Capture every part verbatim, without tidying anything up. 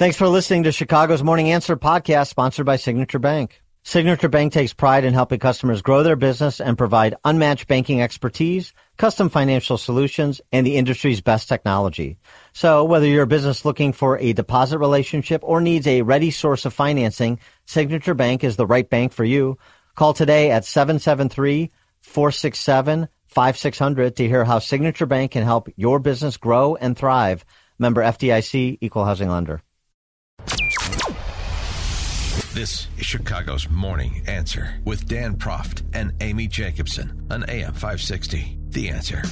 Thanks for listening to Chicago's Morning Answer podcast, sponsored by Signature Bank. Signature Bank takes pride in helping customers grow their business and provide unmatched banking expertise, custom financial solutions, and the industry's best technology. So whether you're a business looking for a deposit relationship or needs a ready source of financing, Signature Bank is the right bank for you. Call today at seven seven three, four six seven, five six zero zero to hear how Signature Bank can help your business grow and thrive. Member F D I C, Equal Housing Lender. This is Chicago's Morning Answer with Dan Proft and Amy Jacobson on A M five sixty. The Answer.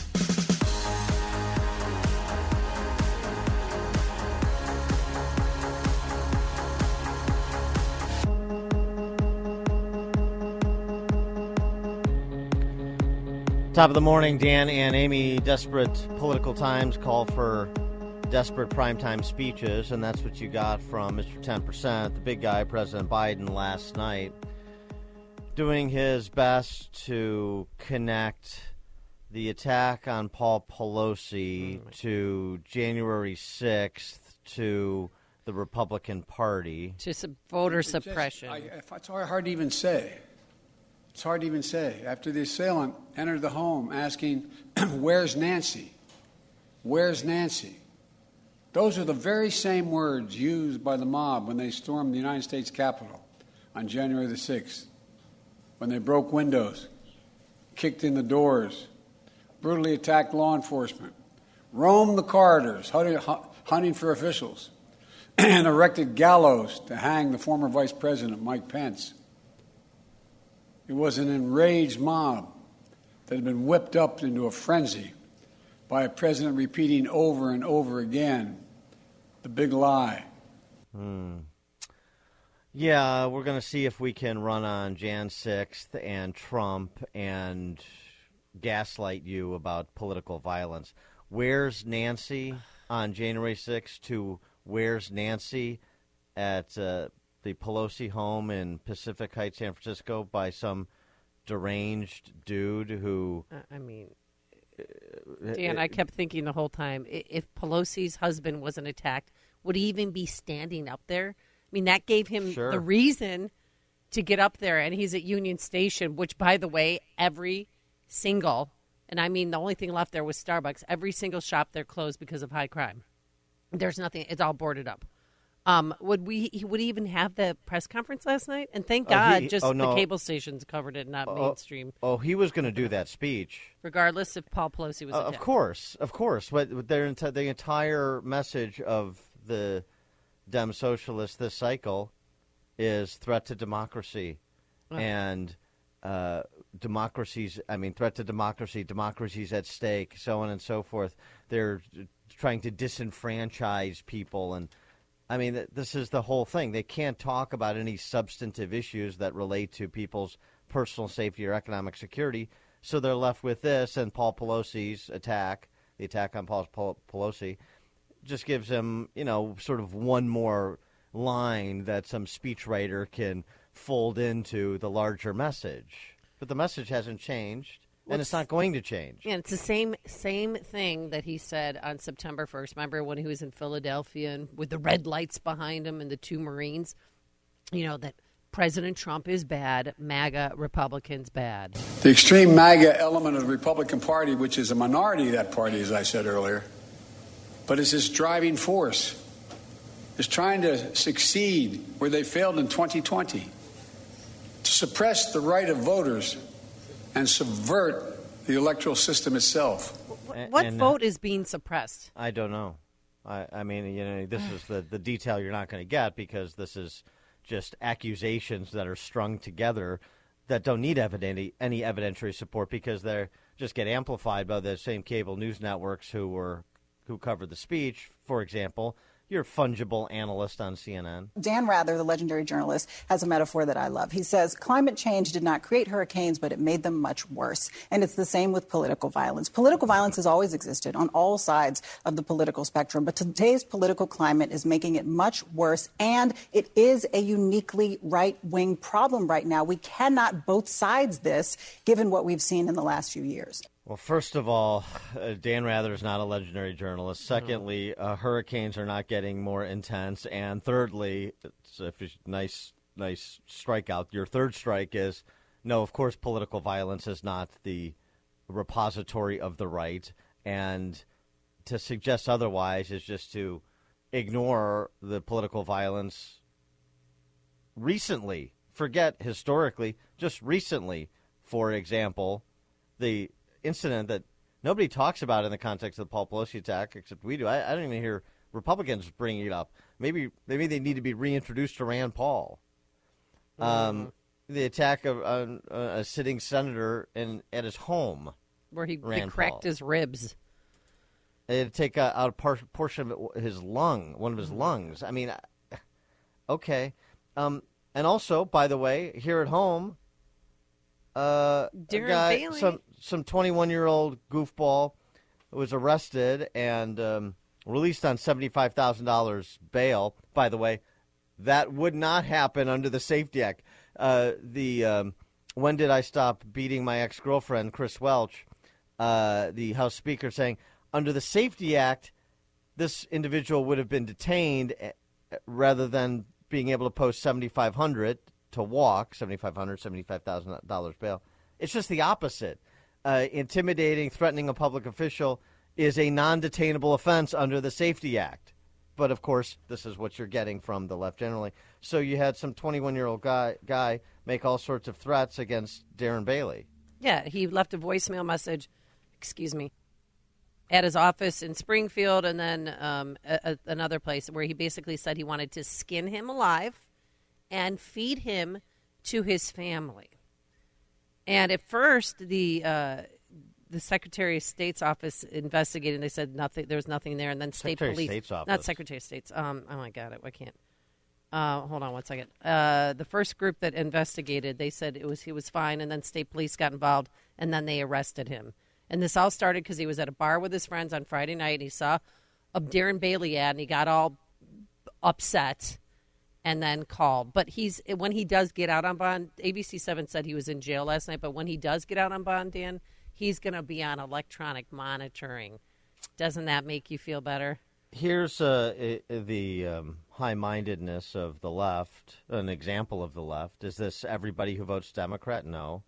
Top of the morning, Dan and Amy. Desperate political times call for desperate primetime speeches, and that's what you got from Mister ten percent, the big guy, President Biden, last night, doing his best to connect the attack on Paul Pelosi to January sixth to the Republican Party. To some voter suppression. Just, I, it's hard to even say. It's hard to even say. After the assailant entered the home asking, where's Nancy? Where's Nancy? Those are the very same words used by the mob when they stormed the United States Capitol on January the sixth, when they broke windows, kicked in the doors, brutally attacked law enforcement, roamed the corridors, hunting, hunting for officials, and erected gallows to hang the former Vice President, Mike Pence. It was an enraged mob that had been whipped up into a frenzy by a president repeating over and over again the big lie. Hmm. Yeah, we're going to see if we can run on January sixth and Trump and gaslight you about political violence. Where's Nancy on January sixth to where's Nancy at uh, the Pelosi home in Pacific Heights, San Francisco, by some deranged dude who... I mean... Dan, I kept thinking the whole time, if Pelosi's husband wasn't attacked, would he even be standing up there? I mean, that gave him sure. the reason to get up there, and he's at Union Station, which, by the way, every single, and I mean the only thing left there was Starbucks, every single shop there closed because of high crime. There's nothing, it's all boarded up. Um, would we? Would he even have the press conference last night? And thank God, oh, he, just oh, no. the cable stations covered it, not oh, mainstream. Oh, he was going to do that speech, regardless if Paul Pelosi was. Uh, attacked. of course, of course. But their the entire message of the Dem Socialists this cycle is threat to democracy, oh. and uh, democracies. I mean, threat to democracy. Democracy's at stake. So on and so forth. They're trying to disenfranchise people and. I mean, this is the whole thing. They can't talk about any substantive issues that relate to people's personal safety or economic security, so they're left with this. And Paul Pelosi's attack, the attack on Paul Pelosi, just gives him, you know, sort of one more line that some speechwriter can fold into the larger message. But the message hasn't changed. And it's not going to change. Yeah, it's the same same thing that he said on September first. Remember when he was in Philadelphia and with the red lights behind him and the two Marines? You know, that President Trump is bad, MAGA Republicans bad. The extreme MAGA element of the Republican Party, which is a minority of that party, as I said earlier, but is its driving force, is trying to succeed where they failed in twenty twenty, to suppress the right of voters and subvert the electoral system itself. What, what and, vote is being suppressed? I don't know. I, I mean, you know, this is the, the detail you're not going to get because this is just accusations that are strung together that don't need evident, any evidentiary support because they just get amplified by the same cable news networks who were who covered the speech, for example. You're a fungible analyst on C N N. Dan Rather, the legendary journalist, has a metaphor that I love. He says, climate change did not create hurricanes, but it made them much worse. And it's the same with political violence. Political violence has always existed on all sides of the political spectrum, but today's political climate is making it much worse, and it is a uniquely right-wing problem right now. We cannot both sides this, given what we've seen in the last few years. Well, first of all, uh, Dan Rather is not a legendary journalist. Secondly, uh, hurricanes are not getting more intense. And thirdly, it's a nice, nice strikeout. Your third strike is, no, of course, political violence is not the repository of the right. And to suggest otherwise is just to ignore the political violence recently. Forget historically, just recently, for example, the incident that nobody talks about in the context of the Paul Pelosi attack, except we do. I, I don't even hear Republicans bringing it up. Maybe maybe they need to be reintroduced to Rand Paul. Um, mm-hmm. The attack of uh, a sitting senator in at his home, where he, he cracked Paul. his ribs. They had to take out a par- portion of his lung, one of his lungs. I mean, okay. Um, and also, by the way, here at home, uh, a guy, Bailey. some some twenty-one-year-old goofball was arrested and um, released on seventy-five thousand dollars bail. By the way, that would not happen under the Safety Act. Uh, the um, when did I stop beating my ex-girlfriend, Chris Welch, uh, the House Speaker, saying, under the Safety Act, this individual would have been detained rather than being able to post seventy-five hundred dollars to walk, seventy-five hundred dollars, seventy-five thousand dollars bail. It's just the opposite. Uh, intimidating, threatening a public official is a non-detainable offense under the Safety Act. But, of course, this is what you're getting from the left generally. So you had some twenty-one-year-old guy, guy make all sorts of threats against Darren Bailey. Yeah, he left a voicemail message, excuse me, at his office in Springfield, and then um, a, a, another place where he basically said he wanted to skin him alive and feed him to his family. And at first, the uh, the Secretary of State's office investigated. They said nothing. There was nothing there, and then State Secretary Police, of State's office. not Secretary of State's. Um, oh my God, I can't. Uh, hold on one second. Uh, the first group that investigated, they said it was he was fine, and then State Police got involved, and then they arrested him. And this all started because he was at a bar with his friends on Friday night, and he saw a Darren Bailey ad, and he got all upset and then called. But he's when he does get out on bond, A B C seven said he was in jail last night, but when he does get out on bond, Dan, he's going to be on electronic monitoring. Doesn't that make you feel better? Here's uh, the um, high-mindedness of the left. An example of the left. Is this everybody who votes Democrat? No.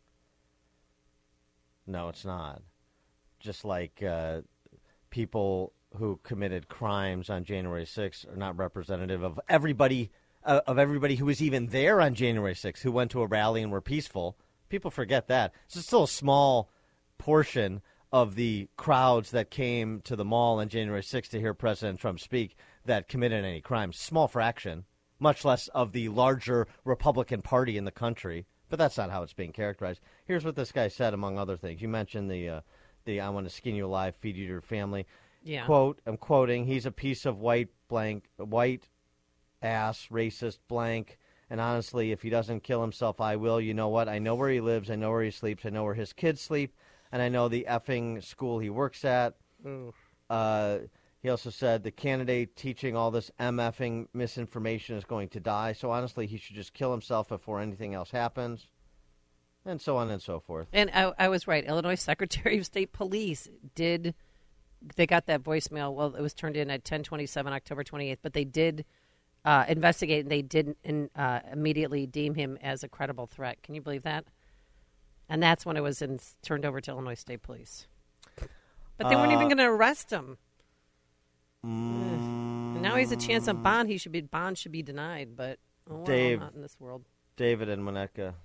No, it's not. Just like uh, people who committed crimes on January sixth are not representative of everybody uh, of everybody who was even there on January sixth, who went to a rally and were peaceful. People forget that. It's still a small portion of the crowds that came to the mall on January sixth to hear President Trump speak that committed any crimes. Small fraction, much less of the larger Republican Party in the country. But that's not how it's being characterized. Here's what this guy said, among other things. You mentioned the, uh, the I want to skin you alive, feed you to your family. Yeah. Quote, I'm quoting, he's a piece of white blank, white ass, racist blank. And honestly, if he doesn't kill himself, I will. You know what? I know where he lives. I know where he sleeps. I know where his kids sleep. And I know the effing school he works at. Uh, he also said the candidate teaching all this MFing misinformation is going to die. So honestly, he should just kill himself before anything else happens. And so on and so forth. And I, I was right. Illinois Secretary of State Police did, they got that voicemail. Well, it was turned in at ten twenty-seven, October twenty-eighth. But they did uh, investigate, and they did in, uh, immediately deem him as a credible threat. Can you believe that? And that's when it was in, turned over to Illinois State Police. But they weren't uh, even going to arrest him. Mm, and now he has a chance on bond. He should be bond should be denied. But oh, well, Dave, not in this world. David and Winnetka.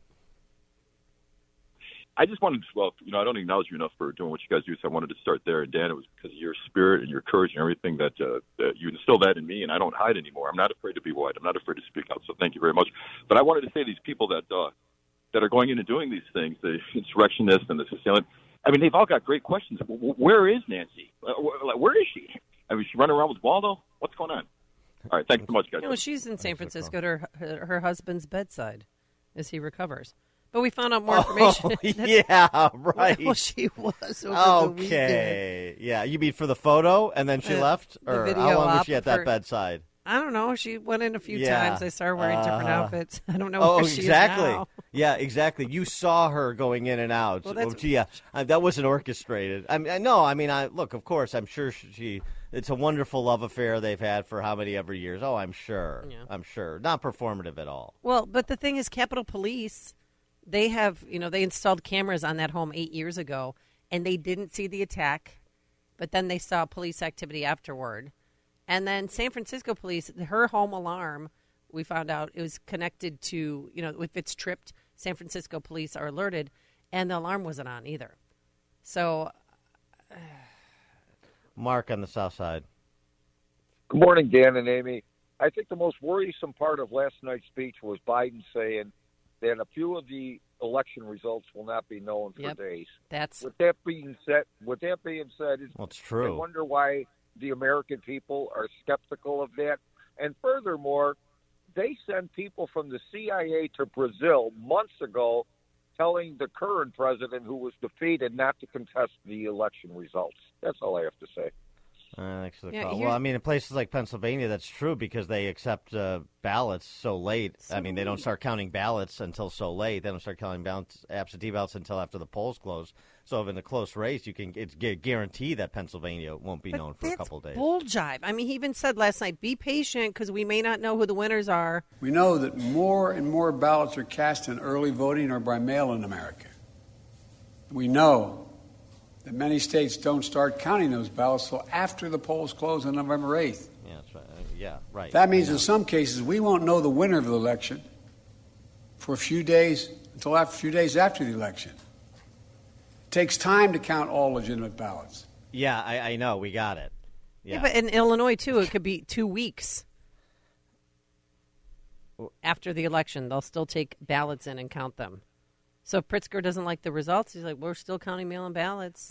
I just wanted to, well, you know, I don't acknowledge you enough for doing what you guys do, so I wanted to start there. And, Dan, it was because of your spirit and your courage and everything that, uh, that you instilled that in me, and I don't hide anymore. I'm not afraid to be white. I'm not afraid to speak out, so thank you very much. But I wanted to say these people that uh, that are going in and doing these things, the insurrectionists and the assailant, I mean, they've all got great questions. Where is Nancy? Where is she? I mean, is she running around with Waldo? What's going on? All right, thanks so much, guys. No, she's in San Francisco to her, her, her husband's bedside as he recovers. But we found out more information. Oh, yeah, right. Well, she was over the Okay. Yeah, you mean for the photo and then she Uh, left? the Or video how long was op she at of that her- bedside? I don't know. She went in a few Yeah. times. They saw her wearing different Uh, outfits. I don't know Oh, where she exactly. is now. Yeah, exactly. You saw her going in and out. Well, that's- oh, gee, yeah, uh, that wasn't orchestrated. I mean, I know. I mean, I look. Of course, I'm sure she. It's a wonderful love affair they've had for how many ever years. Oh, I'm sure. Yeah. I'm sure. Not performative at all. Well, but the thing is, Capitol Police, they have, you know, they installed cameras on that home eight years ago, and they didn't see the attack, but then they saw police activity afterward. And then San Francisco Police, her home alarm, we found out it was connected to, you know, if it's tripped, San Francisco Police are alerted, and the alarm wasn't on either. So, uh, Mark on the south side. Good morning, Dan and Amy. I think the most worrisome part of last night's speech was Biden saying that a few of the election results will not be known for Yep. days. that's With that being said, with that being said, it's, Well, it's true. I wonder why the American people are skeptical of that. And furthermore, they sent people from the C I A to Brazil months ago telling the current president, who was defeated, not to contest the election results. That's all I have to say. Uh, thanks for the Yeah, call. here's- Well, I mean, in places like Pennsylvania, that's true because they accept uh, ballots so late. So I mean, they don't late. start counting ballots until so late. They don't start counting ballots, absentee ballots until after the polls close. So, if in a close race, you can it's gu- guarantee that Pennsylvania won't be but known for a that's couple of days. bull jive. I mean, he even said last night, be patient because we may not know who the winners are. We know that more and more ballots are cast in early voting or by mail in America. We know that many states don't start counting those ballots until after the polls close on November eighth. Yeah, that's right. Uh, yeah, right. That means I know. in some cases we won't know the winner of the election for a few days until after, a few days after the election. It takes time to count all legitimate ballots. Yeah, I, I know. We got it. Yeah. Yeah. but in Illinois, too, it could be two weeks after the election. They'll still take ballots in and count them. So if Pritzker doesn't like the results, he's like, we're still counting mail-in ballots.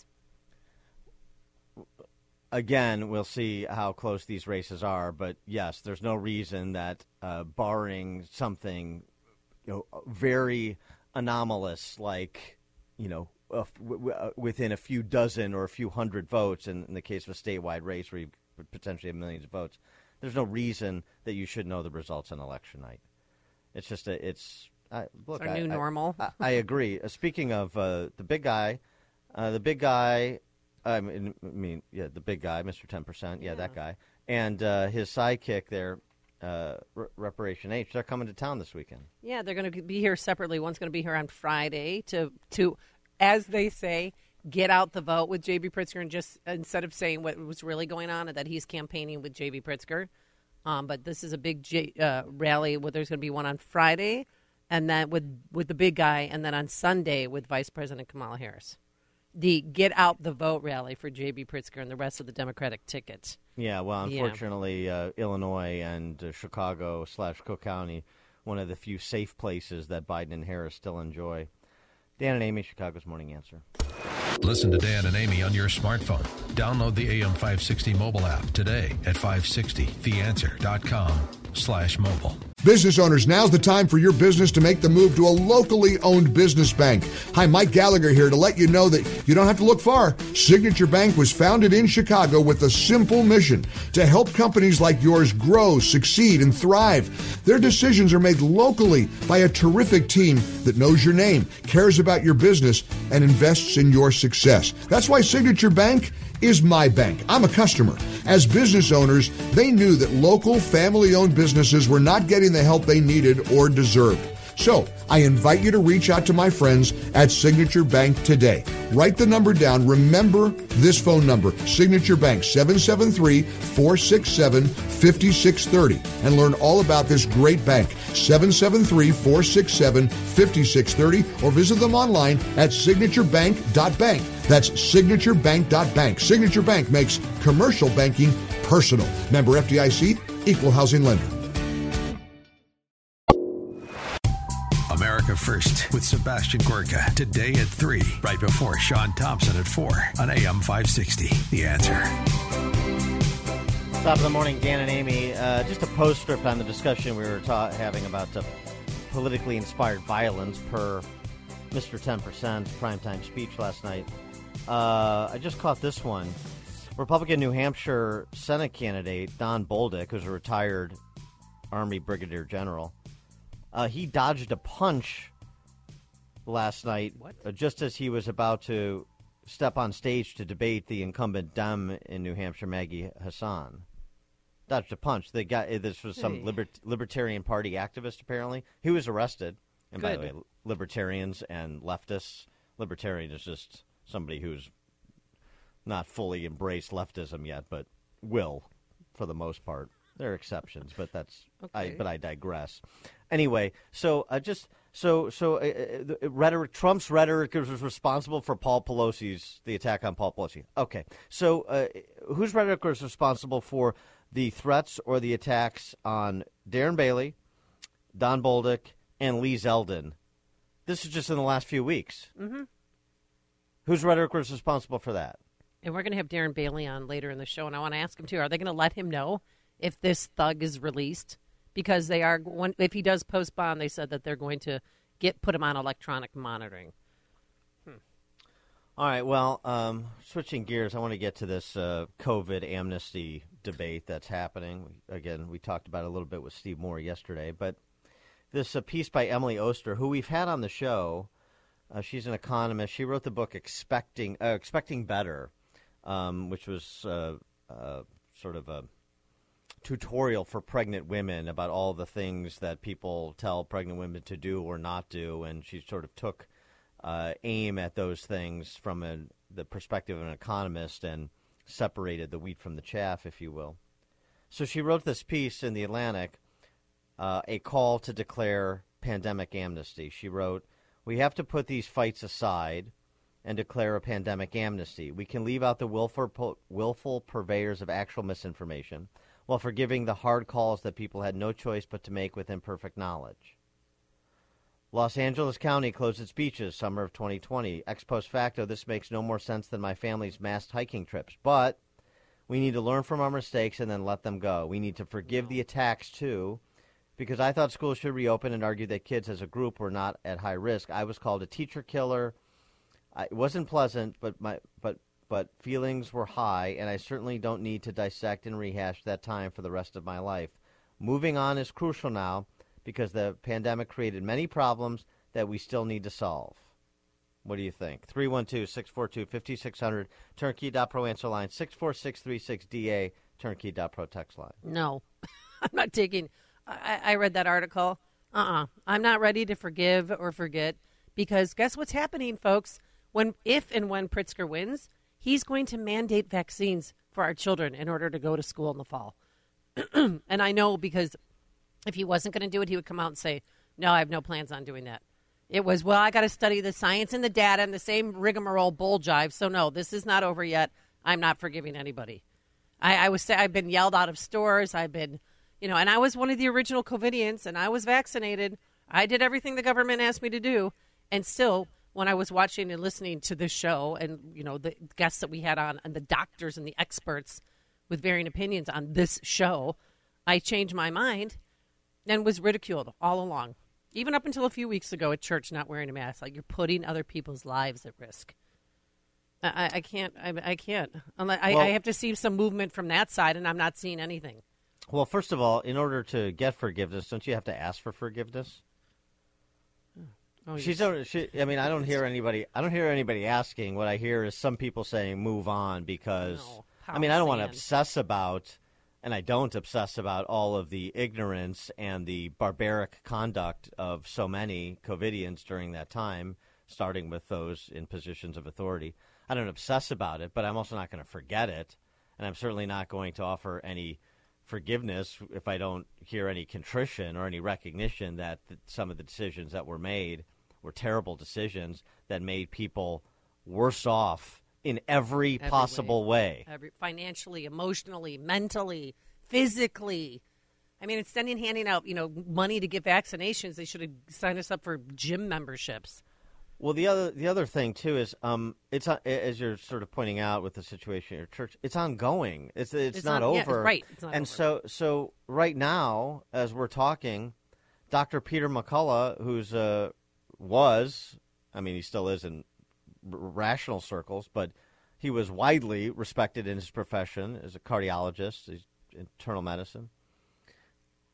Again, we'll see how close these races are. But, yes, there's no reason that uh, barring something you know, very anomalous like, you know, uh, w- w- uh, within a few dozen or a few hundred votes, in, in the case of a statewide race where you could potentially have millions of votes, there's no reason that you should know the results on election night. It's just a, it's, I, look, It's our I, new I- normal. I, I agree. Uh, speaking of uh, the big guy, uh, the big guy, I mean, I mean, yeah, the big guy, Mister ten percent, yeah, Yeah. that guy, and uh, his sidekick there, uh, Re- Reparation H, they're coming to town this weekend. Yeah, they're going to be here separately. One's going to be here on Friday to, to, as they say, get out the vote with J B. Pritzker, and just instead of saying what was really going on and that he's campaigning with J B. Pritzker. Um, but this is a big J, uh, rally. Where there's going to be one on Friday, and then with with the big guy, and then on Sunday with Vice President Kamala Harris. The get out the vote rally for J B. Pritzker and the rest of the Democratic ticket. Yeah, well, Yeah. unfortunately, uh, Illinois and uh, Chicago slash Cook County, one of the few safe places that Biden and Harris still enjoy. Dan and Amy, Chicago's Morning Answer. Listen to Dan and Amy on your smartphone. Download the A M five sixty mobile app today at five sixty the answer dot com slash mobile. Business owners, now's the time for your business to make the move to a locally owned business bank. Hi, Mike Gallagher here to let you know that you don't have to look far. Signature Bank was founded in Chicago with a simple mission to help companies like yours grow, succeed, and thrive. Their decisions are made locally by a terrific team that knows your name, cares about your business, and invests in your success. That's why Signature Bank is my bank. I'm a customer. As business owners, they knew that local family-owned businesses were not getting the help they needed or deserved. So I invite you to reach out to my friends at Signature Bank today. Write the number down. Remember this phone number, Signature Bank, seven seven three, four six seven, five six three zero, and learn all about this great bank, seven seven three, four six seven, five six three zero, or visit them online at signature bank dot bank. That's signature bank dot bank. Signature Bank makes commercial banking personal. Member F D I C, equal housing lender. America First with Sebastian Gorka today at three, right before Sean Thompson at four on A M five sixty. The Answer. Top of the morning, Dan and Amy. Uh, just a postscript on the discussion we were ta- having about uh, politically inspired violence per Mister ten percent primetime speech last night. Uh, I just caught this one. Republican New Hampshire Senate candidate Don Bolduc, who's a retired Army Brigadier General, uh, he dodged a punch last night, uh, just as he was about to step on stage to debate the incumbent Dem in New Hampshire, Maggie Hassan. Dodged a punch. They got this was some Hey. liber- Libertarian Party activist. Apparently, he was arrested. And by the Good. way, libertarians and leftists. Libertarian is just somebody who's not fully embraced leftism yet, but will for the most part. There are exceptions, but that's I. Okay. But I digress. Anyway, so uh, just so so uh, uh, the rhetoric. Trump's rhetoric was responsible for Paul Pelosi's the attack on Paul Pelosi. Okay, so uh, whose rhetoric was responsible for the threats or the attacks on Darren Bailey, Don Bolduc, and Lee Zeldin? This is just in the last few weeks. Mm-hmm. Whose rhetoric was responsible for that? And we're going to have Darren Bailey on later in the show, and I want to ask him, too, are they going to let him know if this thug is released? Because they are, when, if he does post bond, they said that they're going to get put him on electronic monitoring. All right, well, um, switching gears, I want to get to this uh, COVID amnesty debate that's happening. Again, we talked about it a little bit with Steve Moore yesterday, but this uh, piece by Emily Oster, who we've had on the show, uh, she's an economist. She wrote the book Expecting uh, Expecting Better, um, which was uh, uh, sort of a tutorial for pregnant women about all the things that people tell pregnant women to do or not do, and she sort of took uh, aim at those things from a, the perspective of an economist and separated the wheat from the chaff, if you will. So she wrote this piece in The Atlantic, uh, a call to declare pandemic amnesty. She wrote, "We have to put these fights aside and declare a pandemic amnesty. We can leave out the willful, willful purveyors of actual misinformation while forgiving the hard calls that people had no choice but to make with imperfect knowledge. Los Angeles County closed its beaches summer of twenty twenty. Ex post facto, this makes no more sense than my family's massed hiking trips. But we need to learn from our mistakes and then let them go. We need to forgive the attacks, too, because I thought schools should reopen and argue that kids as a group were not at high risk. I was called a teacher killer. I, it wasn't pleasant, but my but but feelings were high, and I certainly don't need to dissect and rehash that time for the rest of my life. Moving on is crucial now because the pandemic created many problems that we still need to solve." What do you think? three one two, six four two, five six zero zero, turnkey dot pro answer line, six four six three six D A, turnkey dot pro text line. No, I'm not taking, I, I read that article. Uh-uh. I'm not ready to forgive or forget because guess what's happening, folks? When, if and when Pritzker wins, he's going to mandate vaccines for our children in order to go to school in the fall. And I know because if he wasn't going to do it, he would come out and say, no, I have no plans on doing that. It was, well, I got to study the science and the data and the same rigmarole bull jive. So, no, this is not over yet. I'm not forgiving anybody. I, I was, I've been yelled out of stores. I've been, you know, and I was one of the original COVIDians, and I was vaccinated. I did everything the government asked me to do. And still, when I was watching and listening to this show and, you know, the guests that we had on and the doctors and the experts with varying opinions on this show, I changed my mind and was ridiculed all along. Even up until a few weeks ago at church, not wearing a mask, like you're putting other people's lives at risk. I, I can't. I, I can't. Unless, I, Well- I have to see some movement from that side, and I'm not seeing anything. Well, first of all, in order to get forgiveness, don't you have to ask for forgiveness? Oh, She's. yes. Don't, she, I mean, I don't hear anybody. I don't hear anybody asking. What I hear is some people saying, "Move on," because No, I mean, I don't want to pound obsess about, and I don't obsess about all of the ignorance and the barbaric conduct of so many COVIDians during that time, starting with those in positions of authority. I don't obsess about it, but I'm also not going to forget it, and I'm certainly not going to offer any forgiveness if I don't hear any contrition or any recognition that th- some of the decisions that were made were terrible decisions that made people worse off in every, Every possible way. Every, financially, emotionally, mentally, physically. I mean, instead of handing out, you know, money to get vaccinations, they should have signed us up for gym memberships. Well, the other the other thing too is um, it's uh, as you're sort of pointing out with the situation in your church, it's ongoing. It's it's, It's not on- yeah, over, right, it's not and over. so so right now, as we're talking, Doctor Peter McCullough, who's uh, was, I mean, he still is in r- rational circles, but he was widely respected in his profession as a cardiologist, he's internal medicine.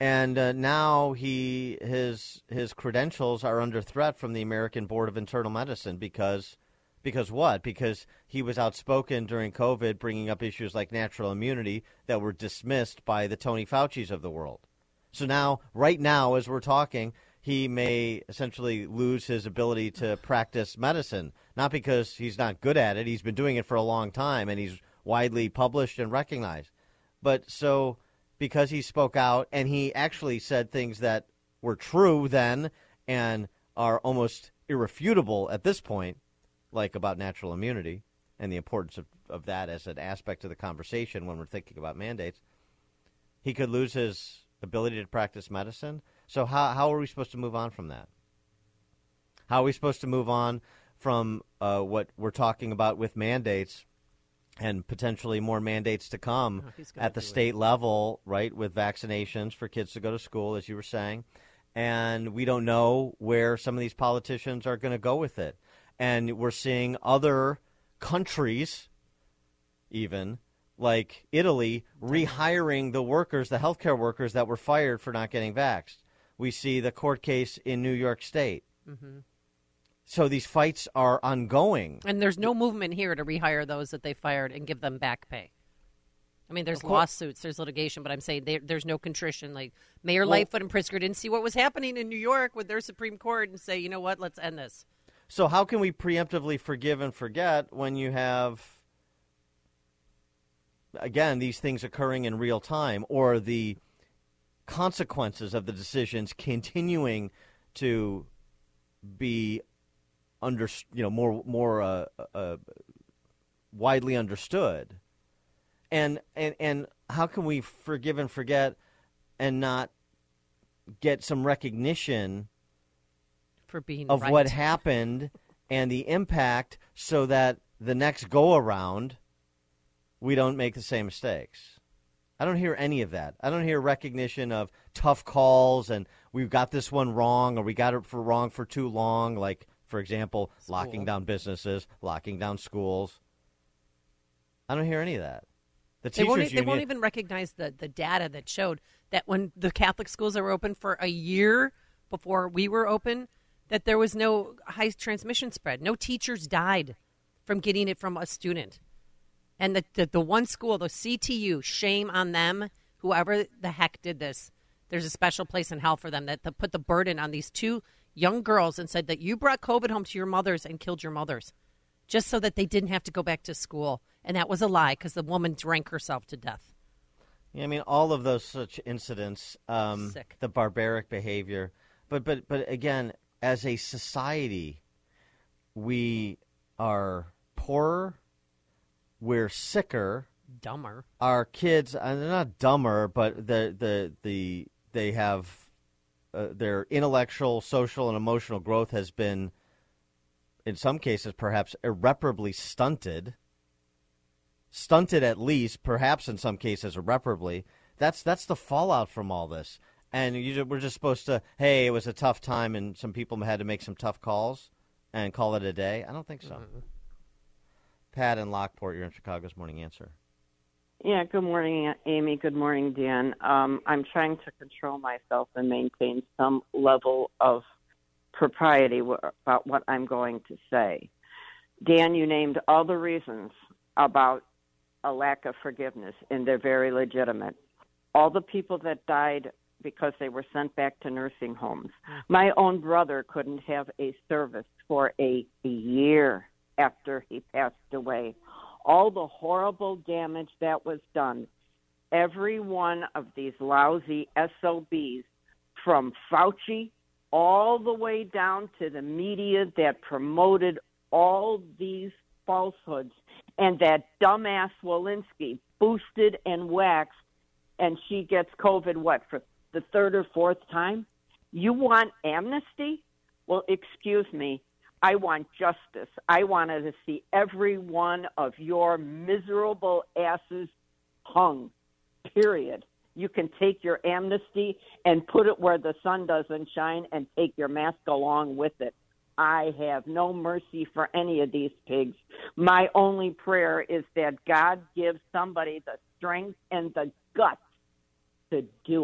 And uh, now he his his credentials are under threat from the American Board of Internal Medicine because because what? Because he was outspoken during COVID, bringing up issues like natural immunity that were dismissed by the Tony Fauci's of the world. So now, right now, as we're talking, he may essentially lose his ability to practice medicine, not because he's not good at it. He's been doing it for a long time, and he's widely published and recognized. But so because he spoke out and he actually said things that were true then and are almost irrefutable at this point, like about natural immunity and the importance of, of that as an aspect of the conversation when we're thinking about mandates, he could lose his ability to practice medicine. So how how are we supposed to move on from that? How are we supposed to move on from uh, what we're talking about with mandates and potentially more mandates to come Oh, at the state it. level, right, with vaccinations for kids to go to school, as you were saying. And we don't know where some of these politicians are going to go with it. And we're seeing other countries, even, like Italy, rehiring the workers, the healthcare workers that were fired for not getting vaxxed. We see the court case in New York State. Mm-hmm. So these fights are ongoing. And there's no movement here to rehire those that they fired and give them back pay. I mean, there's lawsuits, there's litigation, but I'm saying there, there's no contrition. Like Mayor Well, Lightfoot and Pritzker didn't see what was happening in New York with their Supreme Court and say, you know what, let's end this. So how can we preemptively forgive and forget when you have, again, these things occurring in real time, or the consequences of the decisions continuing to be under, you know, more more uh, uh, widely understood, and and and how can we forgive and forget and not get some recognition for being of right. what happened and the impact, so that the next go around we don't make the same mistakes? I don't hear any of that. I don't hear recognition of tough calls and we've got this one wrong or we got it for wrong for too long, like, for example, School. locking down businesses, locking down schools. I don't hear any of that. The They won't, teachers they won't union, even recognize the, the data that showed that when the Catholic schools that were open for a year before we were open, that there was no high transmission spread. No teachers died from getting it from a student. And the, the, the one school, the C T U, shame on them, whoever the heck did this. There's a special place in hell for them that, that put the burden on these two young girls and said that you brought COVID home to your mothers and killed your mothers just so that they didn't have to go back to school. And that was a lie because the woman drank herself to death. Yeah, I mean, all of those such incidents, um, Sick. the barbaric behavior. But, but, but again, as a society, we are poorer, we're sicker. Dumber. Our kids, uh, they're not dumber, but the the the they have uh, their intellectual, social, and emotional growth has been, in some cases, perhaps irreparably stunted. Stunted, at least, perhaps in some cases, irreparably. That's that's the fallout from all this. And you, we're just supposed to, hey, it was a tough time, and some people had to make some tough calls, and call it a day. I don't think so. Mm-hmm. Pat in Lockport, you're in Chicago's Morning Answer. Yeah, good morning, Amy. Good morning, Dan. Um, I'm trying to control myself and maintain some level of propriety w- about what I'm going to say. Dan, you named all the reasons about a lack of forgiveness, and they're very legitimate. All the people that died because they were sent back to nursing homes. My own brother couldn't have a service for a year after he passed away. All the horrible damage that was done. Every one of these lousy S O Bs, from Fauci all the way down to the media that promoted all these falsehoods, and that dumbass Walensky boosted and waxed, and she gets COVID, what, for the third or fourth time? You want amnesty? Well, excuse me. I want justice. I wanted to see every one of your miserable asses hung, period. You can take your amnesty and put it where the sun doesn't shine and take your mask along with it. I have no mercy for any of these pigs. My only prayer is that God gives somebody the strength and the guts to do it.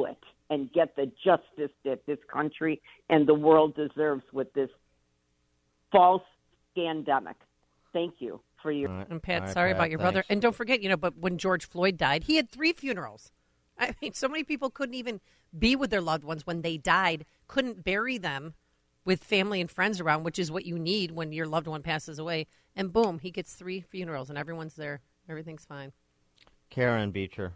and get the justice that this country and the world deserves with this false scandemic. Thank you for your. Right. And Pat, Right, sorry Pat, about your thanks. brother. And don't forget, you know, but when George Floyd died, he had three funerals. I mean, so many people couldn't even be with their loved ones when they died, couldn't bury them with family and friends around, which is what you need when your loved one passes away. And boom, he gets three funerals and everyone's there. Everything's fine. Karen Beecher.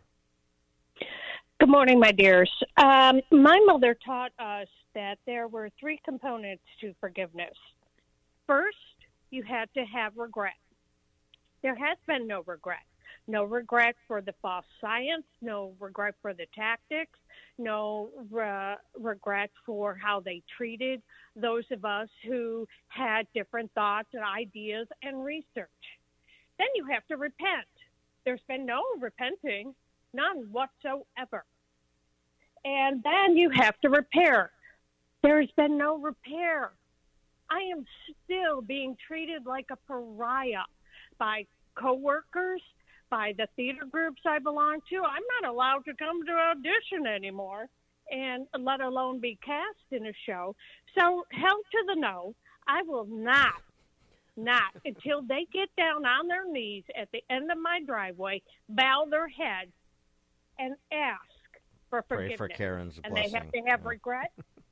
Good morning, my dears. Um, my mother taught us that there were three components to forgiveness. First, you had to have regret. There has been no regret. No regret for the false science, no regret for the tactics, no re- regret for how they treated those of us who had different thoughts and ideas and research. Then you have to repent. There's been no repenting, none whatsoever. And then you have to repair. There's been no repair. I am still being treated like a pariah by coworkers, by the theater groups I belong to. I'm not allowed to come to audition anymore, and let alone be cast in a show. So hell to the no. I will not, not, until they get down on their knees at the end of my driveway, bow their head, and ask for forgiveness. Pray for Karen's and blessing. they have to have Yeah. regret,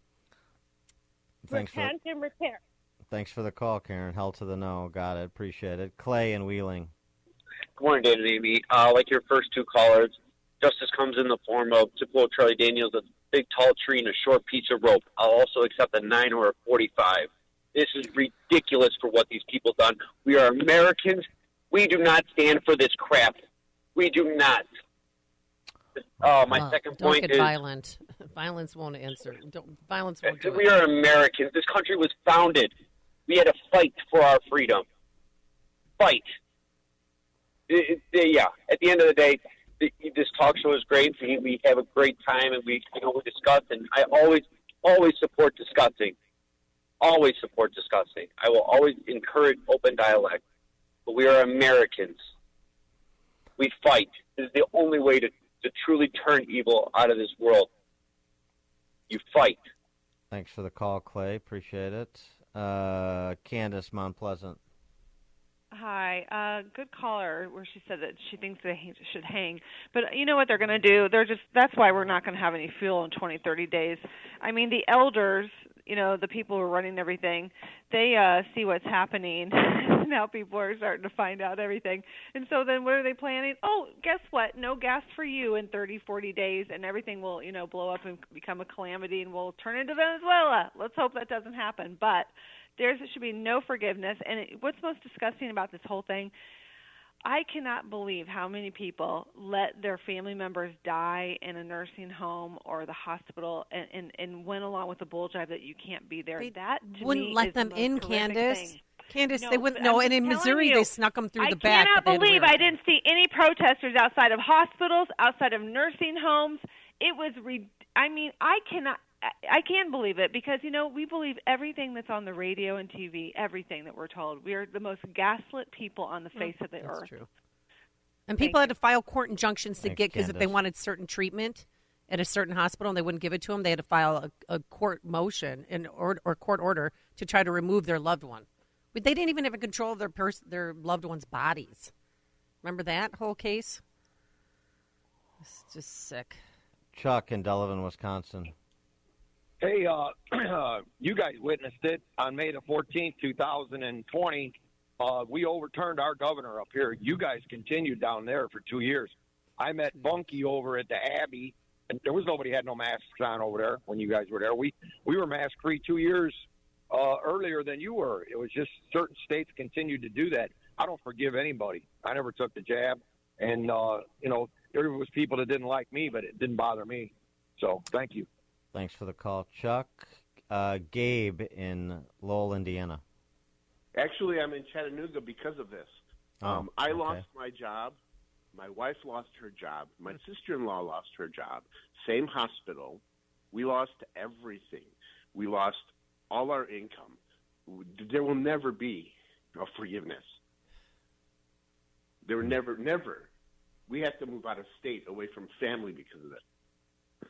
Thanks for, repent, and repair. thanks for the call, Karen. Hell to the no. Got it. Appreciate it. Clay and Wheeling. Good morning, Dan and Amy. Uh, like your first two callers, justice comes in the form of, to quote Charlie Daniels, a big tall tree and a short piece of rope. I'll also accept a nine or a forty-five. This is ridiculous for what these people done. We are Americans. We do not stand for this crap. We do not. Uh, my Uh, second don't point get is violent. Violence won't answer. Don't, violence won't do it. we are Americans. This country was founded. We had to fight for our freedom. Fight. It, it, yeah, at the end of the day, the, this talk show is great. We, we have a great time, and we, you know, we discuss. And I always, always support discussing. Always support discussing. I will always encourage open dialogue. But we are Americans. We fight. This is the only way to, to truly turn evil out of this world. You fight. Thanks for the call, Clay. Appreciate it. Uh, Candace, Mount Pleasant. Hi, uh, good caller where she said that she thinks they should hang. But you know what they're going to do? They're just, that's why we're not going to have any fuel in twenty, thirty days. I mean, the elders, you know, the people who are running everything, they uh, see what's happening. Now people are starting to find out everything. And so then what are they planning? Oh, guess what? No gas for you in thirty, forty days, and everything will, you know, blow up and become a calamity, and we'll turn into Venezuela. Let's hope that doesn't happen. But there should be no forgiveness. And it, what's most disgusting about this whole thing, I cannot believe how many people let their family members die in a nursing home or the hospital and, and, and went along with the bull jive that you can't be there. They that to wouldn't me let is them the in, most horrific Candace. thing. Candace, No, they wouldn't. but No, I'm and in just Missouri, telling they you, snuck them through I the back. cannot but they had to believe wear I them. didn't see any protesters outside of hospitals, outside of nursing homes. It was, re- I mean, I cannot, I, I can't believe it because, you know, we believe everything that's on the radio and T V, everything that we're told. We are the most gaslit people on the face of the That's earth. true. And people had to file court injunctions to Thanks, get, because if they Candace. wanted certain treatment at a certain hospital and they wouldn't give it to them, they had to file a, a court motion in, or, or court order to try to remove their loved one. But they didn't even have control of their pers- their loved ones' bodies. Remember that whole case? It's just sick. Chuck in Delavan, Wisconsin. Hey, uh, you guys witnessed it on May the fourteenth, two thousand twenty. Uh, we overturned our governor up here. You guys continued down there for two years. I met Bunky over at the Abbey, and there was nobody had no masks on over there when you guys were there. We we were mask free two years uh, earlier than you were. It was just certain states continued to do that. I don't forgive anybody. I never took the jab, and uh, you know there was people that didn't like me, but it didn't bother me. So thank you. Thanks for the call, Chuck. Uh, Gabe in Lowell, Indiana. Actually, I'm in Chattanooga because of this. Oh, um, I okay. lost my job. My wife lost her job. My sister-in-law lost her job. Same hospital. We lost everything. We lost all our income. There will never be a forgiveness. There will never, never. We have to move out of state away from family because of it.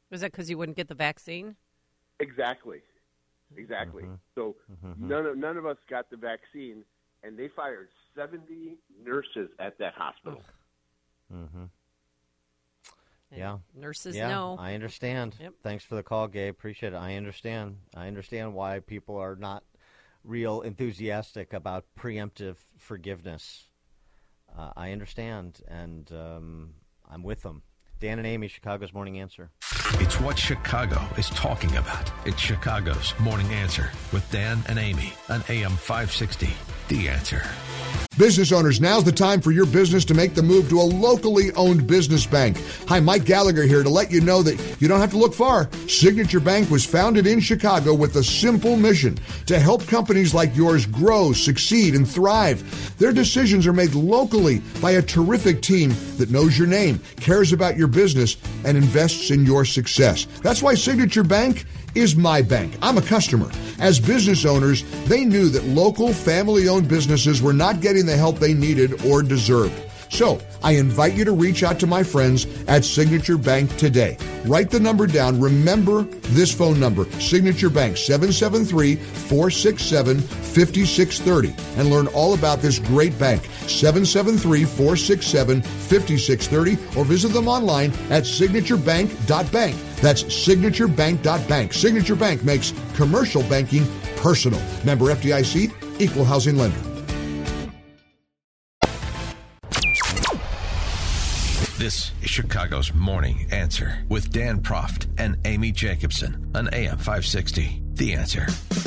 Was that because you wouldn't get the vaccine? Exactly. Exactly. Mm-hmm. So Mm-hmm. none of, none of us got the vaccine, and they fired seventy nurses at that hospital. Mm-hmm. And Yeah. Nurses yeah, know. I understand. Yep. Thanks for the call, Gabe. Appreciate it. I understand. I understand why people are not real enthusiastic about preemptive forgiveness. Uh, I understand, and um, I'm with them. Dan and Amy, Chicago's Morning Answer. It's what Chicago is talking about. It's Chicago's Morning Answer with Dan and Amy on A M five sixty. The Answer. Business owners, now's the time for your business to make the move to a locally owned business bank. Hi, Mike Gallagher here to let you know that you don't have to look far. Signature Bank was founded in Chicago with a simple mission to help companies like yours grow, succeed, and thrive. Their decisions are made locally by a terrific team that knows your name, cares about your business, and invests in your success. That's why Signature Bank is my bank. I'm a customer. As business owners, they knew that local family-owned businesses were not getting the help they needed or deserved. So I invite you to reach out to my friends at Signature Bank today. Write the number down. Remember this phone number, Signature Bank, seven seven three, four six seven, five six three zero, and learn all about this great bank, seven seven three, four six seven, five six three zero, or visit them online at signature bank dot bank. That's signature bank dot bank. Signature Bank makes commercial banking personal. Member F D I C, equal housing lender. This is Chicago's Morning Answer with Dan Proft and Amy Jacobson on A M five sixty. The Answer.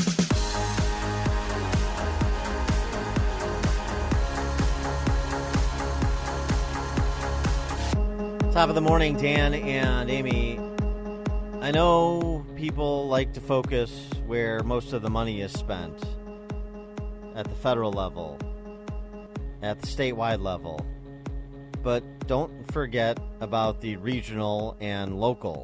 Top of the morning, Dan and Amy. I know people like to focus where most of the money is spent, at the federal level, at the statewide level. But don't forget about the regional and local.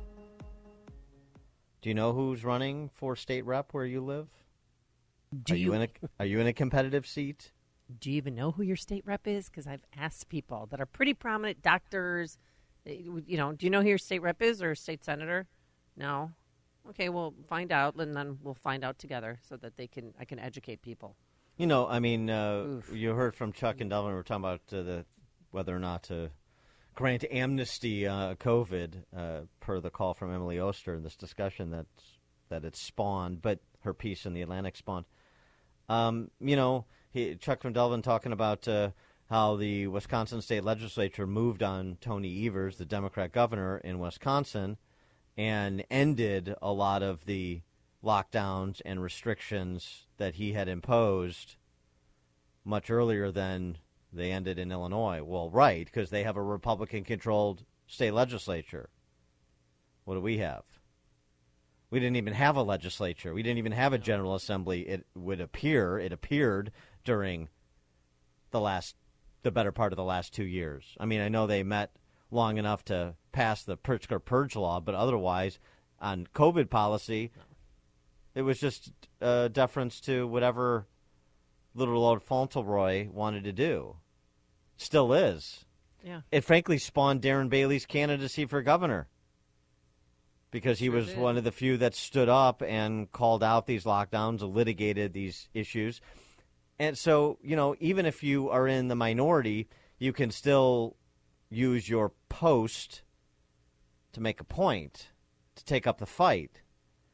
Do you know who's running for state rep where you live? Do are you, you in a Are you in a competitive seat? Do you even know who your state rep is? Because I've asked people that are pretty prominent, doctors. You know, do you know who your state rep is or state senator? No. Okay, we'll find out, and then we'll find out together so that they can. I can educate people. You know, I mean, uh, you heard from Chuck and Delvin. We were talking about uh, the whether or not to grant amnesty uh, COVID uh, per the call from Emily Oster in this discussion that that it spawned, but her piece in the Atlantic spawned. Um, you know, he, Chuck from Delvin talking about uh, how the Wisconsin state legislature moved on Tony Evers, the Democrat governor in Wisconsin, and ended a lot of the lockdowns and restrictions that he had imposed much earlier than they ended in Illinois. Well, right, because they have a Republican-controlled state legislature. What do we have? We didn't even have a legislature. We didn't even have a General Assembly. It would appear, it appeared during the last, the better part of the last two years. I mean, I know they met long enough to pass the Pritzker Purge Law, but otherwise, on COVID policy, it was just a deference to whatever little old Fauntleroy wanted to do. Still is. Yeah. It frankly spawned Darren Bailey's candidacy for governor because he Sure was did. one of the few that stood up and called out these lockdowns, litigated these issues. And so, you know, even if you are in the minority, you can still use your post to make a point, to take up the fight.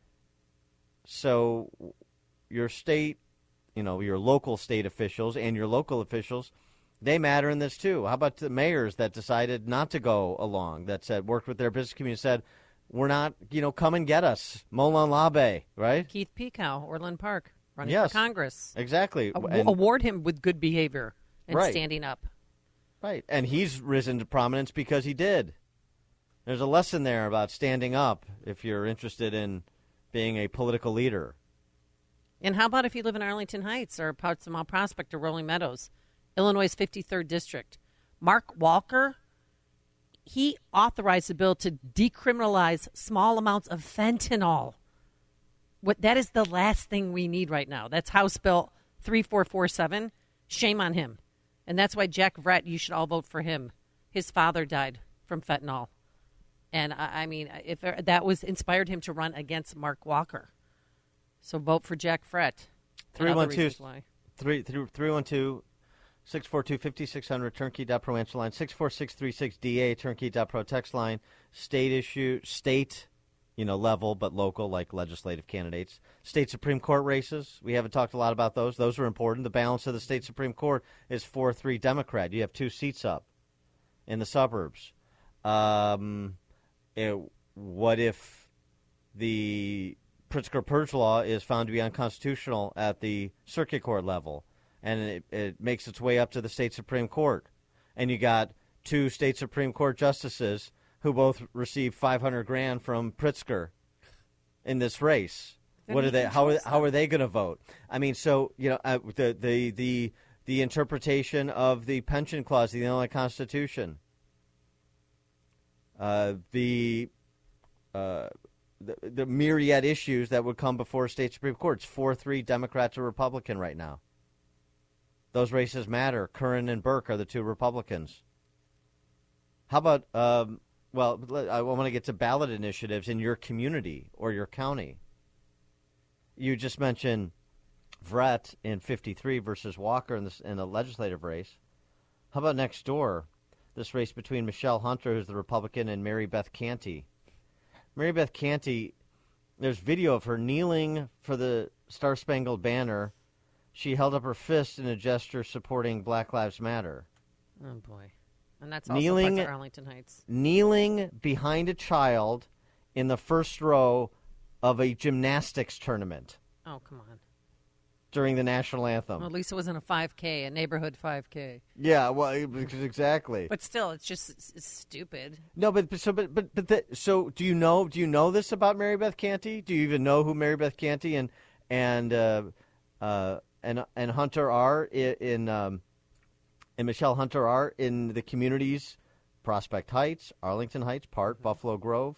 So your state, you know, your local state officials and your local officials, they matter in this too. How about the mayors that decided not to go along, that said, worked with their business community, said, we're not, you know, come and get us. Molon Labe, right? Keith Pekow, Orland Park, running Yes, for Congress. Exactly. A- And- award him with good behavior and Right. standing up. Right. And he's risen to prominence because he did. There's a lesson there about standing up if you're interested in being a political leader. And how about if you live in Arlington Heights or parts of Mount Prospect or Rolling Meadows, Illinois' fifty-third District? Mark Walker, he authorized a bill to decriminalize small amounts of fentanyl. What that is the last thing we need right now. That's House Bill three four four seven. Shame on him. And that's why Jack Vrett, you should all vote for him. His father died from fentanyl. And, I, I mean, if that was inspired him to run against Mark Walker. So vote for Jack Frett. three one two, three, three one two, six four two, five six zero zero, turnkey dot pro answer line, six four six three six D A, turnkey dot pro text line, state issue, state, you know, level, but local, like legislative candidates. State Supreme Court races, we haven't talked a lot about those. Those are important. The balance of the state Supreme Court is four three Democrat. You have two seats up in the suburbs. Um, it, what if the Pritzker Purge Law is found to be unconstitutional at the circuit court level, and it, it makes its way up to the state Supreme Court, and you got two state Supreme Court justices who both received five hundred grand from Pritzker in this race? Then what are they? How how are they going to vote? I mean, so you know, uh, the the the the interpretation of the pension clause of the Illinois Constitution, uh, the. Uh, The, the myriad issues that would come before state Supreme Court. It's four three Democrat to Republican right now. Those races matter. Curran and Burke are the two Republicans. How about, um, well, I want to get to ballot initiatives in your community or your county. You just mentioned Vrett in fifty-three versus Walker in, this, in a legislative race. How about next door, this race between Michelle Hunter, who's the Republican, and Mary Beth Canty? Mary Beth Canty, there's video of her kneeling for the Star-Spangled Banner. She held up her fist in a gesture supporting Black Lives Matter. Oh, boy. And that's also kneeling, parts of Arlington Heights. Kneeling behind a child in the first row of a gymnastics tournament. Oh, come on. During the national anthem. Well, at least it wasn't a five K, a neighborhood five K. Yeah, well, exactly. But still, it's just it's, it's stupid. No, but so but but but the, so do you know do you know this about Mary Beth Canty? Do you even know who Mary Beth Canty and and uh, uh, and and Hunter are in, in um, and Michelle Hunter are in the communities Prospect Heights, Arlington Heights, Part, mm-hmm. Buffalo Grove?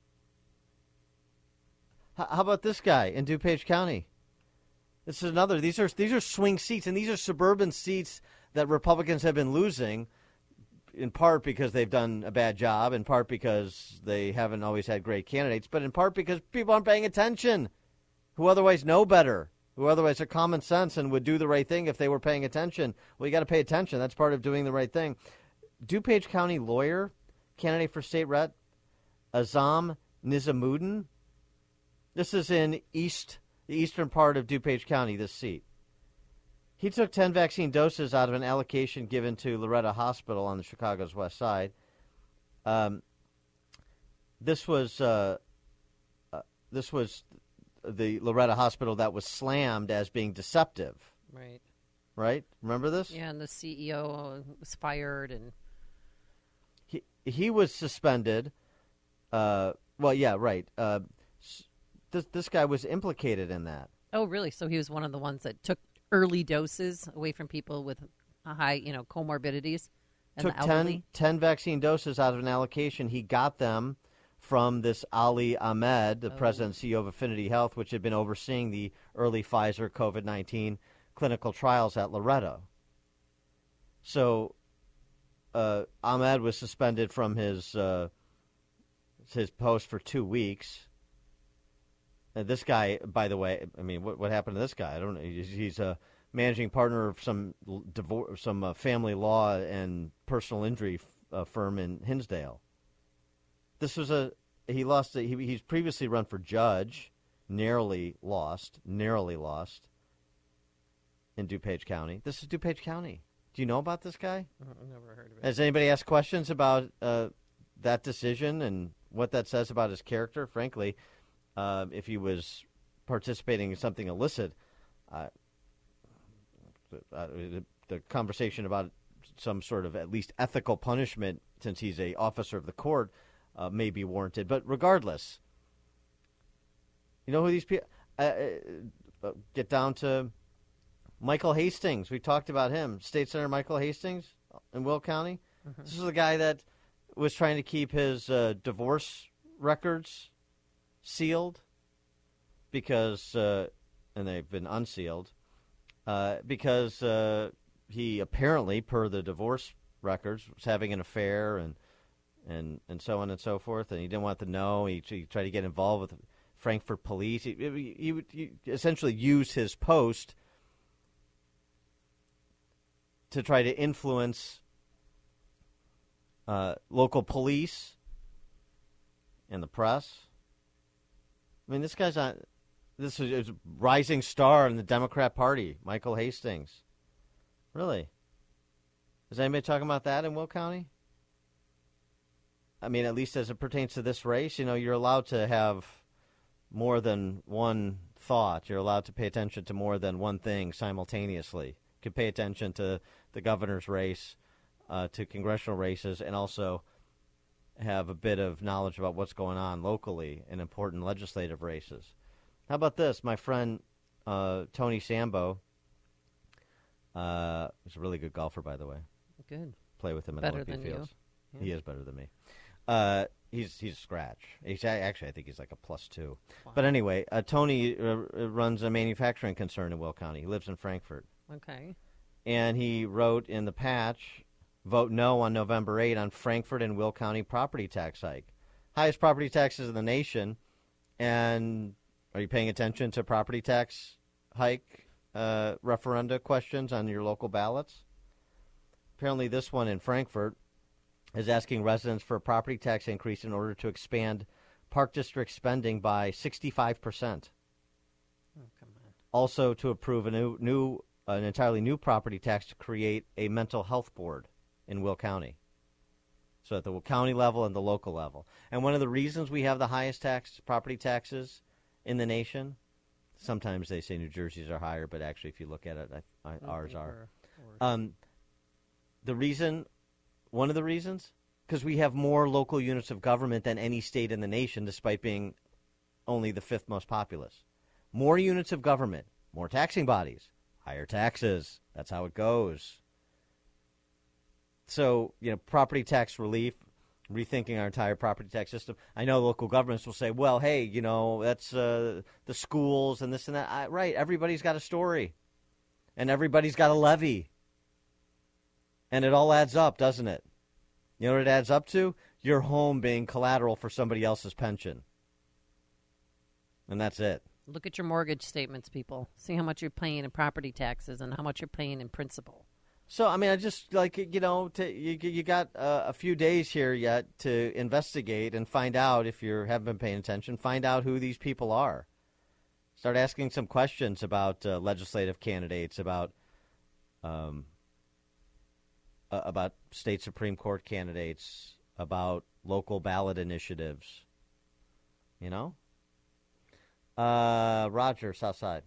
H- how about this guy in DuPage County? This is another. These are these are swing seats, and these are suburban seats that Republicans have been losing, in part because they've done a bad job, in part because they haven't always had great candidates, but in part because people aren't paying attention, who otherwise know better, who otherwise are common sense and would do the right thing if they were paying attention. Well, you got to pay attention. That's part of doing the right thing. DuPage County lawyer, candidate for state rep, Azam Nizamuddin. This is in East. the eastern part of DuPage County, this seat. He took ten vaccine doses out of an allocation given to Loretta Hospital on the Chicago's west side. Um, this was uh, uh, this was the Loretta Hospital that was slammed as being deceptive. Right. Right? Remember this? Yeah, and the C E O was fired, and he he was suspended. Uh, well, yeah, right. Uh, This this guy was implicated in that. Oh, really? So he was one of the ones that took early doses away from people with a high, you know, comorbidities and took the elderly? ten, ten vaccine doses out of an allocation. He got them from this Ali Ahmed, the oh. president and C E O of Affinity Health, which had been overseeing the early Pfizer COVID nineteen clinical trials at Loretta. So uh, Ahmed was suspended from his uh, his post for two weeks. Uh, this guy, by the way, I mean, what what happened to this guy? I don't know. He's, he's a managing partner of some divorce, some uh, family law and personal injury f- uh, firm in Hinsdale. This was a he lost. A, he, he's previously run for judge, narrowly lost, narrowly lost in DuPage County. This is DuPage County. Do you know about this guy? I've never heard of it. Has anybody asked questions about uh, that decision and what that says about his character? Frankly. Uh, if he was participating in something illicit, uh, uh, the, the conversation about some sort of at least ethical punishment, since he's a officer of the court, uh, may be warranted. But regardless, you know who these people? Uh, uh, get down to Michael Hastings. We talked about him, State Senator Michael Hastings in Will County. Mm-hmm. This is the guy that was trying to keep his uh, divorce records sealed because, uh, and they've been unsealed, uh, because uh, he apparently, per the divorce records, was having an affair and and, and so on and so forth. And he didn't want to know. He, he tried to get involved with Frankfurt police. He, he, he would he essentially use his post to try to influence uh, local police and the press. I mean, this guy's on. This is a rising star in the Democrat Party, Michael Hastings. Really? Is anybody talking about that in Will County? I mean, at least as it pertains to this race, you know, you're allowed to have more than one thought. You're allowed to pay attention to more than one thing simultaneously. You can pay attention to the governor's race, uh, to congressional races, and also have a bit of knowledge about what's going on locally in important legislative races. How about this? My friend uh, Tony Sambo, uh, he's a really good golfer, by the way. Good. Play with him in Better Olympia than Fields. you. He Yeah. is better than me. Uh, he's he's a scratch. He's actually, I think he's like a plus two. Wow. But anyway, uh, Tony uh, runs a manufacturing concern in Will County. He lives in Frankfurt. Okay. And he wrote in the patch, vote no on November eighth on Frankfurt and Will County property tax hike. Highest property taxes in the nation. And are you paying attention to property tax hike uh, referenda questions on your local ballots? Apparently this one in Frankfurt is asking residents for a property tax increase in order to expand Park District spending by sixty-five percent. Oh, come on. Also to approve a new, new an entirely new property tax to create a mental health board in Will County. So at the Will County level and the local level. And one of the reasons we have the highest tax property taxes in the nation, sometimes they say New Jersey's are higher, but actually if you look at it, I, I, ours are. Um, the reason, one of the reasons, because we have more local units of government than any state in the nation, despite being only the fifth most populous. More units of government, more taxing bodies, higher taxes. That's how it goes. So, you know, property tax relief, rethinking our entire property tax system. I know local governments will say, well, hey, you know, that's uh, the schools and this and that. I, right, everybody's got a story. And everybody's got a levy. And it all adds up, doesn't it? You know what it adds up to? Your home being collateral for somebody else's pension. And that's it. Look at your mortgage statements, people. See how much you're paying in property taxes and how much you're paying in principal. So, I mean, I just, like, you know, to, you, you got uh, a few days here yet to investigate and find out, if you haven't been paying attention, find out who these people are. Start asking some questions about uh, legislative candidates, about um, uh, about state Supreme Court candidates, about local ballot initiatives, you know? Uh, Roger, Southside.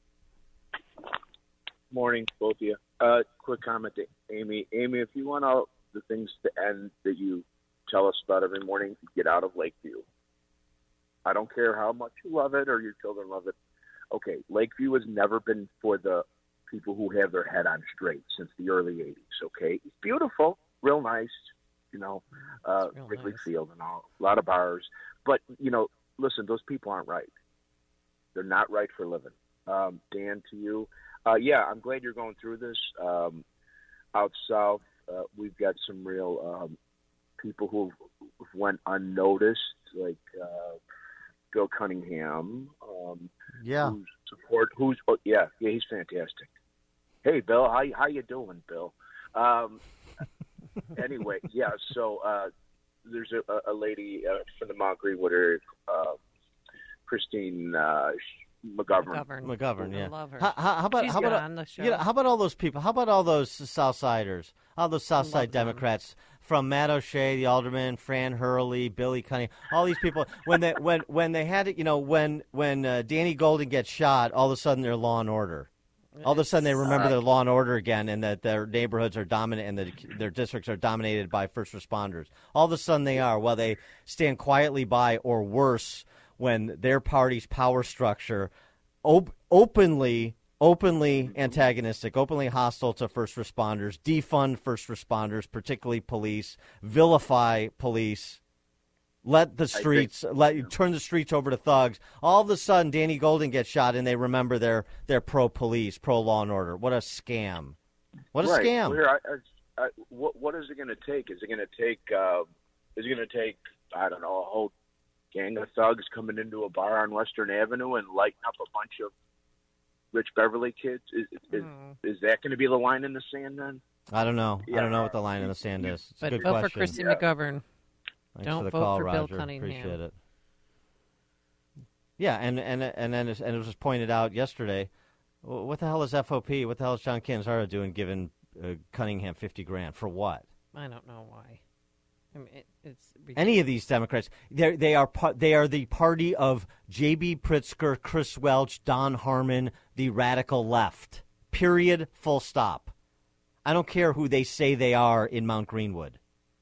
Morning, both of you. Uh, quick comment to Amy. Amy, if you want all the things to end that you tell us about every morning, get out of Lakeview. I don't care how much you love it or your children love it. Okay, Lakeview has never been for the people who have their head on straight since the early eighties, okay? It's beautiful, real nice, you know, uh, Wrigley nice. Field and all, a lot of bars. But, you know, listen, those people aren't right. They're not right for living. Um, Dan, to you. Uh, yeah, I'm glad you're going through this. Um, out south, uh, we've got some real um, people who went unnoticed, like uh, Bill Cunningham. Um, yeah. Who's support? Who's? Oh, yeah, yeah, he's fantastic. Hey, Bill, how how you doing, Bill? Um, anyway, yeah. So uh, there's a, a lady uh, from the Mount Greenwood area, uh, Christine uh, McGovern. McGovern. McGovern, yeah. I love her. How, how, how about She's how good about on the show. You know, how about all those people? How about all those Southsiders? All those Southside Democrats from Matt O'Shea, the alderman, Fran Hurley, Billy Cunningham, all these people. When they when when they had it, you know, when when uh, Danny Golden gets shot, all of a sudden they're law and order. All of a sudden they remember their law and order again, and that their neighborhoods are dominant, and that their districts are dominated by first responders. All of a sudden they are. While they stand quietly by, or worse, when their party's power structure op- openly, openly antagonistic, openly hostile to first responders, defund first responders, particularly police, vilify police, let the streets, think, let you turn the streets over to thugs. All of a sudden, Danny Golden gets shot, and they remember they're they're pro-police, pro-law and order. What a scam! What a right. scam! Well, here, I, I, I, what, what is it going to take? Is it going to take uh, is it going to take, I don't know, a whole gang of thugs coming into a bar on Western Avenue and lighting up a bunch of rich Beverly kids? Is is, Mm. is that going to be the line in the sand then? I don't know. I Yeah. don't know what the line in the sand is. It's a But good vote question. for Christy Yeah. McGovern. Thanks Don't for the vote call, for Bill Roger. Cunningham. Appreciate it. Yeah, and and and then it's- and it was just pointed out yesterday. wh- What the hell is F O P? What the hell is John Canzaro doing, giving uh, Cunningham fifty grand for what? I don't know why. I mean, it, it's Any of these Democrats, they they are pa- they are the party of J B. Pritzker, Chris Welch, Don Harmon, the radical left. Period. Full stop. I don't care who they say they are in Mount Greenwood.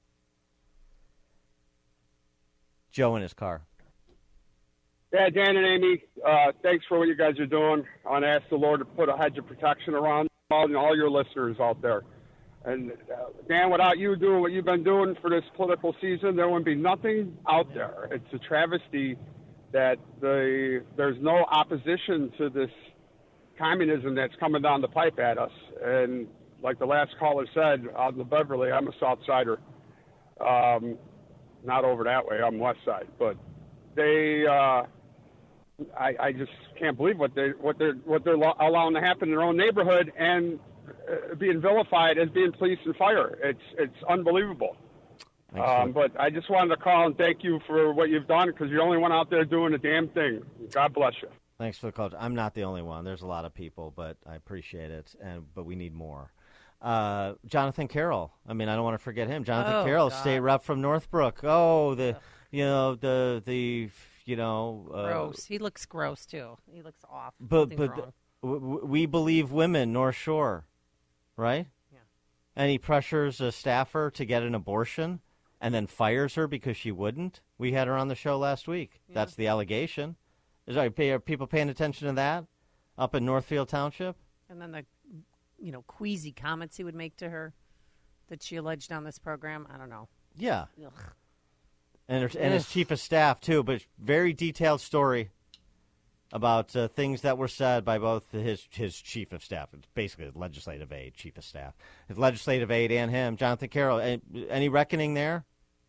Joe in his car. Yeah, Dan and Amy, uh, thanks for what you guys are doing. I want to ask the Lord to put a hedge of protection around all, and all your listeners out there. And, uh, Dan, without you doing what you've been doing for this political season, there would be nothing out there. It's a travesty that the there's no opposition to this communism that's coming down the pipe at us. And like the last caller said, out in the Beverly, I'm a South Sider. Um, not over that way. I'm West Side. But they, uh, I, I just can't believe what they what they're what they're lo- allowing to happen in their own neighborhood and uh, being vilified as being police and fire. It's it's unbelievable. Um, but I just wanted to call and thank you for what you've done because you're the only one out there doing a damn thing. God bless you. Thanks for the call. I'm not the only one. There's a lot of people, but I appreciate it. And but we need more. Uh, Jonathan Carroll. I mean, I don't want to forget him. Jonathan Oh, Carroll, God. state rep from Northbrook. Oh, the you know the the you know uh, gross. He looks gross too. He looks off. But Something's but wrong. w- w- we believe women, North Shore, right? Yeah. And he pressures a staffer to get an abortion, and then fires her because she wouldn't. We had her on the show last week. Yeah. That's the allegation. Is are are people paying attention to that up in Northfield Township? And then the, you know, queasy comments he would make to her that she alleged on this program. I don't know. Yeah. Ugh. And, her, and his Ugh. chief of staff, too, but very detailed story about uh, things that were said by both his his chief of staff. It's basically the legislative aide, chief of staff. His legislative aide and him, Jonathan Carroll. Any, any reckoning there?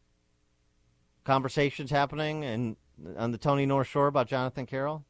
Conversations happening and on the Tony North Shore about Jonathan Carroll?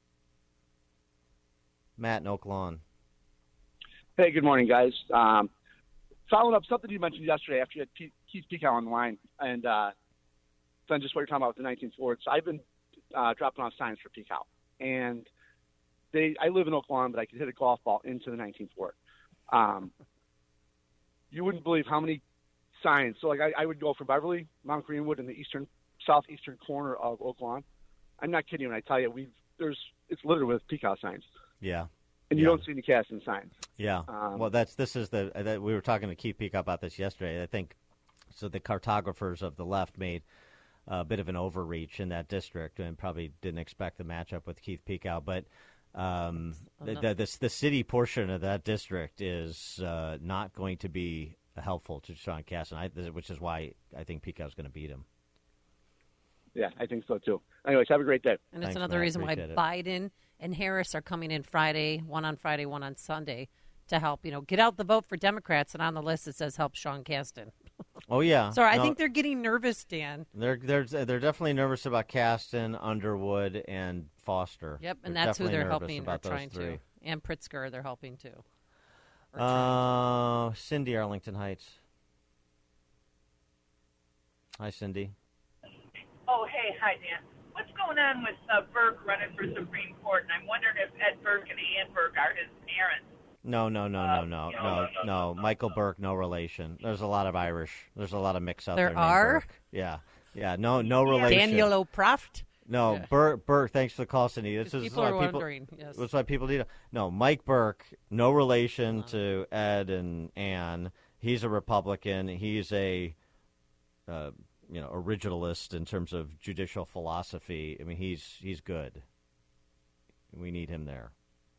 Matt in Oak Lawn. Hey, good morning, guys. Um, following up something you mentioned yesterday after you had Pete, Keith Peacock on the line, and uh, then just what you're talking about with the nineteen fourths. I've been uh, dropping off signs for Peacock, and they. I live in Oak Lawn, but I could hit a golf ball into the nineteen fourth. Um, you wouldn't believe how many signs. So, like, I, I would go from Beverly, Mount Greenwood, in the eastern, southeastern corner of Oak Lawn. I'm not kidding when I tell you we've there's it's littered with Peacock signs. Yeah. And you Yeah. don't see any casting signs. Yeah. Um, well, that's this is the uh, that we were talking to Keith Peacock about this yesterday. I think so. The cartographers of the left made a bit of an overreach in that district and probably didn't expect the matchup with Keith Peacock. But um, the, the, the the city portion of that district is uh, not going to be helpful to Sean Casten, I, which is why I think Peacock's going to beat him. Yeah, I think so too. Anyways, have a great day. And it's Thanks, another Matt. reason why Appreciate it. Biden and Harris are coming in Friday, one on Friday, one on Sunday, to help, you know, get out the vote for Democrats. And on the list it says help Sean Casten. Oh yeah. Sorry, No, I think they're getting nervous, Dan. they're they're they're definitely nervous about Casten, Underwood, and Foster. Yep, and They're that's who definitely they're nervous helping or about those trying three. to. And Pritzker, they're helping too. Uh, Cindy, Arlington Heights. Hi, Cindy. Oh, hey, hi, Dan. What's going on with uh, Burke running for Supreme Court? And I'm wondering if Ed Burke and Ian Burke are his parents. No, no, no, Uh, no, no, no, no, no, no. Michael Burke, no relation. There's a lot of Irish. There's a lot of mix out There there. named are? Burke. Yeah, yeah. No, no relation. Daniel O'Proft? No, Yeah. Burke. Burke. Thanks for the call, Cindy. This 'Cause is people why are people. wondering, yes. That's why people need. To, no, Mike Burke, no relation to Ed and Ann. He's a Republican. He's a, uh, you know, originalist in terms of judicial philosophy. I mean, he's he's good. We need him there.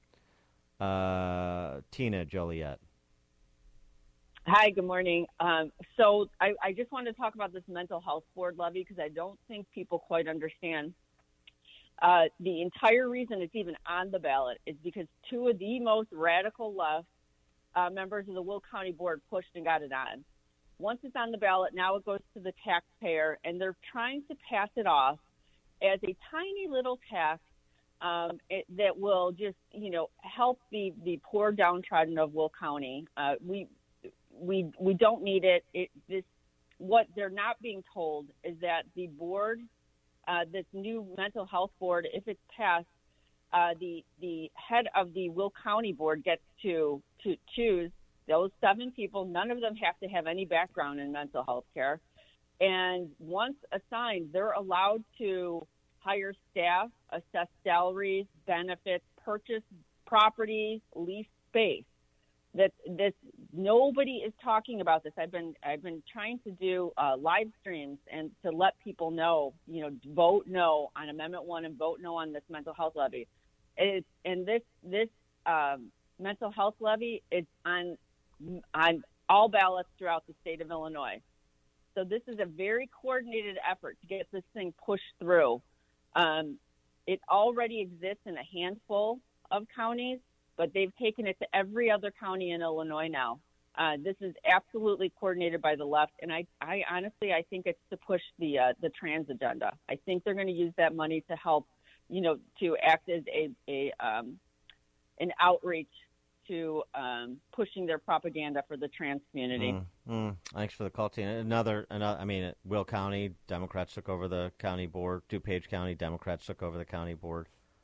Uh, Tina Joliet. Hi, good morning. Um, so I, I just wanted to talk about this mental health board levy because I don't think people quite understand. Uh, the entire reason it's even on the ballot is because two of the most radical left uh, members of the Will County Board pushed and got it on. once it's on the ballot, now it goes to the taxpayer, and they're trying to pass it off as a tiny little tax um, it, that will just, you know, help the, the poor downtrodden of Will County. Uh, we we we don't need it. It this what they're not being told is that the board, uh, this new mental health board, if it's passed, uh, the the head of the Will County board gets to to choose those seven people. None of them have to have any background in mental health care. And once assigned, they're allowed to hire staff, assess salaries, benefits, purchase properties, lease space. That this nobody is talking about this. I've been I've been trying to do uh, live streams and to let people know, you know, vote no on Amendment One and vote no on this mental health levy. It's, and this this um, mental health levy is on on all ballots throughout the state of Illinois. So this is a very coordinated effort to get this thing pushed through. Um, it already exists in a handful of counties, but they've taken it to every other county in Illinois now. Uh, this is absolutely coordinated by the left, and I, I honestly, I think it's to push the uh, the trans agenda. I think they're going to use that money to help, you know, to act as a, a um, an outreach to um, pushing their propaganda for the trans community. Mm, mm. Thanks for the call, Tina. Another, another, I mean, Will County, Democrats took over the county board. DuPage County, Democrats took over the county board.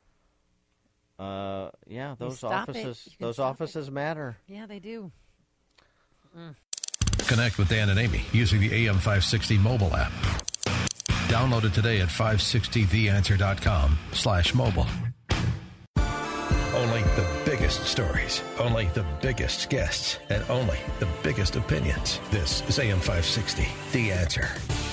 Uh, yeah, those offices, those offices it. matter. Yeah, they do. Mm. Connect with Dan and Amy using the A M five sixty mobile app. Download it today at five sixty the answer dot com slash mobile. Only the biggest stories, only the biggest guests, and only the biggest opinions. This is A M five sixty, The Answer.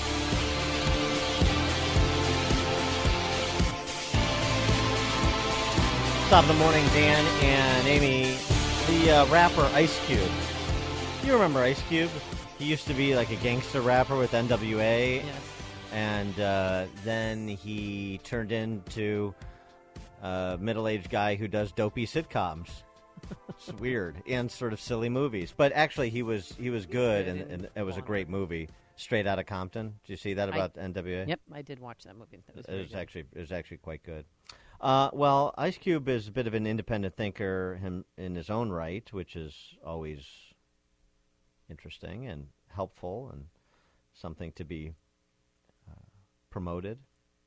Top of the morning, Dan and Amy. The uh, rapper Ice Cube. You remember Ice Cube? He used to be like a gangster rapper with N W A. Yes. And uh, then he turned into a middle-aged guy who does dopey sitcoms. It's weird. And sort of silly movies. But actually, he was he was good, and, and it was a great movie. Straight Outta Compton. Did you see that about I, N W A? Yep, I did watch that movie. That was it was good. actually it was actually quite good. Uh, well, Ice Cube is a bit of an independent thinker him, in his own right, which is always interesting and helpful and something to be uh, promoted.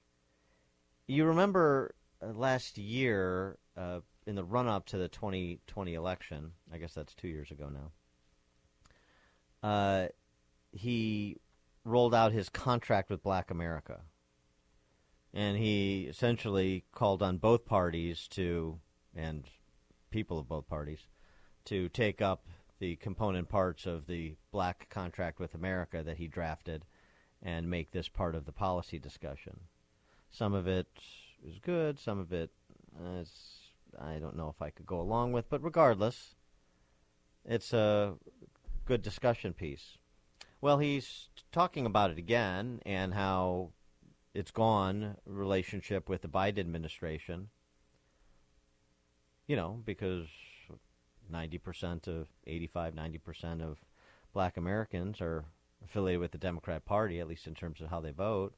You remember uh, last year, uh, in the run-up to the twenty twenty election, I guess that's two years ago now, uh, he rolled out his contract with Black America. And he essentially called on both parties to, and people of both parties, to take up the component parts of the black contract with America that he drafted and make this part of the policy discussion. Some of it is good, some of it uh, is, I don't know if I could go along with, but regardless, it's a good discussion piece. Well, he's talking about it again and how it's gone relationship with the Biden administration, you know, because ninety percent of, eighty-five, ninety percent of black Americans are affiliated with the Democrat Party, at least in terms of how they vote.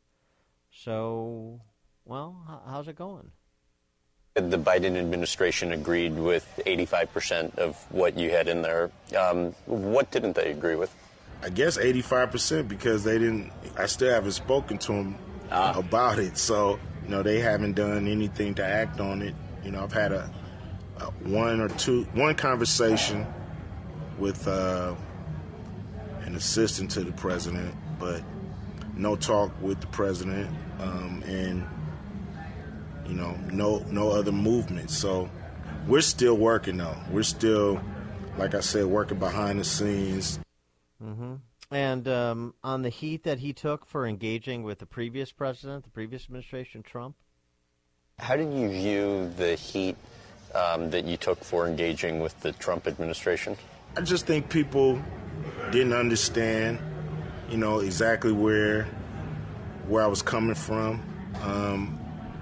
So, well, h- how's it going? The Biden administration agreed with eighty-five percent of what you had in there. Um, what didn't they agree with? I guess eighty-five percent because they didn't, I still haven't spoken to them ah. about it. So, you know, they haven't done anything to act on it. You know, I've had a, a one or two, one conversation with uh, an assistant to the president, but no talk with the president, um, and, you know, no, no other movement. So we're still working, though. We're still, like I said, working behind the scenes. Mm-hmm. And um, on the heat that he took for engaging with the previous president, the previous administration, Trump? How did you view the heat um, that you took for engaging with the Trump administration? I just think people didn't understand, you know, exactly where where I was coming from. Um,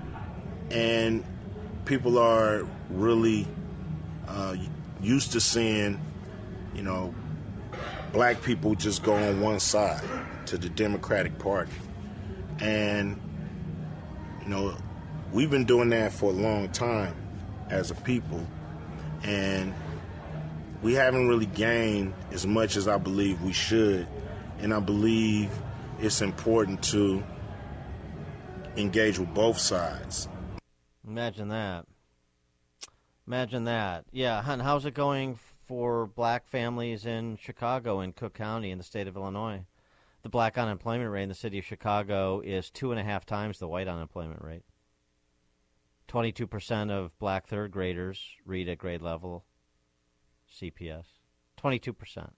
and people are really uh, used to seeing, you know, black people just go on one side to the Democratic Party. And, you know, we've been doing that for a long time as a people, and we haven't really gained as much as I believe we should. And I believe it's important to engage with both sides. Imagine that. Imagine that. Yeah, and how's it going for black families in Chicago and Cook County in the state of Illinois? The black unemployment rate in the city of Chicago is two and a half times the white unemployment rate. twenty-two percent of black third graders read at grade level C P S. twenty-two percent.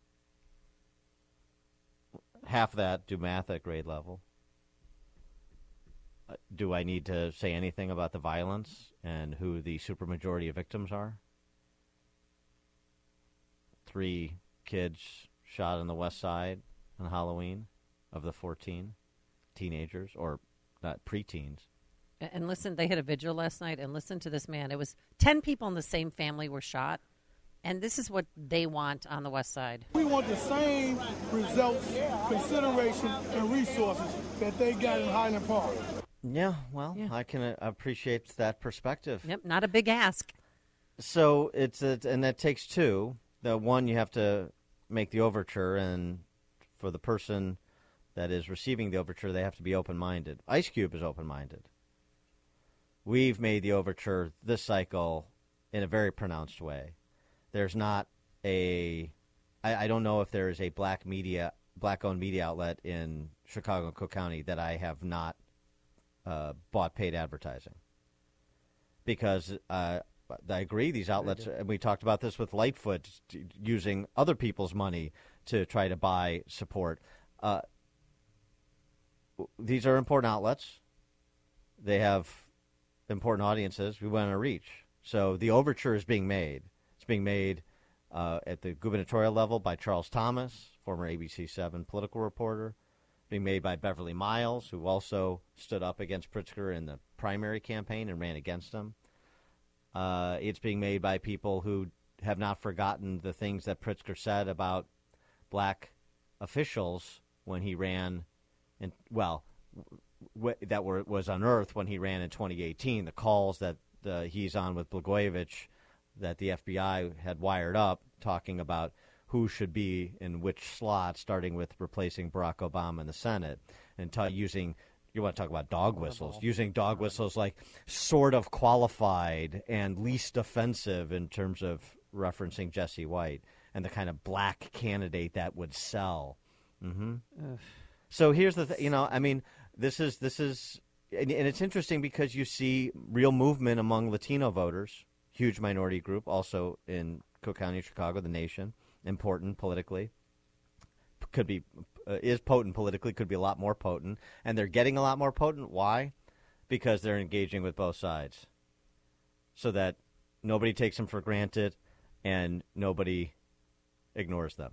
Half of that do math at grade level. Uh, do I need to say anything about the violence and who the supermajority of victims are? Three kids shot on the west side on Halloween of the fourteen teenagers, or not preteens. And listen, they had a vigil last night, and listen to this man. It was ten people in the same family were shot, and this is what they want on the west side. We want the same results, consideration, and resources that they got in Highland Park. Yeah, well, yeah. I can uh, appreciate that perspective. Yep, not a big ask. So it's a, and that takes two. The one, you have to make the overture, and for the person that is receiving the overture, they have to be open-minded. Ice Cube is open-minded. We've made the overture this cycle in a very pronounced way. There's not a, I, I don't know if there is a black media, black-owned media outlet in Chicago and Cook County that I have not uh, bought paid advertising. Because uh, I agree, these outlets, and we talked about this with Lightfoot, using other people's money to try to buy support. Uh, these are important outlets. They have important audiences we want to reach. So the overture is being made. It's being made uh, at the gubernatorial level by Charles Thomas, former A B C seven political reporter, being made by Beverly Miles, who also stood up against Pritzker in the primary campaign and ran against him. Uh, it's being made by people who have not forgotten the things that Pritzker said about black officials when he ran, in, well, w- that were was unearthed when he ran in twenty eighteen. The calls that uh, he's on with Blagojevich that the F B I had wired up, talking about who should be in which slot, starting with replacing Barack Obama in the Senate, and t- using, you want to talk about dog whistles, using dog whistles like sort of qualified and least offensive in terms of referencing Jesse White and the kind of black candidate that would sell. Mm-hmm. So here's the thing, you know, I mean, this is, this is, and, and it's interesting because you see real movement among Latino voters, huge minority group, also in Cook County, Chicago, the nation, important politically, could be, uh, is potent politically, could be a lot more potent, and they're getting a lot more potent. Why? Because they're engaging with both sides, so that nobody takes them for granted and nobody ignores them.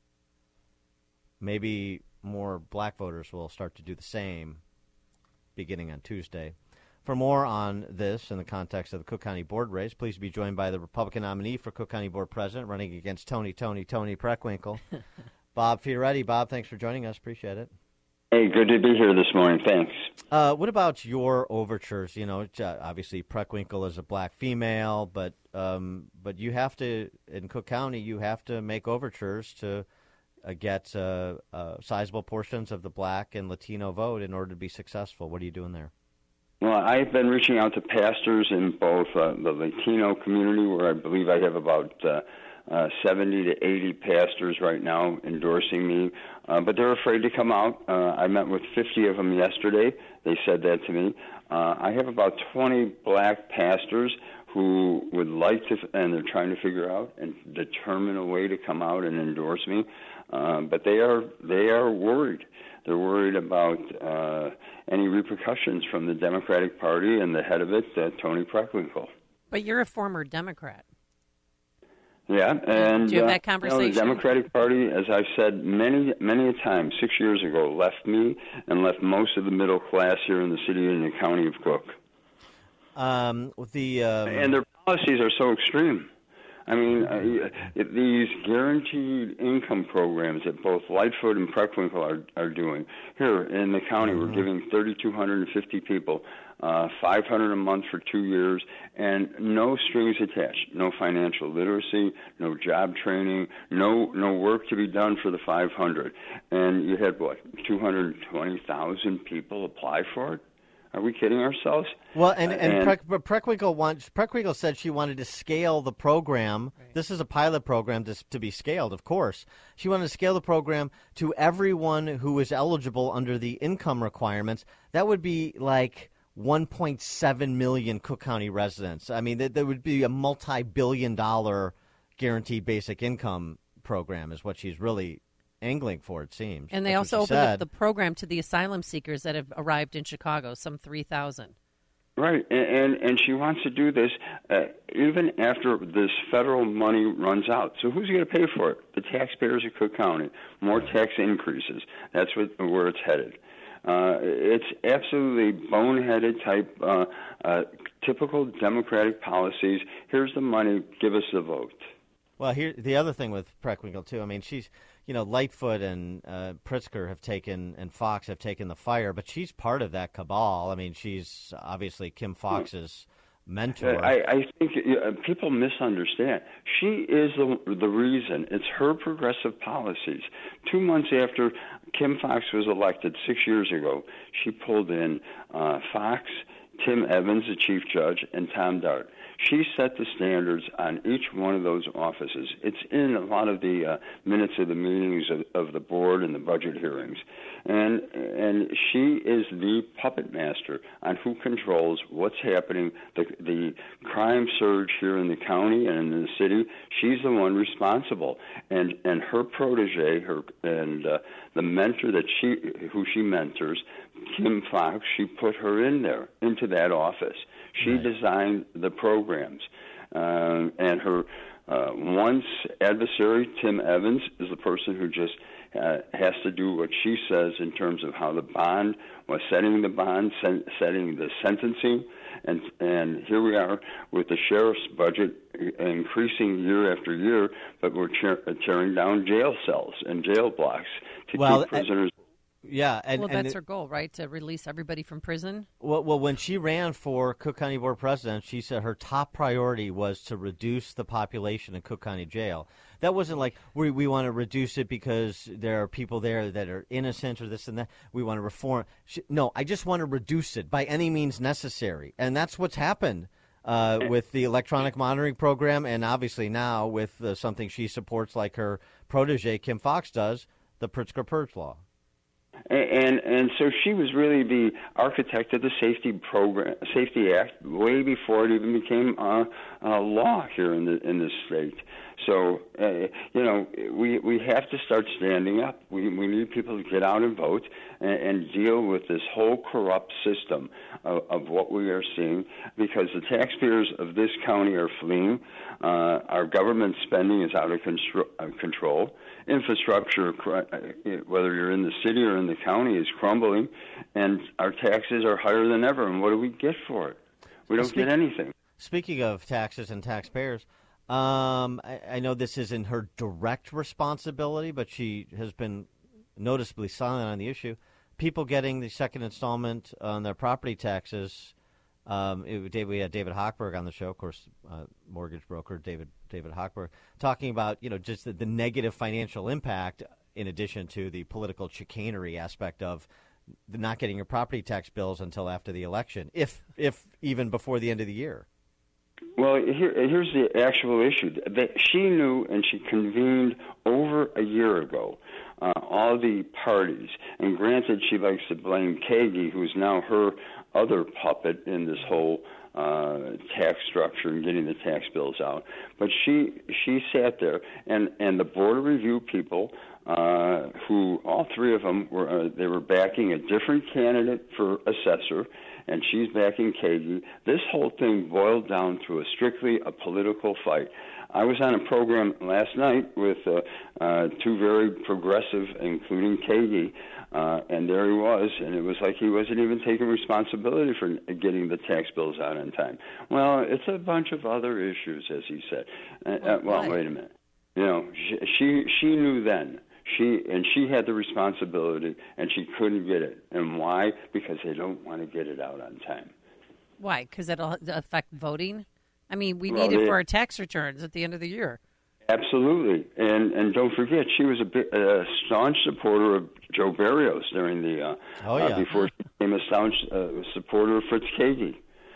Maybe more black voters will start to do the same beginning on Tuesday. For more on this in the context of the Cook County Board race, please be joined by the Republican nominee for Cook County Board President, running against Tony, Tony, Tony Preckwinkle, Bob Fioretti. Bob, thanks for joining us. Appreciate it. Hey, good to be here this morning. Thanks. Uh, what about your overtures? You know, obviously Preckwinkle is a black female, but um, but you have to, in Cook County, you have to make overtures to uh, get uh, uh, sizable portions of the black and Latino vote in order to be successful. What are you doing there? Well, I've been reaching out to pastors in both uh, the Latino community, where I believe I have about uh, uh, seventy to eighty pastors right now endorsing me, uh, but they're afraid to come out. Uh, I met with fifty of them yesterday. They said that to me. Uh, I have about twenty black pastors who would like to, and they're trying to figure out and determine a way to come out and endorse me, uh, but they are they are worried. They're worried about uh, any repercussions from the Democratic Party and the head of it, uh, Tony Preckwinkle. But you're a former Democrat. Yeah, and do you have that uh, conversation? You know, the Democratic Party, as I've said many, many a time, six years ago, left me and left most of the middle class here in the city and the county of Cook. Um, the um... And their policies are so extreme. I mean, uh, these guaranteed income programs that both Lightfoot and Preckwinkle are, are doing. Here in the county, mm-hmm. we're giving three thousand two hundred fifty people uh, five hundred dollars a month for two years, and no strings attached, no financial literacy, no job training, no no work to be done for the five hundred. And you had, what, two hundred twenty thousand people apply for it? Are we kidding ourselves? Well, and, and, and Preck, Preckwinkle, wants, Preckwinkle said she wanted to scale the program. Right. This is a pilot program to, to be scaled, of course. She wanted to scale the program to everyone who is eligible under the income requirements. That would be like one point seven million Cook County residents. I mean, there would be a multi-billion dollar guaranteed basic income program is what she's really angling for, it seems. And they That's also opened said. up the program to the asylum seekers that have arrived in Chicago, some three thousand. Right, and, and and she wants to do this uh, even after this federal money runs out. So who's going to pay for it? The taxpayers of Cook County. More tax increases. That's what, where it's headed. Uh, it's absolutely boneheaded type, uh, uh, typical Democratic policies. Here's the money, give us the vote. Well, here the other thing with Preckwinkle, too, I mean, she's, you know, Lightfoot and uh, Pritzker have taken, and Fox have taken the fire, but she's part of that cabal. I mean, she's obviously Kim Fox's mentor. I, I think uh, people misunderstand. She is the, the reason. It's her progressive policies. Two months after Kim Fox was elected six years ago, she pulled in uh, Fox, Tim Evans, the chief judge, and Tom Dart. She set the standards on each one of those offices. It's in a lot of the uh, minutes of the meetings of, of the board and the budget hearings. And and she is the puppet master on who controls what's happening, the the crime surge here in the county and in the city. She's the one responsible. And and her protege, her and uh, the mentor that she who she mentors, Kim Fox, she put her in there, into that office. She right. designed the programs. Uh, and her uh, once adversary, Tim Evans, is the person who just uh, has to do what she says in terms of how the bond, was setting the bond, sen- setting the sentencing. And, and here we are with the sheriff's budget increasing year after year, but we're tear- tearing down jail cells and jail blocks to well, keep prisoners. Yeah, and well, and that's it, her goal, right? To release everybody from prison. Well, well, when she ran for Cook County Board President, she said her top priority was to reduce the population in Cook County Jail. That wasn't like we we want to reduce it because there are people there that are innocent or this and that. We want to reform. She, no, I just want to reduce it by any means necessary, and that's what's happened uh, with the electronic monitoring program, and obviously now with uh, something she supports, like her protege Kim Fox does, the Pritzker Purge Law. And and so she was really the architect of the safety program, Safety Act, way before it even became uh, uh, law here in the in this state. So uh, you know, we we have to start standing up. We we need people to get out and vote and, and deal with this whole corrupt system of, of what we are seeing, because the taxpayers of this county are fleeing. Uh, our government spending is out of constro- uh, control. Infrastructure, whether you're in the city or in the county, is crumbling, and our taxes are higher than ever. And what do we get for it? We don't Speak- get anything. Speaking of taxes and taxpayers, um, I, I know this isn't her direct responsibility, but she has been noticeably silent on the issue. People getting the second installment on their property taxes. Um, it, we had David Hochberg on the show, of course, uh, mortgage broker David David Hochberg, talking about, you know, just the, the negative financial impact in addition to the political chicanery aspect of the not getting your property tax bills until after the election, if if even before the end of the year. Well, here, here's the actual issue. That she knew, and she convened over a year ago uh, all the parties. And granted, she likes to blame Kagi, who's now her other puppet in this whole uh, tax structure and getting the tax bills out. But she she sat there, and, and the Board of Review people uh, who all three of them were uh, they were backing a different candidate for assessor, and she's backing Kagi. This whole thing boiled down to a strictly a political fight. I was on a program last night with uh, uh, two very progressive, including Kagi, uh, and there he was, and it was like he wasn't even taking responsibility for getting the tax bills out on time. Well, it's a bunch of other issues, as he said. Uh, uh, well, wait a minute. You know, she, she she knew then. She and she had the responsibility, and she couldn't get it. And why? Because they don't want to get it out on time. Why? Because it'll affect voting? I mean, we Well, need it they- for our tax returns at the end of the year. Absolutely, and and don't forget, she was a, bit, a staunch supporter of Joe Barrios during the uh, Oh, yeah. uh, before she became a staunch uh, supporter of Fritz Kagi.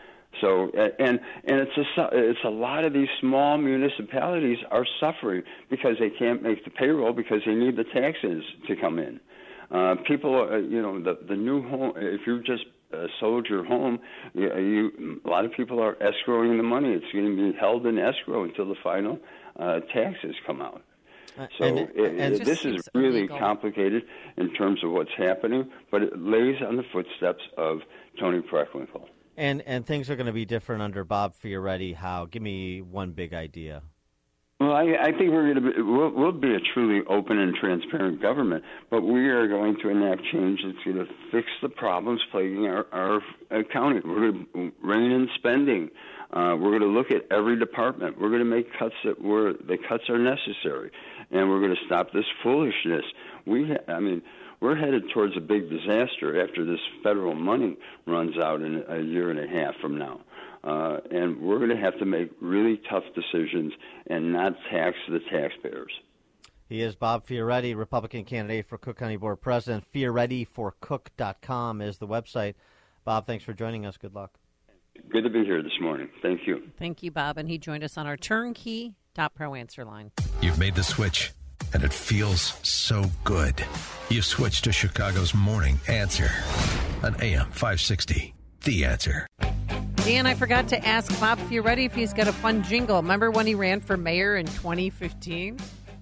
So and and it's a it's a lot of these small municipalities are suffering because they can't make the payroll because they need the taxes to come in. Uh, people, are, you know, the the new home. If you just uh, sold your home, you, you a lot of people are escrowing the money. It's going to be held in escrow until the final uh, taxes come out. So and- it, and it, it this just is seems really illegal. complicated in terms of what's happening, but it lays on the footsteps of Tony Preckwinkle. And and things are going to be different under Bob Fioretti. How? Give me one big idea. Well, I, I think we're going to be, we'll, we'll be a truly open and transparent government, but we are going to enact change that's going to fix the problems plaguing our, our county. We're going to rein in spending. Uh, we're going to look at every department. We're going to make cuts that were the cuts are necessary, and we're going to stop this foolishness. We, ha- I mean. We're headed towards a big disaster after this federal money runs out in a year and a half from now. Uh, and we're going to have to make really tough decisions and not tax the taxpayers. He is Bob Fioretti, Republican candidate for Cook County Board President. Fioretti for cook dot com is the website. Bob, thanks for joining us. Good luck. Good to be here this morning. Thank you. Thank you, Bob. And he joined us on our turnkey Top Pro answer line. You've made the switch, and it feels so good. You've switched to Chicago's Morning Answer on A M five sixty. The Answer. Dan, I forgot to ask Bob Fioretti if he's got a fun jingle. Remember when he ran for mayor in twenty fifteen?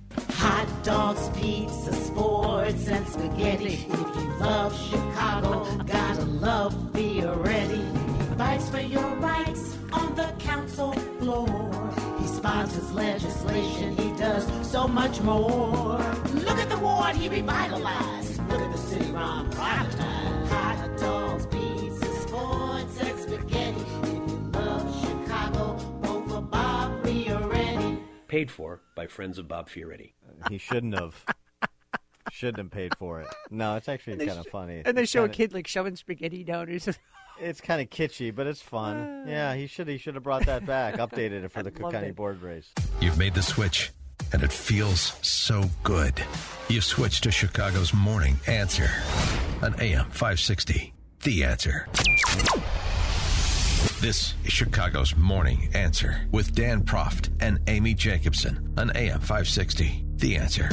Hot dogs, pizza, sports, and spaghetti. If you love Chicago, gotta love Fioretti. He fights for your rights on the council floor. He sponsors legislation. He does so much more. Look at the ward he revitalized. Look at the city Ron privatized. Hot dogs, pizza, sports, and spaghetti. If you love Chicago, vote for Bob Fioretti. Paid for by friends of Bob Fioretti. He shouldn't have. Shouldn't have paid for it. No, it's actually kind of funny. And they It's show a kinda- kid like shoving spaghetti down his. It's kind of kitschy, but it's fun. Yeah, he should he should have brought that back, updated it for the Cook love County it. Board race. You've made the switch, and it feels so good. You've switched to Chicago's Morning Answer on A M five sixty. The Answer. This is Chicago's Morning Answer with Dan Proft and Amy Jacobson on A M five sixty. The Answer.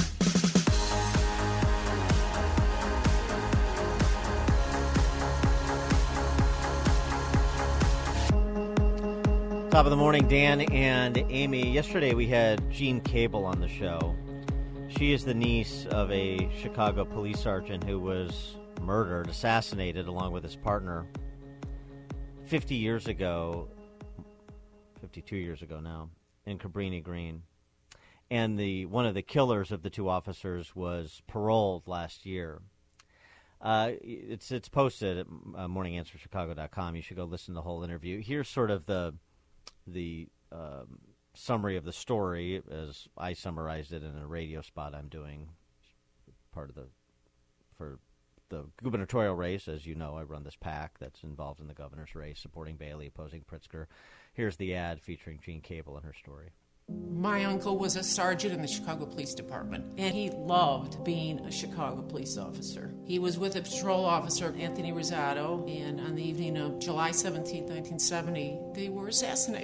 Top of the morning, Dan and Amy. Yesterday we had Jean Cable on the show. She is the niece of a Chicago police sergeant who was murdered, assassinated, along with his partner fifty years ago, fifty-two years ago now, in Cabrini Green. And the one of the killers of the two officers was paroled last year. Uh, it's it's posted at uh, morning answer chicago dot com. You should go listen to the whole interview. Here's sort of the the um, summary of the story as I summarized it in a radio spot I'm doing, part of the for the gubernatorial race. As you know, I run this PAC that's involved in the governor's race, supporting Bailey, opposing Pritzker. Here's the ad featuring Jean Cable and her story. My uncle was a sergeant in the Chicago Police Department, and he loved being a Chicago police officer. He was with a patrol officer, Anthony Rosado, and on the evening of July seventeenth, nineteen seventy, they were assassinated.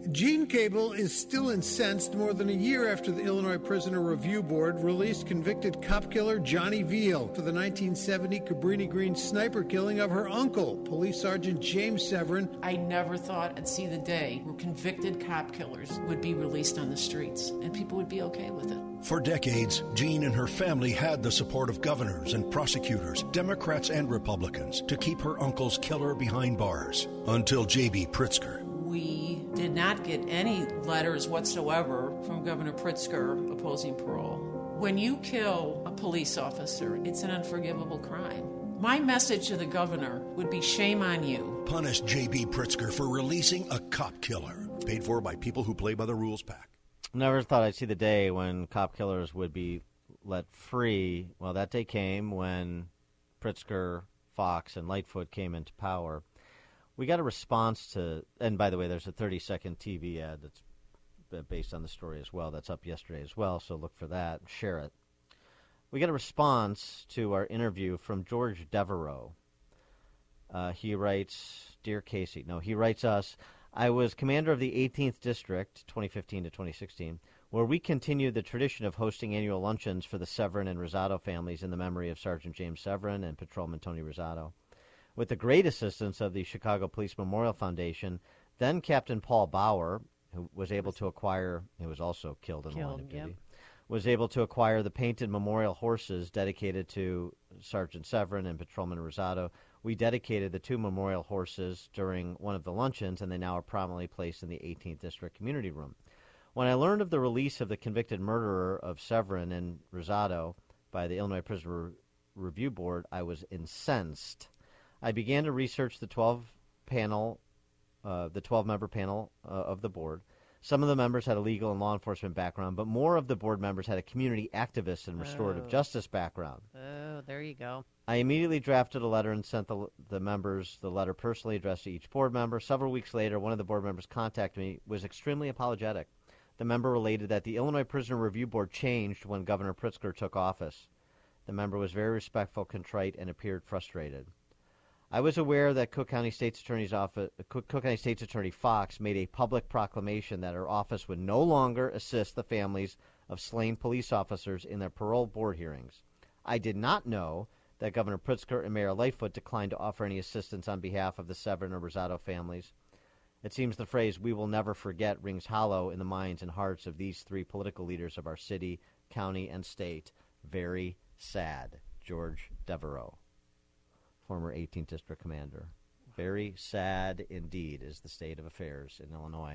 Gene Cable is still incensed more than a year after the Illinois Prisoner Review Board released convicted cop killer Johnny Veal for the nineteen seventy Cabrini Green sniper killing of her uncle, Police Sergeant James Severin. I never thought I'd see the day where convicted cop killers would be released on the streets and people would be okay with it. For decades, Jean and her family had the support of governors and prosecutors, Democrats and Republicans, to keep her uncle's killer behind bars. Until J B. Pritzker. We did not get any letters whatsoever from Governor Pritzker opposing parole. When you kill a police officer, it's an unforgivable crime. My message to the governor would be shame on you. Punish J B. Pritzker for releasing a cop killer. Paid for by people who play by the rules pack. Never thought I'd see the day when cop killers would be let free. Well, that day came when Pritzker, Fox, and Lightfoot came into power. We got a response to, and by the way, there's a thirty-second T V ad that's based on the story as well. That's up yesterday as well, so look for that. Share it. We got a response to our interview from George Devereaux. Uh, he writes, Dear Casey, no, he writes us, I was commander of the eighteenth District, twenty fifteen to twenty sixteen, where we continued the tradition of hosting annual luncheons for the Severin and Rosado families in the memory of Sergeant James Severin and Patrolman Tony Rosado. With the great assistance of the Chicago Police Memorial Foundation, then Captain Paul Bauer, who was able to acquire, he was also killed in the line of duty, yep. was able to acquire the painted memorial horses dedicated to Sergeant Severin and Patrolman Rosado. We dedicated the two memorial horses during one of the luncheons, and they now are prominently placed in the eighteenth District Community Room. When I learned of the release of the convicted murderer of Severin and Rosado by the Illinois Prisoner Review Board, I was incensed. I began to research the twelve panel, uh, the twelve-member panel uh, of the board. Some of the members had a legal and law enforcement background, but more of the board members had a community activist and restorative Oh. justice background. Oh, there you go. I immediately drafted a letter and sent the, the members the letter personally addressed to each board member. Several weeks later, one of the board members contacted me, was extremely apologetic. The member related that the Illinois Prisoner Review Board changed when Governor Pritzker took office. The member was very respectful, contrite, and appeared frustrated. I was aware that Cook County State's Attorney's Office, Cook, Cook County State's Attorney Fox made a public proclamation that her office would no longer assist the families of slain police officers in their parole board hearings. I did not know that Governor Pritzker and Mayor Lightfoot declined to offer any assistance on behalf of the Severin or Rosado families. It seems the phrase, we will never forget, rings hollow in the minds and hearts of these three political leaders of our city, county, and state. Very sad. George Devereaux, former eighteenth District Commander. Very sad indeed is the state of affairs in Illinois.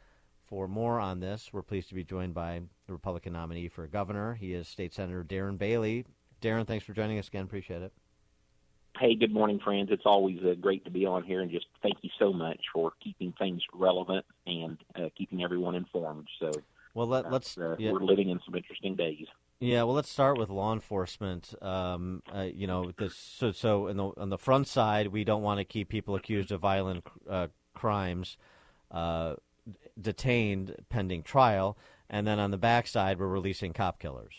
For more on this, we're pleased to be joined by the Republican nominee for governor. He is State Senator Darren Bailey. Darren, thanks for joining us again. Appreciate it. Hey, good morning, friends. It's always uh, great to be on here, and just thank you so much for keeping things relevant and uh, keeping everyone informed. So, well, let, let's uh, yeah. we're living in some interesting days. Yeah, well, let's start with law enforcement. Um, uh, you know, this, so so in the, on the front side, we don't want to keep people accused of violent uh, crimes uh, detained pending trial, and then on the back side, we're releasing cop killers.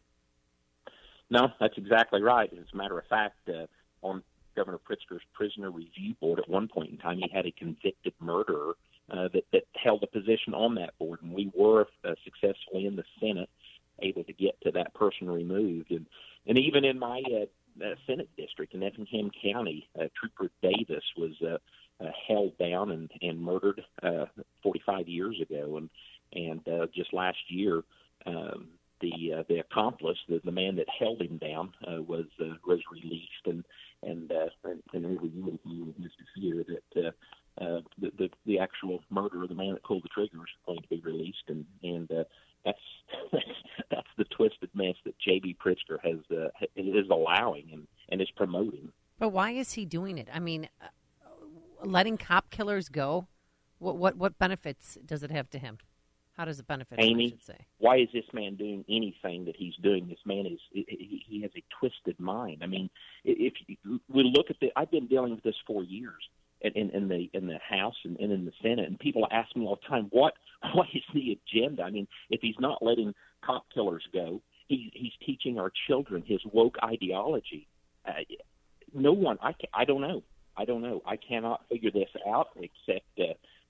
No, that's exactly right. As a matter of fact, uh, on Governor Pritzker's Prisoner Review Board, at one point in time, he had a convicted murderer uh, that, that held a position on that board, and we were uh, successfully in the Senate able to get to that person removed. And, and even in my uh, uh, Senate district in Effingham County, uh, Trooper Davis was uh, uh, held down and, and murdered uh, forty-five years ago. And, and uh, just last year, um, the uh, the accomplice, the, the man that held him down, uh, was uh, was released, and and uh, and, and every year he used to fear that uh, uh, the, the the actual murderer, the man that pulled the trigger, is going to be released, and and uh, that's that's the twisted mess that J B. Pritzker has uh, is allowing and, and is promoting. But why is he doing it? I mean, uh, letting cop killers go, what what what benefits does it have to him? How does it benefit him, Amy, I should say? Why is this man doing anything that he's doing? This man is he, he has a twisted mind. I mean, if you, we look at the, I've been dealing with this for years in, in, in the in the House and, and in the Senate, and people ask me all the time, what what is the agenda? I mean, if he's not letting cop killers go, he, he's teaching our children his woke ideology. Uh, no one, I, I don't know. I don't know. I cannot figure this out except uh,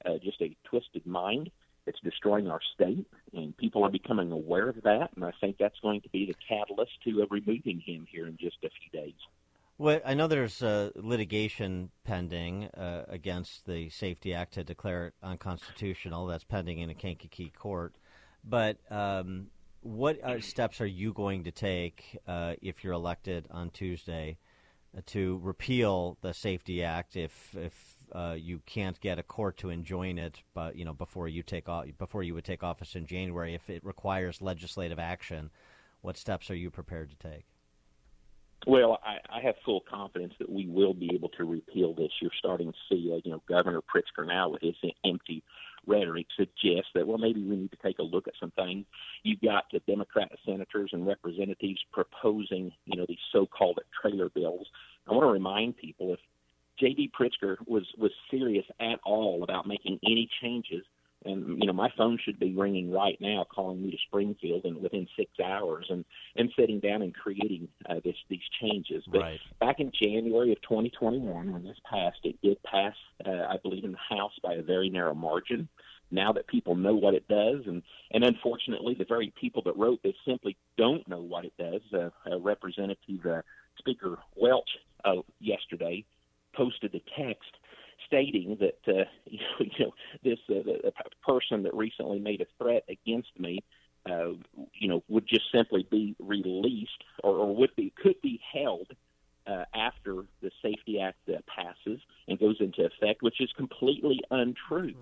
uh, just a twisted mind. It's destroying our state, and people are becoming aware of that, and I think that's going to be the catalyst to uh, removing him here in just a few days. Well, I know there's uh, litigation pending uh, against the Safety Act to declare it unconstitutional. That's pending in a Kankakee court. But um, what are, steps are you going to take uh, if you're elected on Tuesday uh, to repeal the Safety Act if if uh, you can't get a court to enjoin it, but you know before you take off, before you would take office in January? If it requires legislative action, what steps are you prepared to take? Well, I, I have full confidence that we will be able to repeal this. You're starting to see, uh, you know, Governor Pritzker now with his empty rhetoric suggest that, well, maybe we need to take a look at some things. You've got the Democrat senators and representatives proposing, you know, these so-called trailer bills. I want to remind people, if J D. Pritzker was, was serious at all about making any changes, and, you know, my phone should be ringing right now, calling me to Springfield and within six hours and, and sitting down and creating uh, this, these changes. But right. Back in January of twenty twenty-one, when this passed, it did pass, uh, I believe, in the House by a very narrow margin. Now that people know what it does, and, and unfortunately, the very people that wrote this simply don't know what it does. Uh, uh, Representative uh, Speaker Welch uh, yesterday posted a text stating that uh, you know, you know this uh, the person that recently made a threat against me, uh, you know, would just simply be released or, or would be could be held uh, after the Safety Act uh, passes and goes into effect, which is completely untrue.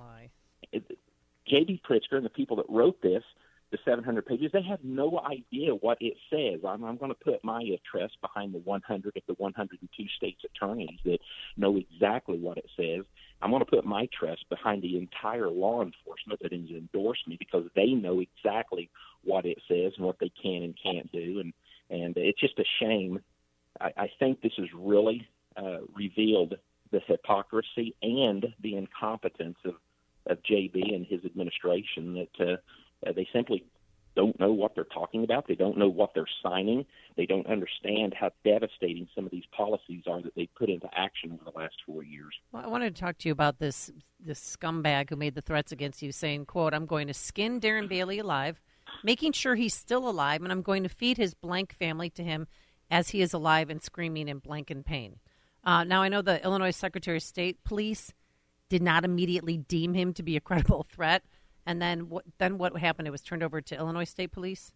J D. Pritzker and the people that wrote this, the seven hundred pages, they have no idea what it says. I'm, I'm going to put my uh, trust behind the one hundred of the one hundred two states' attorneys that know exactly what it says. I'm going to put my trust behind the entire law enforcement that has endorsed me because they know exactly what it says and what they can and can't do. And, and it's just a shame. I, I think this has really uh, revealed the hypocrisy and the incompetence of, of J B and his administration that uh, Uh, they simply don't know what they're talking about. They don't know what they're signing. They don't understand how devastating some of these policies are that they put into action over the last four years. Well, I wanted to talk to you about this this scumbag who made the threats against you, saying, quote, "I'm going to skin Darren Bailey alive, making sure he's still alive, and I'm going to feed his blank family to him as he is alive and screaming in blank in pain." Uh, now, I know the Illinois Secretary of State Police did not immediately deem him to be a credible threat. And then what, then what happened? It was turned over to Illinois State Police?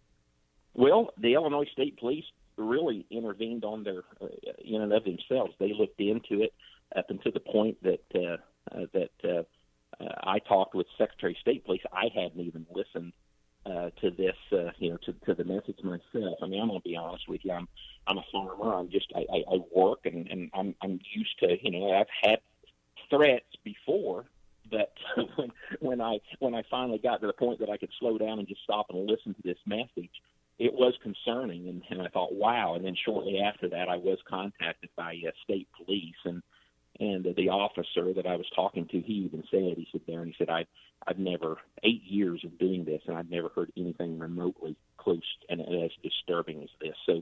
Well, the Illinois State Police really intervened on their, uh, in and of themselves. They looked into it up until the point that uh, uh, that uh, uh, I talked with Secretary of State Police. I hadn't even listened uh, to this, uh, you know, to, to the message myself. I mean, I'm going to be honest with you. I'm I'm a farmer. I'm just I, I, I work and, and I'm I'm used to, you know, I've had threats before. But when when I when I finally got to the point that I could slow down and just stop and listen to this message, it was concerning, and, and I thought, wow. And then shortly after that, I was contacted by uh, state police, and and uh, the officer that I was talking to, he even said, he said there, and he said, I I've never eight years of doing this, and I've never heard anything remotely close and as disturbing as this. So,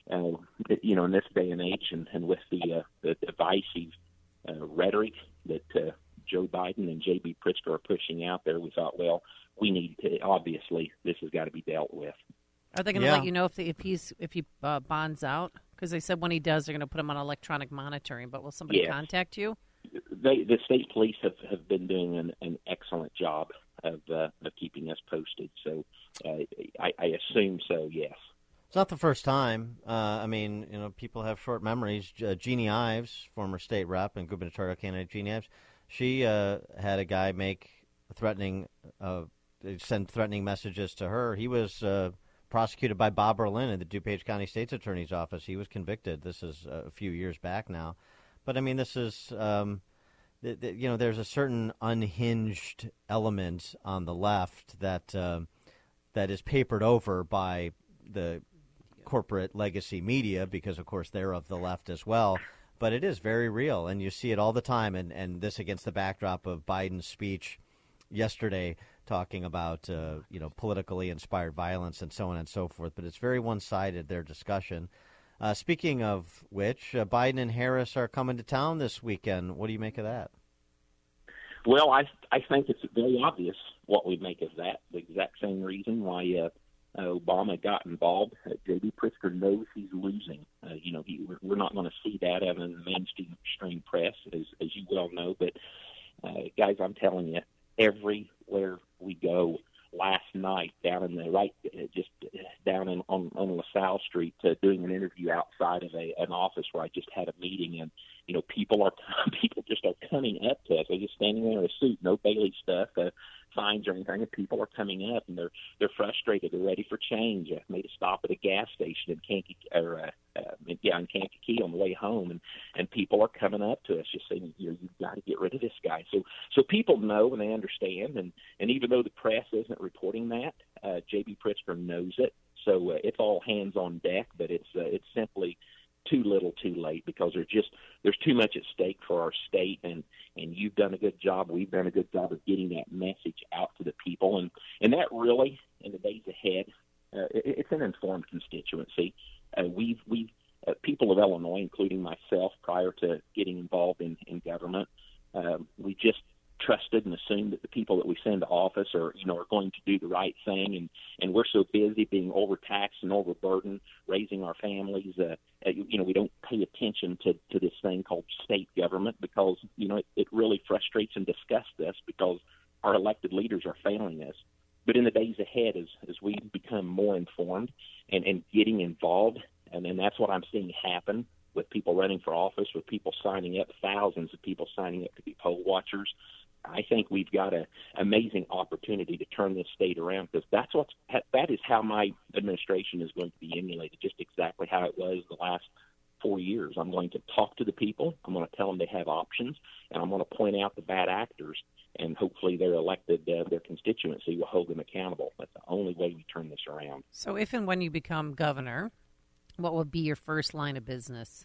uh, you know, in this day and age, and, and with the uh, the divisive uh, rhetoric that uh, Joe Biden and J B. Pritzker are pushing out there, we thought, well, we need to, obviously, this has got to be dealt with. Are they going to Yeah. let you know if, the, if he's if he uh, bonds out? Because they said when he does, they're going to put him on electronic monitoring. But will somebody Yes. contact you? They, the state police have, have been doing an, an excellent job of, uh, of keeping us posted. So uh, I, I assume so, yes. It's not the first time. Uh, I mean, you know, people have short memories. Uh, Jeannie Ives, former state rep and gubernatorial candidate Jeannie Ives, she uh, had a guy make threatening, uh, send threatening messages to her. He was uh, prosecuted by Bob Berlin in the DuPage County State's Attorney's Office. He was convicted. This is a few years back now. But, I mean, this is, um, th- th- you know, there's a certain unhinged element on the left that uh, that is papered over by the corporate legacy media because, of course, they're of the left as well. But it is very real, and you see it all the time, and, and this against the backdrop of Biden's speech yesterday talking about, uh, you know, politically inspired violence and so on and so forth. But it's very one-sided, their discussion. Uh, speaking of which, uh, Biden and Harris are coming to town this weekend. What do you make of that? Well, I I think it's very obvious what we make of that. The exact same reason why uh, uh, Obama got involved. Uh, J B. Pritzker knows he's losing. Uh, you know, he, we're, we're not going to see that out in the mainstream press, as as you well know. But uh, guys, I'm telling you, everywhere we go. Last night, down in the right, uh, just down in, on on LaSalle Street, uh, doing an interview outside of a an office where I just had a meeting, and you know, people are people just are coming up to us. They're just standing there in a suit, no Bailey stuff, uh, signs or anything, and people are coming up and they're they're frustrated. They're ready for change. I made a stop at a gas station in Kankakee, or uh, uh, yeah, in Kankakee on the way home, and and people are coming up to us just saying, you know, you've got to get rid of this guy. So so people know and they understand, and and even though the press isn't reporting that, uh, J B. Pritzker knows it. So uh, it's all hands on deck, but it's uh, it's simply too little, too late, because there's just there's too much at stake for our state, and and you've done a good job. We've done a good job of getting that message out to the people, and and that really, in the days ahead, uh, it, it's an informed constituency. Uh, we've we've uh, people of Illinois, including myself, prior to getting involved in in government, uh, we just trusted and assumed that the people that we send to office are, you know, are going to do the right thing, and and we're so busy being overtaxed and overburdened, raising our families. Uh, you know, we don't pay attention to to this thing called state government, because you know it, it really frustrates and disgusts us, because our elected leaders are failing us. But in the days ahead, as as we become more informed and and getting involved, and and that's what I'm seeing happen with people running for office, with people signing up, thousands of people signing up to be poll watchers. I think we've got an amazing opportunity to turn this state around, because that's what's that is how my administration is going to be emulated, just exactly how it was the last four years. I'm going to talk to the people. I'm going to tell them they have options, and I'm going to point out the bad actors, and hopefully their elected, uh, their constituency will hold them accountable. That's the only way we turn this around. So if and when you become governor, what will be your first line of business?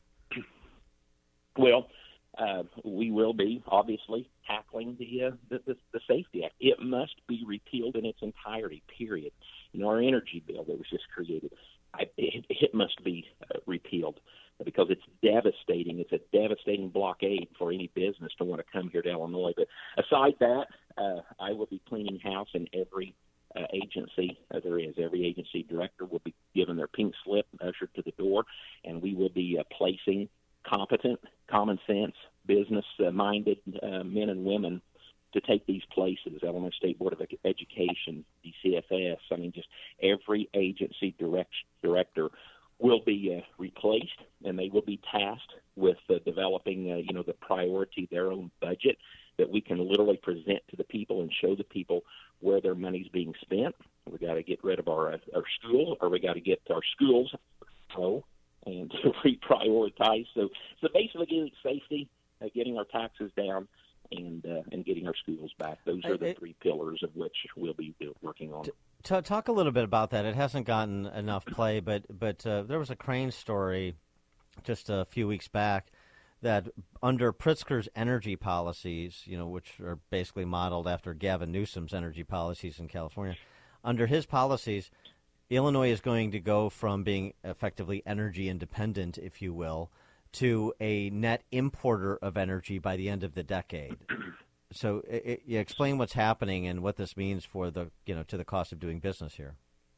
Well, Uh, we will be obviously tackling the, uh, the, the the Safety Act. It must be repealed in its entirety. Period. You know, our energy bill that was just created, I, it, it must be uh, repealed, because it's devastating. It's a devastating blockade for any business to want to come here to Illinois. But aside that, uh, I will be cleaning house in every uh, agency uh, there is. Every agency director will be given their pink slip, ushered to the door, and we will be uh, placing competent, common sense, business-minded uh, men and women to take these places. Illinois State Board of Education, D C F S. I mean, just every agency direct, director will be uh, replaced, and they will be tasked with uh, developing, uh, you know, the priority, their own budget that we can literally present to the people and show the people where their money's being spent. We got to get rid of our uh, our school, or we got to get our schools so and to reprioritize. So, so basically, getting safety, uh, getting our taxes down, and uh, and getting our schools back. Those are the three pillars of which we'll be working on. To talk a little bit about that. It hasn't gotten enough play, but but uh, there was a Crane story just a few weeks back that under Pritzker's energy policies, you know, which are basically modeled after Gavin Newsom's energy policies in California, under his policies, Illinois is going to go from being effectively energy independent, if you will, to a net importer of energy by the end of the decade. So it, it, you explain what's happening and what this means for the, you know, to the cost of doing business here.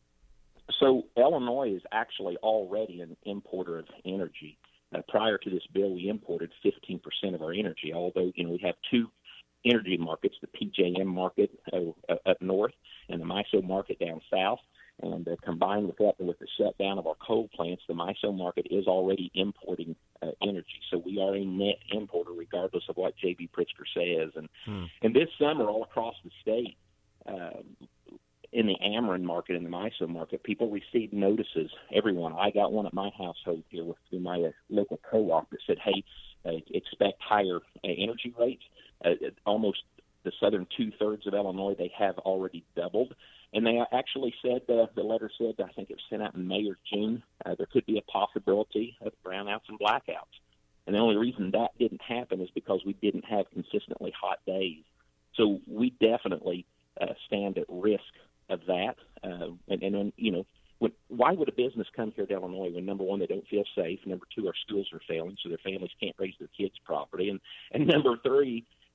So Illinois is actually already an importer of energy. Uh, prior to this bill, we imported fifteen percent of our energy, although, you know, we have two energy markets, the P J M market uh, up north and the MISO market down south. And uh, combined with that, with the shutdown of our coal plants, the MISO market is already importing uh, energy. So we are a net importer, regardless of what J B. Pritzker says. And hmm. and this summer, all across the state, uh, in the Ameren market, in the MISO market, people received notices. Everyone, I got one at my household here with through my uh, local co-op that said, "Hey, uh, expect higher uh, energy rates." Uh, almost the southern two-thirds of Illinois, they have already doubled. And they actually said, uh, the letter said, I think it was sent out in May or June, uh, there could be a possibility of brownouts and blackouts. And the only reason that didn't happen is because we didn't have consistently hot days. So we definitely uh, stand at risk of that. Uh, and, and then, you know, when, why would a business come here to Illinois when, number one, they don't feel safe, number two, our schools are failing, so their families can't raise their kids properly, and, and number three,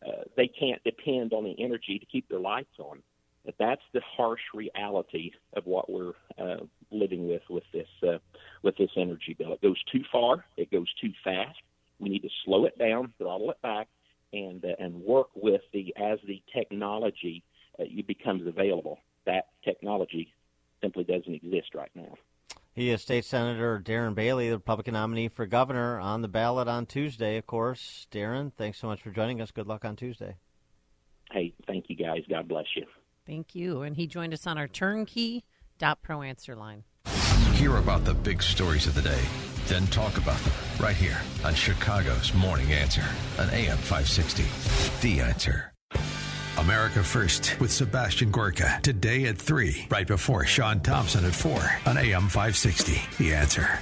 uh, they can't depend on the energy to keep their lights on. But that's the harsh reality of what we're uh, living with with this uh, with this energy bill. It goes too far. It goes too fast. We need to slow it down, throttle it back, and uh, and work with the as the technology uh, becomes available. That technology simply doesn't exist right now. He is State Senator Darren Bailey, the Republican nominee for governor, on the ballot on Tuesday, of course. Darren, thanks so much for joining us. Good luck on Tuesday. Hey, thank you, guys. God bless you. Thank you. And he joined us on our turnkey dot pro answer line. Hear about the big stories of the day, then talk about them right here on Chicago's Morning Answer on A M five sixty. The Answer. America First with Sebastian Gorka today at three, right before Sean Thompson at four on A M five sixty. The Answer.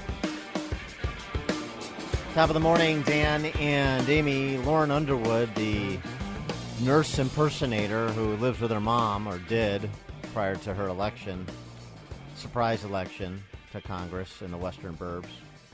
Top of the morning, Dan and Amy. Lauren Underwood, the nurse impersonator who lives with her mom, or did, prior to her election, surprise election to Congress in the Western Burbs.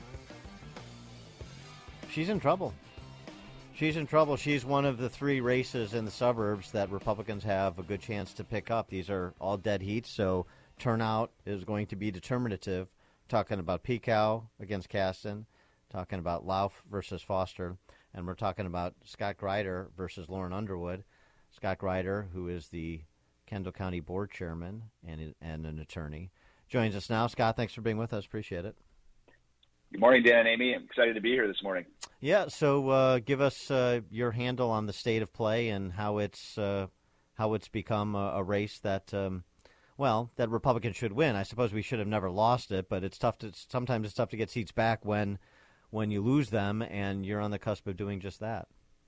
She's in trouble. She's in trouble. She's one of the three races in the suburbs that Republicans have a good chance to pick up. These are all dead heats, so turnout is going to be determinative. Talking about Pekow against Caston, talking about Lauf versus Foster, and we're talking about Scott Greider versus Lauren Underwood. Scott Greider, who is the Kendall County Board Chairman and and an attorney, joins us now. Scott, thanks for being with us. Appreciate it. Good morning, Dan and Amy. I'm excited to be here this morning. Yeah, so uh, give us uh, your handle on the state of play and how it's uh, how it's become a, a race that, um, well, that Republicans should win. I suppose we should have never lost it, but it's tough to sometimes it's tough to get seats back when when you lose them, and you're on the cusp of doing just that.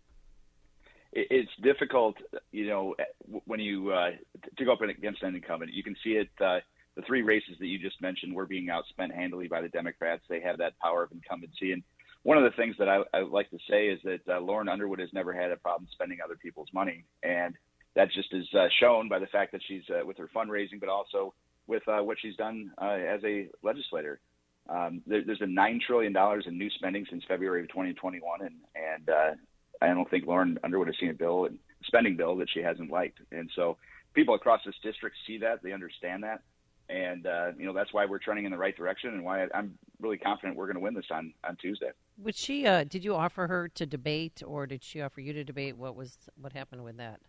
It's difficult, you know, when you uh, to go up against an incumbent. You can see it. Uh, the three races that you just mentioned were being outspent handily by the Democrats. They have that power of incumbency. And one of the things that I, I like to say is that uh, Lauren Underwood has never had a problem spending other people's money. And that just is uh, shown by the fact that she's uh, with her fundraising, but also with uh, what she's done uh, as a legislator. Um, there, there's been nine trillion dollars in new spending since February of twenty twenty-one, and, and uh, I don't think Lauren Underwood has seen a bill, a spending bill, that she hasn't liked. And so people across this district see that, they understand that, and uh, you know that's why we're trending in the right direction, and why I'm really confident we're going to win this on, on Tuesday. Would she? Uh, did you offer her to debate, or did she offer you to debate? What was what happened with that?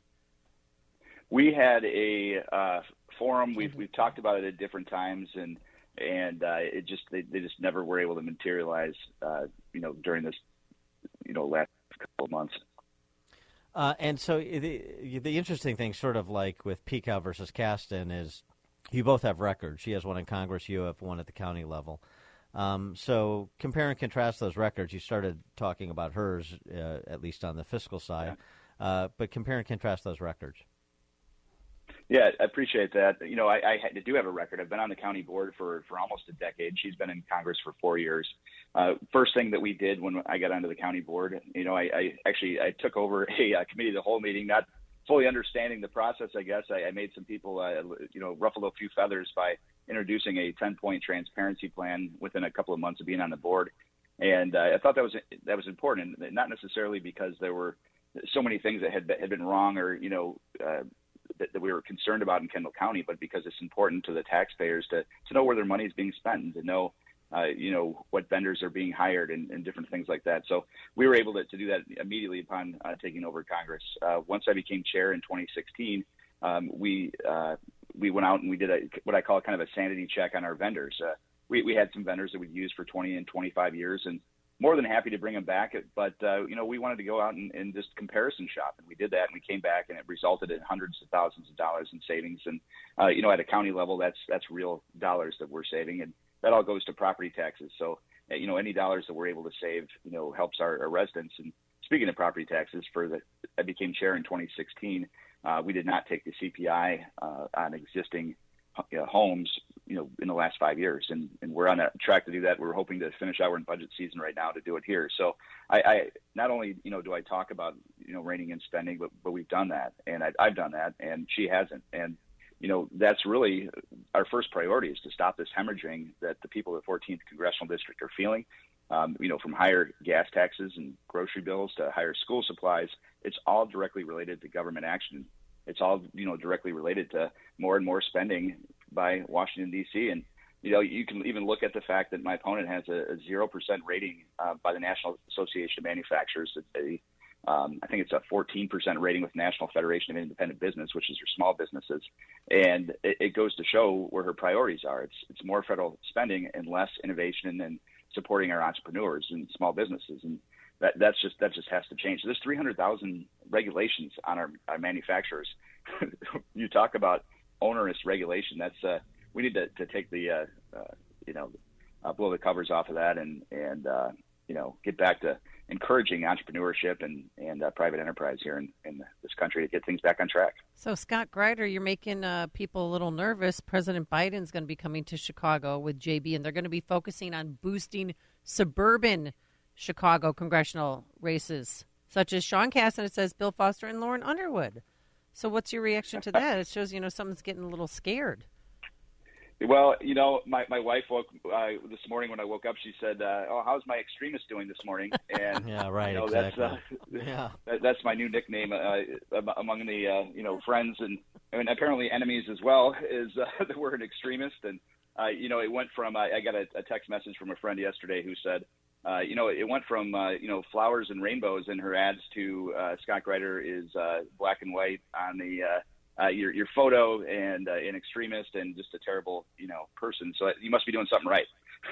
We had a uh, forum. We've we've talked about it at different times, and. And uh, it just they, they just never were able to materialize, uh, you know, during this, you know, last couple of months. Uh, and so the the interesting thing, sort of like with Pekow versus Caston, is you both have records. She has one in Congress. You have one at the county level. Um, so compare and contrast those records. You started talking about hers, uh, at least on the fiscal side, yeah. uh, but compare and contrast those records. Yeah, I appreciate that. You know, I, I do have a record. I've been on the county board for, for almost a decade. She's been in Congress for four years. Uh, first thing that we did when I got onto the county board, you know, I, I actually I took over a, a committee of the whole meeting, not fully understanding the process, I guess. I, I made some people, uh, you know, ruffle a few feathers by introducing a ten-point transparency plan within a couple of months of being on the board. And uh, I thought that was that was important, not necessarily because there were so many things that had, had been wrong or, you know, uh, that, that we were concerned about in Kendall County, but because it's important to the taxpayers to, to know where their money is being spent and to know, uh, you know, what vendors are being hired and, and different things like that. So we were able to, to do that immediately upon uh, taking over Congress. Uh, once I became chair in twenty sixteen, um, we uh, we went out and we did a, what I call kind of a sanity check on our vendors. Uh, we, we had some vendors that we'd used for twenty and twenty-five years, and more than happy to bring them back. But, uh, you know, we wanted to go out and, and just comparison shop. And we did that, and we came back, and it resulted in hundreds of thousands of dollars in savings. And, uh, you know, at a county level, that's that's real dollars that we're saving. And that all goes to property taxes. So, uh, you know, any dollars that we're able to save, you know, helps our, our residents. And speaking of property taxes, for the I became chair in twenty sixteen, uh, we did not take the C P I uh, on existing uh, homes, you know, in the last five years. And, and we're on a track to do that. We're hoping to finish our in budget season right now to do it here. So I, I not only, you know, do I talk about, you know, reining in spending, but, but we've done that. And I, I've done that, and she hasn't. And, you know, that's really our first priority, is to stop this hemorrhaging that the people of the fourteenth Congressional District are feeling. um, you know, from higher gas taxes and grocery bills to higher school supplies. It's all directly related to government action. It's all, you know, directly related to more and more spending by Washington, D C. And, you know, you can even look at the fact that my opponent has a, a zero percent rating uh, by the National Association of Manufacturers. It's a, um, I think it's a fourteen percent rating with National Federation of Independent Business, which is your small businesses. And it, it goes to show where her priorities are. It's, it's more federal spending and less innovation and supporting our entrepreneurs and small businesses. And that, that's just, that just has to change. There's three hundred thousand regulations on our, our manufacturers. You talk about onerous regulation. That's, uh, we need to, to take the, uh, uh, you know, uh, blow the covers off of that and, and, uh, you know, get back to encouraging entrepreneurship and, and uh, private enterprise here in, in this country to get things back on track. So, Scott Greider, you're making uh, people a little nervous. President Biden's going to be coming to Chicago with J B, and they're going to be focusing on boosting suburban Chicago congressional races, such as Sean Cassidy, it says Bill Foster and Lauren Underwood. So what's your reaction to that? It shows, you know, someone's getting a little scared. Well, you know, my, my wife woke uh, this morning when I woke up. She said, uh, "Oh, how's my extremist doing this morning?" And yeah, right, you know, exactly. That's, uh, yeah, that, that's my new nickname uh, among the uh, you know friends and, and apparently enemies as well. Is uh, the word extremist, and uh, you know, it went from uh, I got a, a text message from a friend yesterday who said, uh, you know, it went from uh, you know flowers and rainbows in her ads to uh, Scott Greider is uh, black and white on the. Uh, Uh, your your photo and uh, an extremist and just a terrible you know person. So you must be doing something right.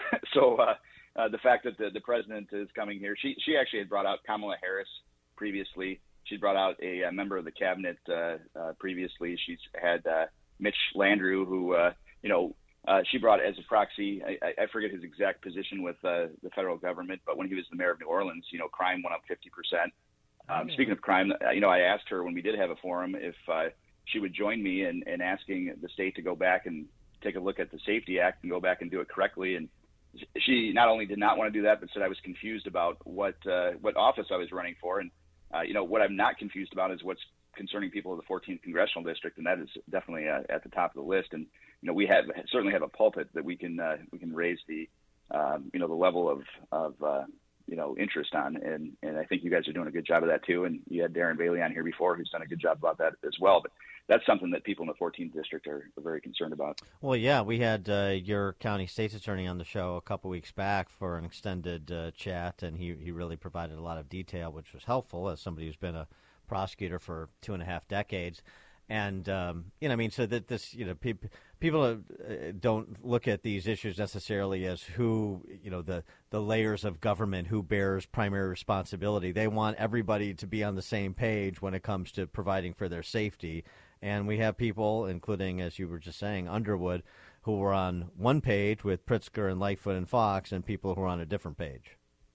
so uh, uh, the fact that the, the president is coming here, she she actually had brought out Kamala Harris previously. She brought out a, a member of the cabinet uh, uh, previously. She's had uh, Mitch Landrieu, who uh, you know uh, she brought as a proxy. I, I forget his exact position with uh, the federal government, but when he was the mayor of New Orleans, you know, crime went up fifty percent. Um, Oh. Speaking of crime, you know, I asked her when we did have a forum if uh, she would join me in, in asking the state to go back and take a look at the Safety Act and go back and do it correctly. And she not only did not want to do that, but said I was confused about what uh, what office I was running for. And, uh, you know, what I'm not confused about is what's concerning people of the fourteenth Congressional District, and that is definitely uh, at the top of the list. And, you know, we have certainly have a pulpit that we can uh, we can raise the, um, you know, the level of, of uh, you know, interest on. And, and I think you guys are doing a good job of that too. And you had Darren Bailey on here before who's done a good job about that as well. But that's something that people in the fourteenth District are, are very concerned about. Well, yeah, we had uh, your county state's attorney on the show a couple weeks back for an extended uh, chat, and he, he really provided a lot of detail, which was helpful as somebody who's been a prosecutor for two and a half decades. And, um, you know, I mean, so that this, you know, pe- people uh, don't look at these issues necessarily as who, you know, the, the layers of government, who bears primary responsibility. They want everybody to be on the same page when it comes to providing for their safety. And we have people, including, as you were just saying, Underwood, who were on one page with Pritzker and Lightfoot and Fox, and people who are on a different page.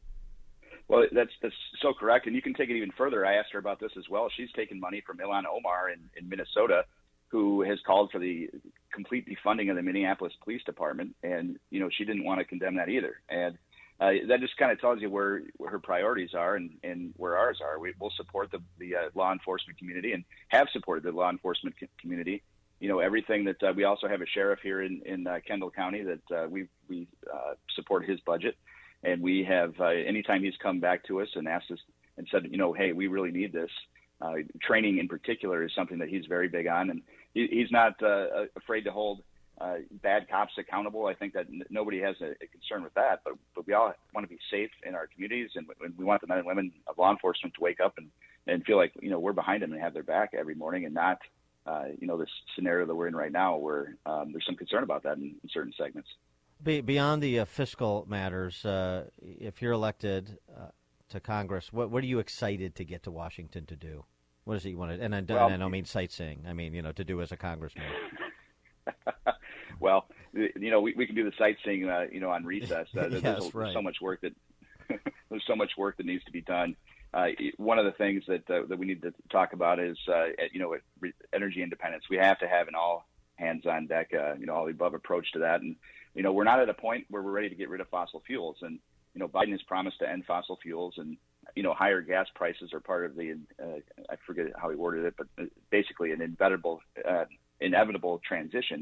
Well, that's that's so correct, and you can take it even further. I asked her about this as well. She's taken money from Ilhan Omar in, in Minnesota, who has called for the complete defunding of the Minneapolis Police Department, and you know she didn't want to condemn that either. And uh, that just kind of tells you where, where her priorities are and, and where ours are. We will support the the uh, law enforcement community and have supported the law enforcement co- community. You know everything that uh, we also have a sheriff here in in uh, Kendall County that uh, we we uh, support his budget. And we have, uh, anytime he's come back to us and asked us and said, you know, hey, we really need this. Uh, training in particular is something that he's very big on. And he, he's not uh, afraid to hold uh, bad cops accountable. I think that n- nobody has a, a concern with that. But, but we all want to be safe in our communities. And, and we want the men and women of law enforcement to wake up and, and feel like, you know, we're behind them and have their back every morning and not, uh, you know, this scenario that we're in right now where um, there's some concern about that in, in certain segments. Be, beyond the uh, fiscal matters, uh, if you're elected uh, to Congress, what what are you excited to get to Washington to do? What is it you want to? And I, don't, Well, and I don't mean sightseeing. I mean, you know, to do as a congressman. Well, you know, we, we can do the sightseeing, uh, you know, on recess. Uh, there's, Yes, a, right. so much work that there's so much work that needs to be done. Uh, one of the things that uh, that we need to talk about is, uh, you know, energy independence. We have to have an all hands on deck, uh, you know, all the above approach to that. And you know, we're not at a point where we're ready to get rid of fossil fuels. And, you know, Biden has promised to end fossil fuels and, you know, higher gas prices are part of the, uh, I forget how he worded it, but basically an inevitable, uh, inevitable transition.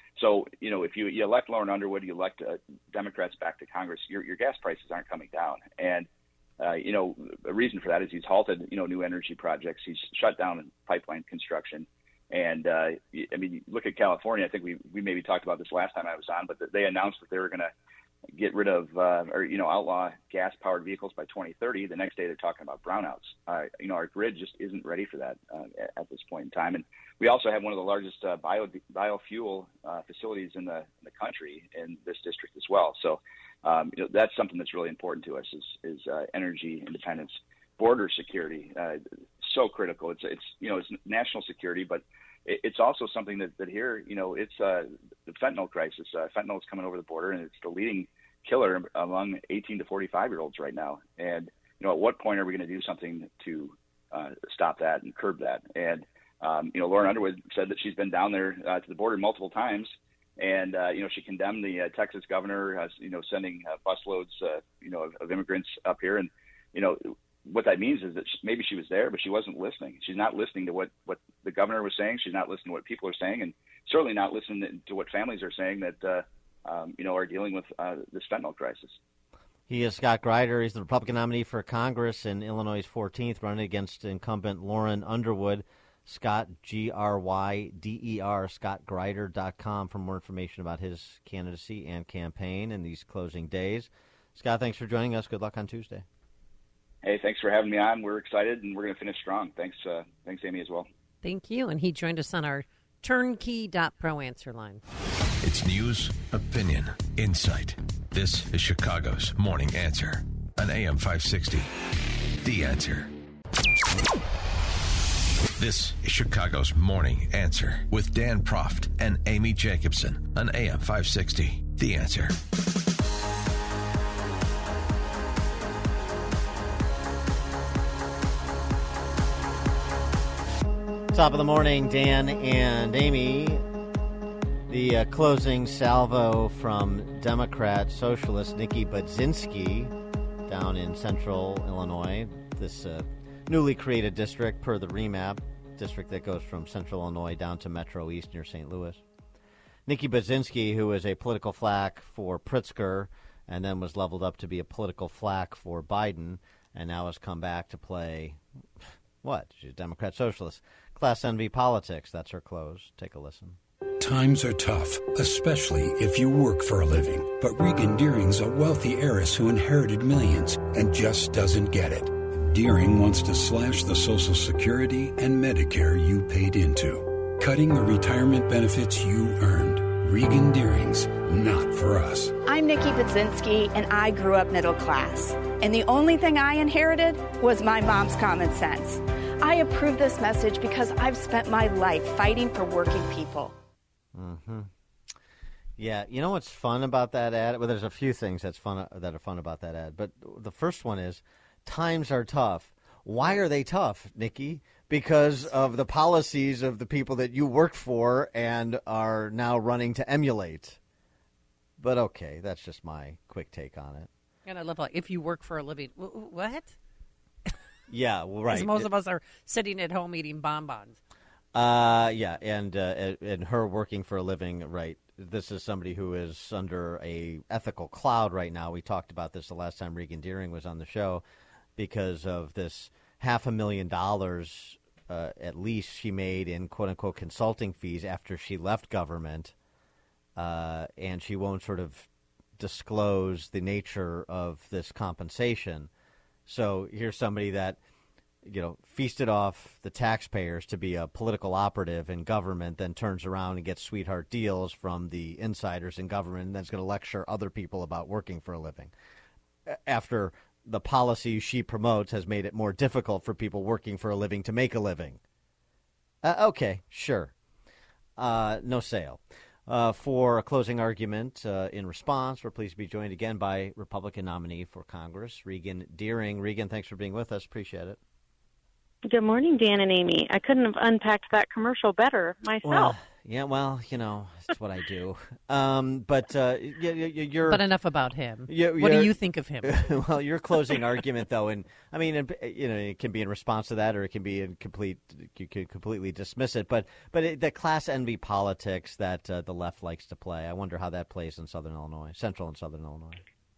So, you know, if you, you elect Lauren Underwood, you elect uh, Democrats back to Congress, your, your gas prices aren't coming down. And, uh, you know, a reason for that is he's halted, you know, new energy projects. He's shut down pipeline construction. And, uh, I mean, look at California. I think we, we maybe talked about this last time I was on, but they announced that they were going to get rid of uh, or, you know, outlaw gas-powered vehicles by twenty thirty. The next day they're talking about brownouts. Uh, you know, our grid just isn't ready for that uh, at this point in time. And we also have one of the largest uh, bio biofuel uh, facilities in the, in the country in this district as well. So, um, you know, that's something that's really important to us is, is uh, energy independence, border security. Uh, so critical. It's, it's, you know, it's national security, but it's also something that, that here, you know, it's uh, the fentanyl crisis. Uh, fentanyl is coming over the border, and it's the leading killer among eighteen to forty-five-year-olds right now. And, you know, at what point are we going to do something to uh, stop that and curb that? And, um, you know, Lauren Underwood said that she's been down there uh, to the border multiple times, and, uh, you know, she condemned the uh, Texas governor, uh, you know, sending uh, busloads, uh, you know, of, of immigrants up here. And, you know, what that means is that she, maybe she was there, but she wasn't listening. She's not listening to what, what the governor was saying. She's not listening to what people are saying, and certainly not listening to what families are saying that, uh, um, you know, are dealing with uh, this fentanyl crisis. He is Scott Greider. He's the Republican nominee for Congress in Illinois' fourteenth, running against incumbent Lauren Underwood. Scott, G R Y D E R, scott greider dot com for more information about his candidacy and campaign in these closing days. Scott, thanks for joining us. Good luck on Tuesday. Hey, thanks for having me on. We're excited, and we're going to finish strong. Thanks, uh, thanks, Amy, as well. Thank you. And he joined us on our turnkey dot pro answer line. It's news, opinion, insight. This is Chicago's Morning Answer on A M five sixty. The Answer. This is Chicago's Morning Answer with Dan Proft and Amy Jacobson on A M five sixty. The Answer. Top of the morning, Dan and Amy. The uh, closing salvo from Democrat Socialist Nikki Budzinski down in central Illinois. This uh, newly created district per the remap, district that goes from central Illinois down to Metro East near Saint Louis. Nikki Budzinski, who is a political flack for Pritzker and then was leveled up to be a political flack for Biden, and now has come back to play, what? She's a Democrat Socialist. Class envy politics. That's her close. Take a listen. Times are tough, especially if you work for a living. But Regan Deering's a wealthy heiress who inherited millions and just doesn't get it. Deering wants to slash the Social Security and Medicare you paid into, cutting the retirement benefits you earned. Regan Deering's not for us. I'm Nikki Budzinski, and I grew up middle class. And the only thing I inherited was my mom's common sense. I approve this message because I've spent my life fighting for working people. Mm-hmm. Yeah, you know what's fun about that ad? Well, there's a few things that's fun that are fun about that ad, but the first one is times are tough. Why are they tough, Nikki? Because of the policies of the people that you work for and are now running to emulate. But okay, that's just my quick take on it. And I love like if you work for a living. What? Yeah, well, right. Because most of us are sitting at home eating bonbons. Uh, yeah, and uh, and her working for a living, right. This is somebody who is under a ethical cloud right now. We talked about this the last time Regan Deering was on the show because of this half a million dollars uh, at least she made in quote-unquote consulting fees after she left government, uh, and she won't sort of disclose the nature of this compensation. So here's somebody that, you know, feasted off the taxpayers to be a political operative in government, then turns around and gets sweetheart deals from the insiders in government, and then is going to lecture other people about working for a living. After the policy she promotes has made it more difficult for people working for a living to make a living. Uh, okay, sure. Uh, no sale. Uh, for a closing argument uh, in response, we're pleased to be joined again by Republican nominee for Congress, Regan Deering. Regan, thanks for being with us. Appreciate it. Good morning, Dan and Amy. I couldn't have unpacked that commercial better myself. Well, Yeah, well, you know, it's what I do. Um, but uh, you, you, you're. But enough about him. You, what do you think of him? Well, your closing argument, though, and I mean, you know, it can be in response to that, or it can be in complete. You can completely dismiss it. But but it, the class envy politics that uh, the left likes to play. I wonder how that plays in Southern Illinois, Central and Southern Illinois.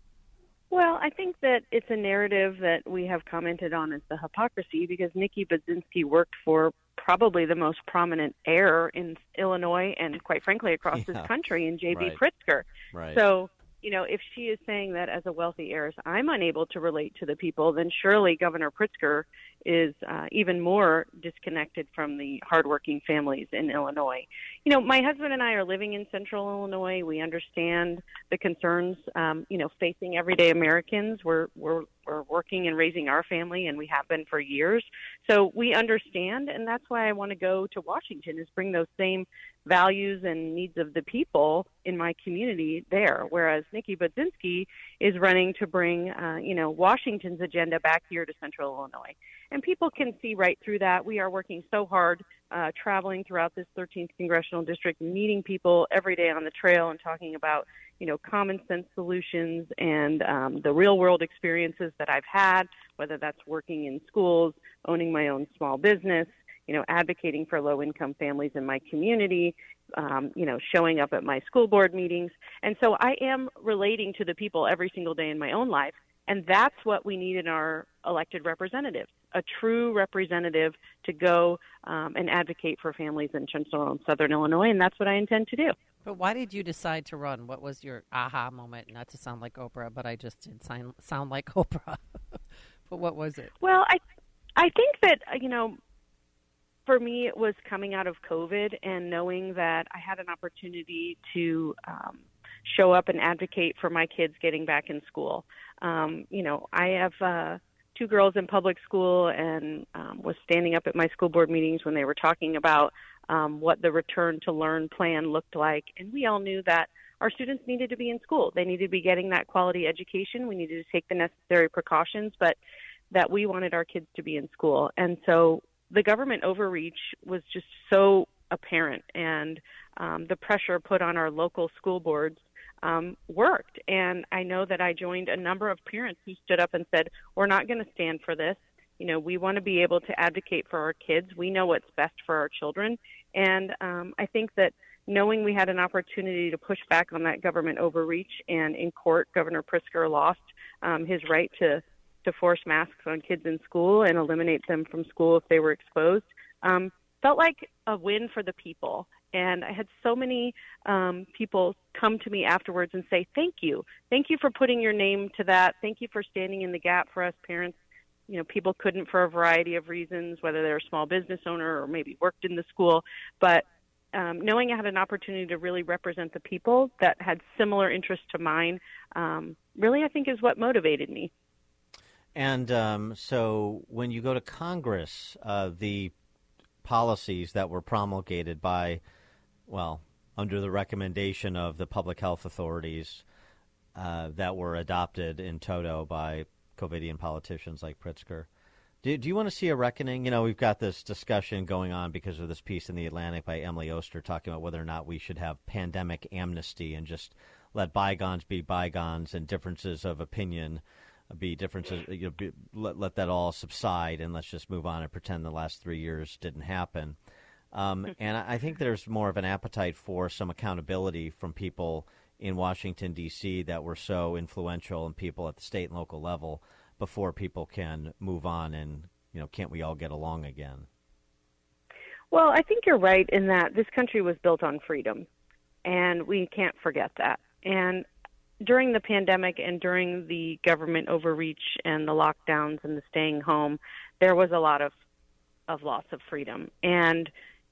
Well, I think that it's a narrative that we have commented on as the hypocrisy because Nikki Budzinski worked for probably the most prominent heir in Illinois and, quite frankly, across Yeah. this country in J B Right. Pritzker. Right. So, you know, if she is saying that as a wealthy heiress, I'm unable to relate to the people, then surely Governor Pritzker is uh, even more disconnected from the hardworking families in Illinois. You know, my husband and I are living in Central Illinois. We understand the concerns, um, you know, facing everyday Americans. We're we're we're working and raising our family, and we have been for years. So we understand, and that's why I want to go to Washington, is bring those same values and needs of the people in my community there, whereas Nikki Budzinski is running to bring, uh, you know, Washington's agenda back here to Central Illinois. And people can see right through that. We are working so hard, uh, traveling throughout this thirteenth Congressional District, meeting people every day on the trail and talking about, you know, common sense solutions and um, the real world experiences that I've had, whether that's working in schools, owning my own small business, you know, advocating for low-income families in my community, um, you know, showing up at my school board meetings. And so I am relating to the people every single day in my own life, and that's what we need in our elected representatives, a true representative to go um, and advocate for families in Central and Southern Illinois, and that's what I intend to do. But why did you decide to run? What was your aha moment? Not to sound like Oprah, but I just did sound, sound like Oprah. But what was it? Well, I, I think that, you know, for me, it was coming out of COVID and knowing that I had an opportunity to um, show up and advocate for my kids getting back in school. Um, you know, I have uh, two girls in public school and um, was standing up at my school board meetings when they were talking about um, what the return to learn plan looked like. And we all knew that our students needed to be in school. They needed to be getting that quality education. We needed to take the necessary precautions, but that we wanted our kids to be in school. And so the government overreach was just so apparent, and um, the pressure put on our local school boards um, worked. And I know that I joined a number of parents who stood up and said, we're not going to stand for this. You know, we want to be able to advocate for our kids. We know what's best for our children. And um, I think that knowing we had an opportunity to push back on that government overreach, and in court, Governor Pritzker lost um, his right to to force masks on kids in school and eliminate them from school if they were exposed, um, felt like a win for the people. And I had so many um, people come to me afterwards and say, thank you. Thank you for putting your name to that. Thank you for standing in the gap for us parents. You know, people couldn't for a variety of reasons, whether they're a small business owner or maybe worked in the school. But um, knowing I had an opportunity to really represent the people that had similar interests to mine, um, really I think is what motivated me. And um, so when you go to Congress, uh, the policies that were promulgated by, well, under the recommendation of the public health authorities uh, that were adopted in toto by COVIDian politicians like Pritzker, do, do you want to see a reckoning? You know, we've got this discussion going on because of this piece in The Atlantic by Emily Oster talking about whether or not we should have pandemic amnesty and just let bygones be bygones and differences of opinion be differences, you know, be, let, let that all subside and let's just move on and pretend the last three years didn't happen. Um, and I, I think there's more of an appetite for some accountability from people in Washington, D C that were so influential and people at the state and local level before people can move on and, you know, can't we all get along again? Well, I think you're right in that this country was built on freedom, and we can't forget that. And during the pandemic and during the government overreach and the lockdowns and the staying home, there was a lot of, of loss of freedom. And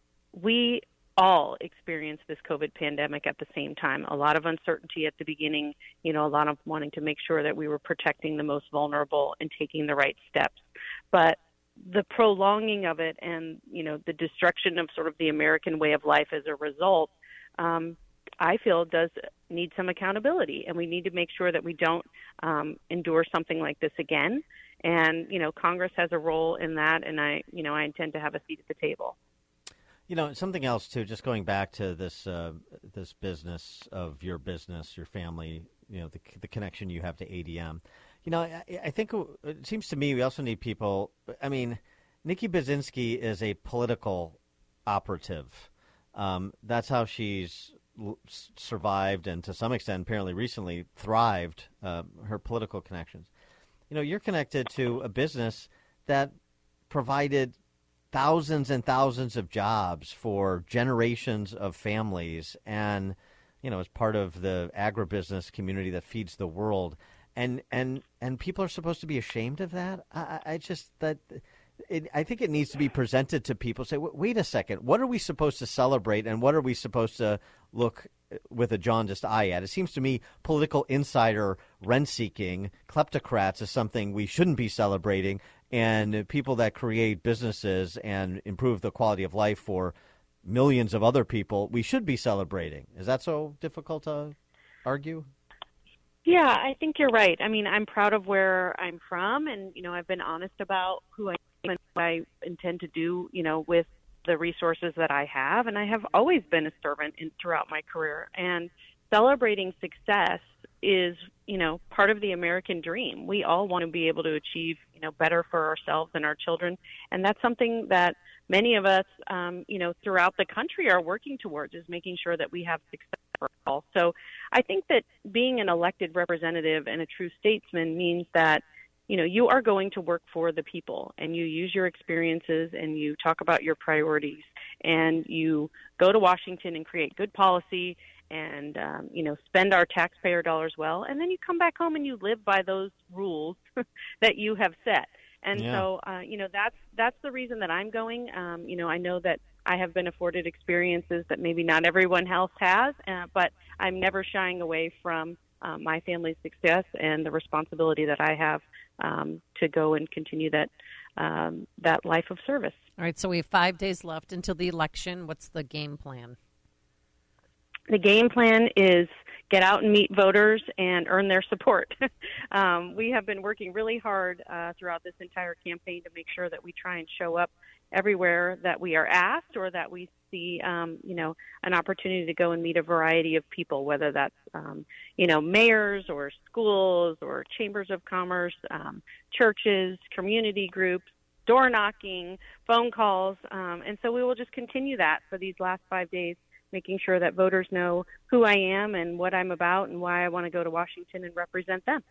we all experienced this COVID pandemic at the same time. A lot of uncertainty at the beginning, you know, a lot of wanting to make sure that we were protecting the most vulnerable and taking the right steps. But the prolonging of it and, you know, the destruction of sort of the American way of life as a result, um, I feel does need some accountability, and we need to make sure that we don't um, endure something like this again. And, you know, Congress has a role in that, and I, you know, I intend to have a seat at the table. You know, something else too. Just going back to this uh, this business of your business, your family. You know, the the connection you have to A D M. You know, I, I think it seems to me we also need people. I mean, Nikki Baczynski is a political operative. Um, that's how she's l- survived and to some extent, apparently recently, thrived, uh, her political connections. You know, you're connected to a business that provided thousands and thousands of jobs for generations of families and, you know, as part of the agribusiness community that feeds the world. And and, and people are supposed to be ashamed of that? I, I just, that... It, I think it needs to be presented to people. Say, wait a second, what are we supposed to celebrate and what are we supposed to look with a jaundiced eye at? It seems to me political insider rent-seeking, kleptocrats is something we shouldn't be celebrating, and people that create businesses and improve the quality of life for millions of other people, we should be celebrating. Is that so difficult to argue? Yeah, I think you're right. I mean, I'm proud of where I'm from, and, you know, I've been honest about who I am and what I intend to do, you know, with the resources that I have. And I have always been a servant in, throughout my career. And celebrating success is, you know, part of the American dream. We all want to be able to achieve, you know, better for ourselves and our children. And that's something that many of us, um, you know, throughout the country are working towards, is making sure that we have success for all. So I think that being an elected representative and a true statesman means that, you know, you are going to work for the people, and you use your experiences and you talk about your priorities, and you go to Washington and create good policy and, um, you know, spend our taxpayer dollars well. And then you come back home and you live by those rules that you have set. And Yeah. so, uh, you know, that's that's the reason that I'm going. Um, you know, I know that I have been afforded experiences that maybe not everyone else has, uh, but I'm never shying away from uh, my family's success and the responsibility that I have um, to go and continue that um, that life of service. All right, so we have five days left until the election. What's the game plan? The game plan is get out and meet voters and earn their support. um, we have been working really hard uh, throughout this entire campaign to make sure that we try and show up everywhere that we are asked, or that we see, um, you know, an opportunity to go and meet a variety of people, whether that's, um, you know, mayors or schools or chambers of commerce, um, churches, community groups, door knocking, phone calls. Um, and so we will just continue that for these last five days, making sure that voters know who I am and what I'm about and why I want to go to Washington and represent them.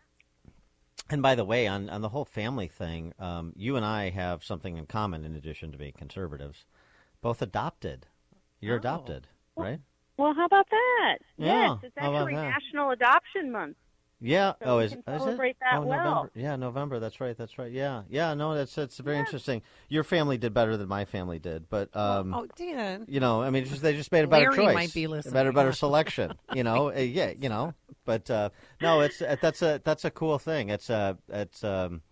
And by the way, on, on the whole family thing, um, you and I have something in common in addition to being conservatives. Both adopted. You're Oh. adopted, right? Well, how about that? Yeah, Yes, it's how about actually that? National Adoption Month. Yeah. So oh, we is, can is it? celebrate that oh, well. November. Yeah, November. That's right. That's right. Yeah. Yeah. No, that's that's very interesting. Your family did better than my family did, but um, oh, Dan. you know, I mean, just, they just made a better Larry choice, might be listening. a better, better selection. You know, Uh, yeah, you know. But uh, no, it's uh, that's a that's a cool thing. It's a it's um,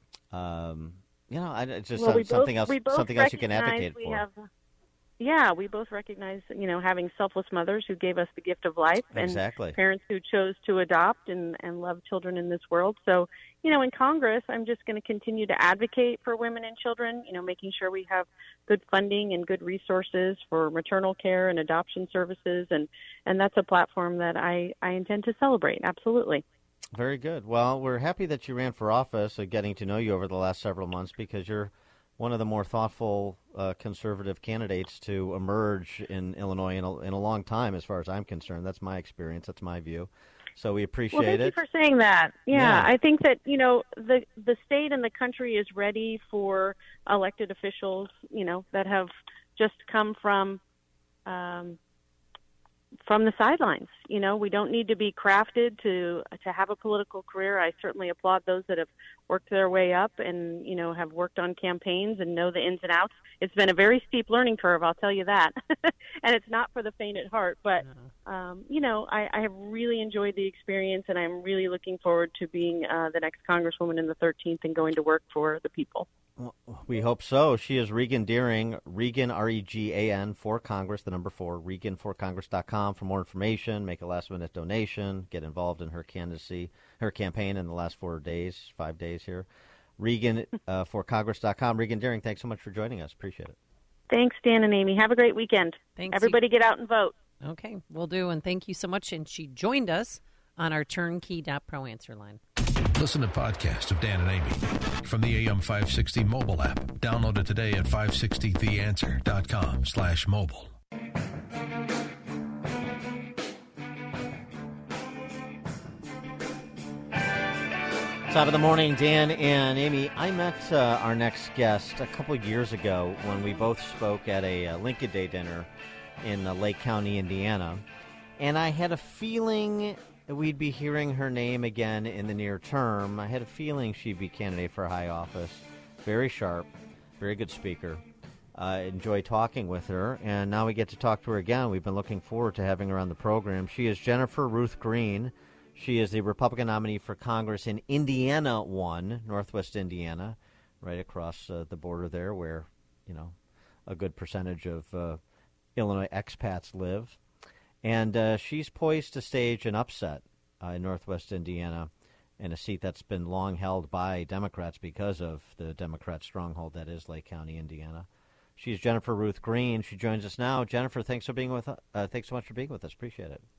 um, you know, I, it's just Well, we something both, else we both something else you can recognize advocate we for. Have, yeah, we both recognize, you know, having selfless mothers who gave us the gift of life, and Exactly. parents who chose to adopt and, and love children in this world. So, you know, in Congress, I'm just going to continue to advocate for women and children, you know, making sure we have good funding and good resources for maternal care and adoption services. And, and that's a platform that I, I intend to celebrate. Absolutely. Very good. Well, we're happy that you ran for office, uh, getting to know you over the last several months, because you're one of the more thoughtful uh, conservative candidates to emerge in Illinois in a, in a long time, as far as I'm concerned. That's my experience. That's my view. So we appreciate well, thank it. you for saying that. Yeah, Yeah. I think that, you know, the the state and the country is ready for elected officials, you know, that have just come from um, from the sidelines. You know, we don't need to be crafted to to have a political career. I certainly applaud those that have worked their way up and, you know, have worked on campaigns and know the ins and outs. It's been a very steep learning curve, I'll tell you that. And it's not for the faint at heart. But, um, you know, I, I have really enjoyed the experience, and I'm really looking forward to being uh, the next Congresswoman in the thirteenth and going to work for the people. Well, we hope so. She is Regan Deering, Regan, R E G A N, for Congress, the number four, Regan for Congress dot com for more information. Make a last-minute donation. Get involved in her candidacy, her campaign in the last four days, five days here. Regan uh, for Congress dot com. Regan Deering, thanks so much for joining us. Appreciate it. Thanks, Dan and Amy. Have a great weekend. Thanks. Everybody get out and vote. Okay, we'll do, and thank you so much. And she joined us on our turnkey dot pro answer line. Listen to podcasts of Dan and Amy from the A M five sixty mobile app. Download it today at five sixty the answer dot com slash mobile. Top of the morning, Dan and Amy. I met uh, our next guest a couple of years ago when we both spoke at a uh, Lincoln Day dinner in uh, Lake County, Indiana. And I had a feeling that we'd be hearing her name again in the near term. I had a feeling she'd be candidate for high office. Very sharp, very good speaker. I uh, enjoy talking with her, and now we get to talk to her again. We've been looking forward to having her on the program. She is Jennifer Ruth Green. She is the Republican nominee for Congress in Indiana one, Northwest Indiana, right across uh, the border there where, you know, a good percentage of uh, Illinois expats live. And uh, she's poised to stage an upset uh, in Northwest Indiana in a seat that's been long held by Democrats because of the Democrat stronghold that is Lake County, Indiana. She's Jennifer Ruth Green. She joins us now. Jennifer, thanks for being with us. Uh, thanks so much for being with us. Appreciate it.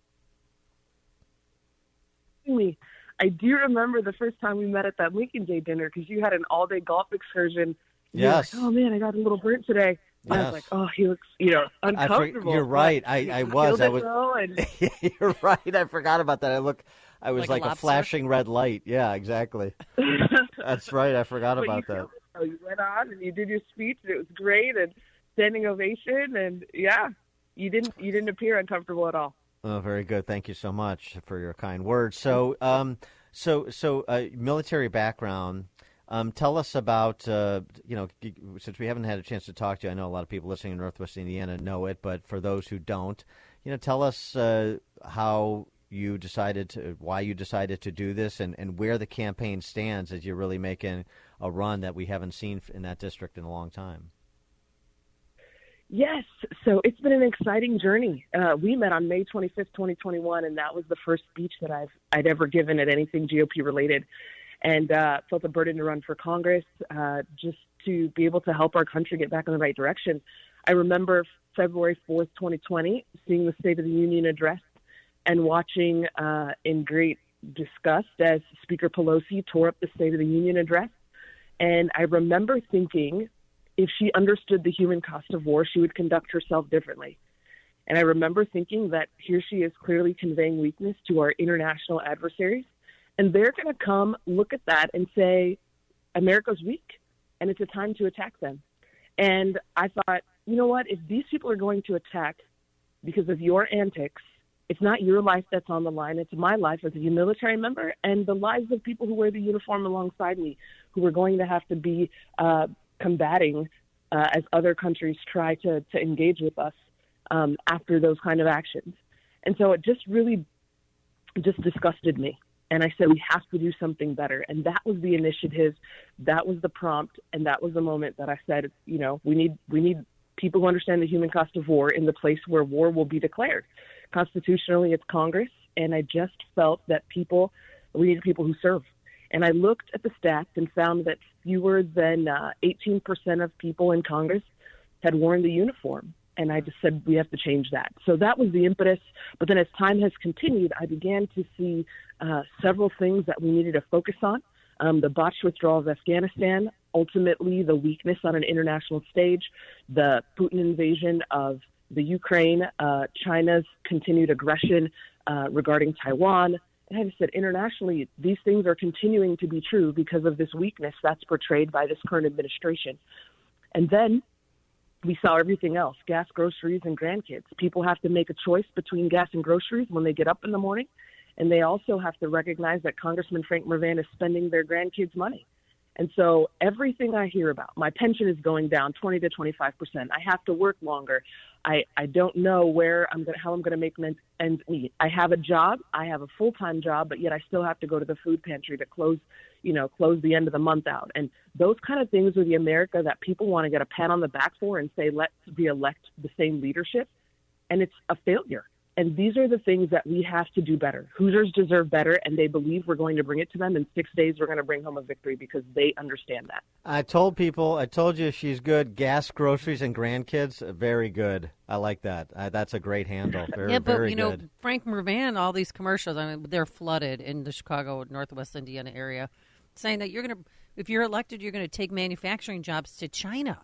Me. I do remember the first time we met at that Lincoln Day dinner because you had an all-day golf excursion. You yes. were like, oh, man, I got a little burnt today. Yes. I was like, oh, he looks, you know, uncomfortable. I for, you're right. I, I was. I was. And... You're right. I forgot about that. I look. I was like, like a, a flashing red light. Yeah, exactly. That's right. I forgot but about you that. So you went on and you did your speech and it was great and standing ovation and yeah, you didn't you didn't appear uncomfortable at all. Oh, very good. Thank you so much for your kind words. So, um, so, so, uh, military background. Um, tell us about, uh, you know, since we haven't had a chance to talk to you, I know a lot of people listening in Northwest Indiana know it, but for those who don't, you know, tell us uh, how you decided to, why you decided to do this, and, and where the campaign stands as you're really making a run that we haven't seen in that district in a long time. Yes. So it's been an exciting journey. Uh, we met on May twenty-fifth, twenty twenty-one, and that was the first speech that I've I'd ever given at anything G O P related, and uh, felt a burden to run for Congress uh, just to be able to help our country get back in the right direction. I remember February fourth, twenty twenty, seeing the State of the Union address and watching uh, in great disgust as Speaker Pelosi tore up the State of the Union address. And I remember thinking, if she understood the human cost of war, she would conduct herself differently. And I remember thinking that here she is clearly conveying weakness to our international adversaries, and they're going to come look at that and say, America's weak, and it's a time to attack them. And I thought, you know what, if these people are going to attack because of your antics, it's not your life that's on the line. It's my life as a military member and the lives of people who wear the uniform alongside me, who are going to have to be uh, combating uh, as other countries try to, to engage with us um, after those kind of actions. And so it just really just disgusted me. And I said, we have to do something better. And that was the initiative. That was the prompt. And that was the moment that I said, you know, we need we need people who understand the human cost of war in the place where war will be declared. Constitutionally, it's Congress. And I just felt that people, we need people who serve. And I looked at the stats and found that fewer than uh, eighteen percent of people in Congress had worn the uniform. And I just said, we have to change that. So that was the impetus. But then as time has continued, I began to see uh, several things that we needed to focus on. Um, the botched withdrawal of Afghanistan, ultimately the weakness on an international stage, the Putin invasion of the Ukraine, uh, China's continued aggression uh, regarding Taiwan. And I just said, internationally, these things are continuing to be true because of this weakness that's portrayed by this current administration. And then we saw everything else, gas, groceries, and grandkids. People have to make a choice between gas and groceries when they get up in the morning. And they also have to recognize that Congressman Frank Mrvan is spending their grandkids' money. And so everything I hear about, my pension is going down twenty to twenty-five percent. I have to work longer. I, I don't know where I'm going, how I'm going to make ends meet. I have a job. I have a full-time job, but yet I still have to go to the food pantry to close, you know, close the end of the month out. And those kind of things are the America that people want to get a pat on the back for and say, let's re-elect the same leadership. And it's a failure. And these are the things that we have to do better. Hoosiers deserve better, and they believe we're going to bring it to them. In six days, we're going to bring home a victory because they understand that. I told people, I told you she's good. Gas, groceries, and grandkids, very good. I like that. Uh, that's a great handle. Very, yeah, but, very you know, good. Frank Mervan, all these commercials, I mean, they're flooded in the Chicago, Northwest Indiana area, saying that you're going to, if you're elected, you're going to take manufacturing jobs to China.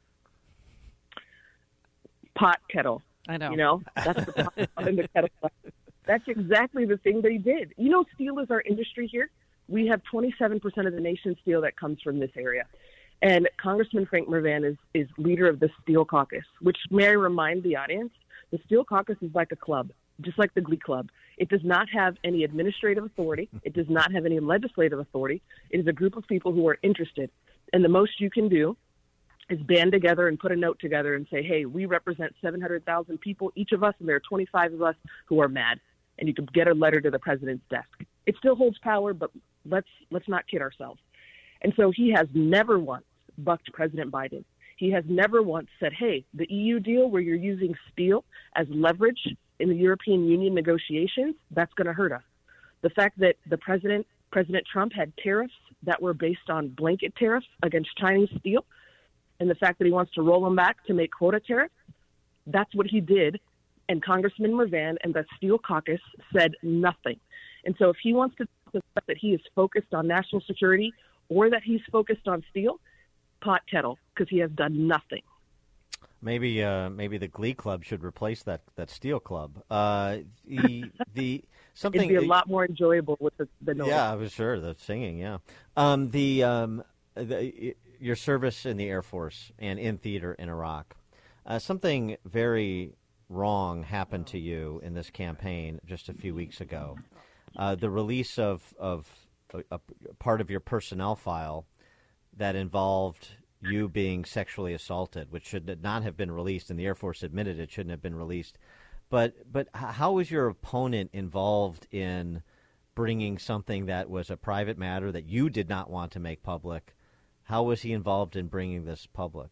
Pot kettle. I know. You know, that's the pot in the kettle. That's exactly the thing they did. You know, steel is our industry here. We have twenty-seven percent of the nation's steel that comes from this area. And Congressman Frank Mervan is, is leader of the Steel Caucus, which, may I remind the audience, the Steel Caucus is like a club, just like the Glee Club. It does not have any administrative authority. It does not have any legislative authority. It is a group of people who are interested. And the most you can do is band together and put a note together and say, hey, we represent seven hundred thousand people, each of us, and there are twenty-five of us who are mad. And you can get a letter to the president's desk. It still holds power, but let's let's not kid ourselves. And so he has never once bucked President Biden. He has never once said, hey, the E U deal where you're using steel as leverage in the European Union negotiations, that's going to hurt us. The fact that the president, President Trump, had tariffs that were based on blanket tariffs against Chinese steel, and the fact that he wants to roll them back to make quota tariffs, that's what he did. And Congressman Mervan and the Steel Caucus said nothing. And so if he wants to talk that he is focused on national security or that he's focused on steel, pot kettle, because he has done nothing. Maybe uh, maybe the Glee Club should replace that, that Steel Club. Uh, the the something It'd be a lot more enjoyable with the, the noise. Yeah, I was sure the singing. Yeah, um, the, um, the your service in the Air Force and in theater in Iraq. Uh, something very wrong happened to you in this campaign just a few weeks ago. Uh, the release of of a, a part of your personnel file that involved you being sexually assaulted, which should not have been released, and the Air Force admitted it shouldn't have been released. But but how was your opponent involved in bringing something that was a private matter that you did not want to make public? How was he involved in bringing this public?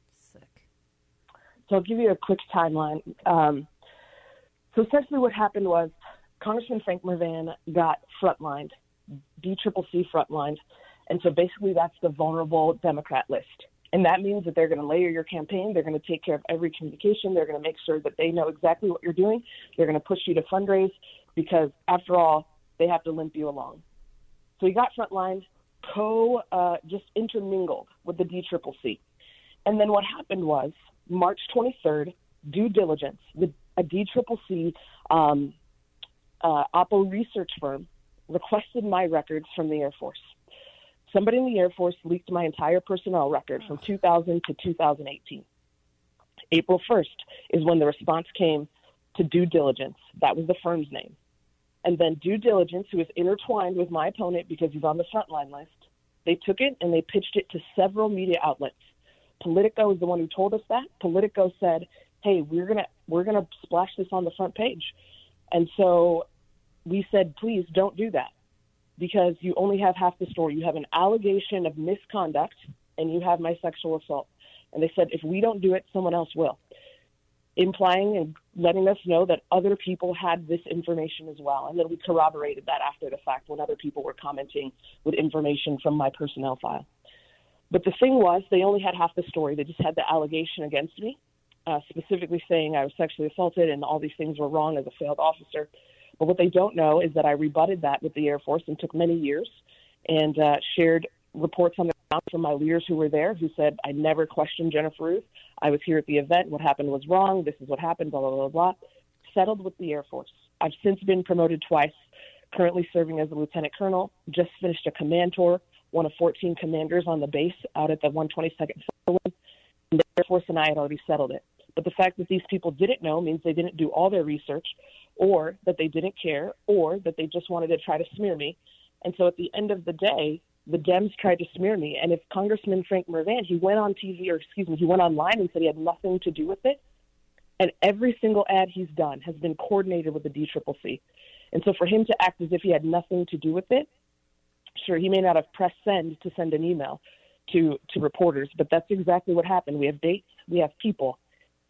So I'll give you a quick timeline. Um, so essentially what happened was Congressman Frank Mervan got frontlined, D C C C frontlined. And so basically that's the vulnerable Democrat list. And that means that they're going to layer your campaign. They're going to take care of every communication. They're going to make sure that they know exactly what you're doing. They're going to push you to fundraise because, after all, they have to limp you along. So he got frontlined, co uh, just intermingled with the D C C C. And then what happened was March twenty-third, due diligence, the, a D C C C um, uh, Oppo research firm requested my records from the Air Force. Somebody in the Air Force leaked my entire personnel record from two thousand to two thousand eighteen. April first is when the response came to due diligence. That was the firm's name. And then due diligence, who is intertwined with my opponent because he's on the frontline list, they took it and they pitched it to several media outlets. Politico is the one who told us that. Politico said, hey, we're going to we're gonna splash this on the front page. And so we said, please don't do that because you only have half the story. You have an allegation of misconduct and you have my sexual assault. And they said, if we don't do it, someone else will, implying and letting us know that other people had this information as well. And then we corroborated that after the fact when other people were commenting with information from my personnel file. But the thing was, they only had half the story. They just had the allegation against me, uh, specifically saying I was sexually assaulted and all these things were wrong as a failed officer. But what they don't know is that I rebutted that with the Air Force and took many years and uh, shared reports on the ground from my leaders who were there who said, I never questioned Jennifer Ruth. I was here at the event. What happened was wrong. This is what happened, blah, blah, blah, blah. Settled with the Air Force. I've since been promoted twice, currently serving as a lieutenant colonel, just finished a command tour, one of fourteen commanders on the base out at the one twenty-second. And the Air Force and I had already settled it. But the fact that these people didn't know means they didn't do all their research, or that they didn't care, or that they just wanted to try to smear me. And so at the end of the day, the Dems tried to smear me. And if Congressman Frank Mervan, he went on T V, or excuse me, he went online and said he had nothing to do with it. And every single ad he's done has been coordinated with the D C C C. And so for him to act as if he had nothing to do with it, sure, he may not have pressed send to send an email to, to reporters, but that's exactly what happened. We have dates, we have people.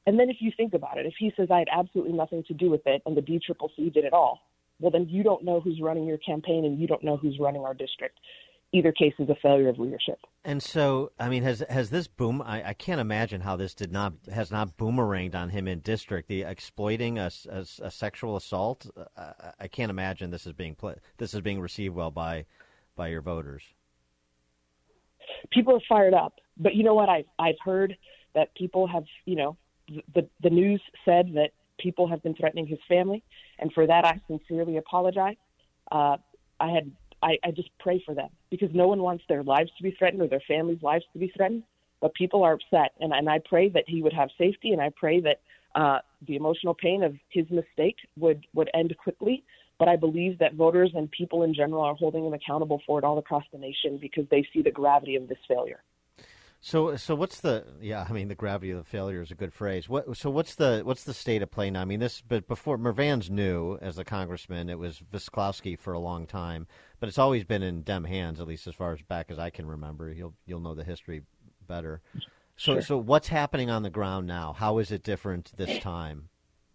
And then if you think about it, if he says I had absolutely nothing to do with it and the D C C C did it all, well, then you don't know who's running your campaign and you don't know who's running our district. Either case is a failure of leadership. And so, I mean, has has this boom? I, I can't imagine how this did not has not boomeranged on him in district. The exploiting a, a, a sexual assault. Uh, I can't imagine this is being pl- this is being received well by by your voters. People are fired up, but you know what? I've I've heard that people have, you know, the the news said that people have been threatening his family, and for that I sincerely apologize. Uh, I had. I, I just pray for them because no one wants their lives to be threatened or their families' lives to be threatened. But people are upset, and, and I pray that he would have safety, and I pray that uh, the emotional pain of his mistake would, would end quickly. But I believe that voters and people in general are holding him accountable for it all across the nation because they see the gravity of this failure. So, so what's the? Yeah, I mean, the gravity of the failure is a good phrase. What? So, what's the? What's the state of play now? I mean, this. But before Mervan's new as a congressman, it was Visklowski for a long time. But it's always been in Dem hands, at least as far as back as I can remember. You'll you'll know the history better. So, Sure. so what's happening on the ground now? How is it different this time?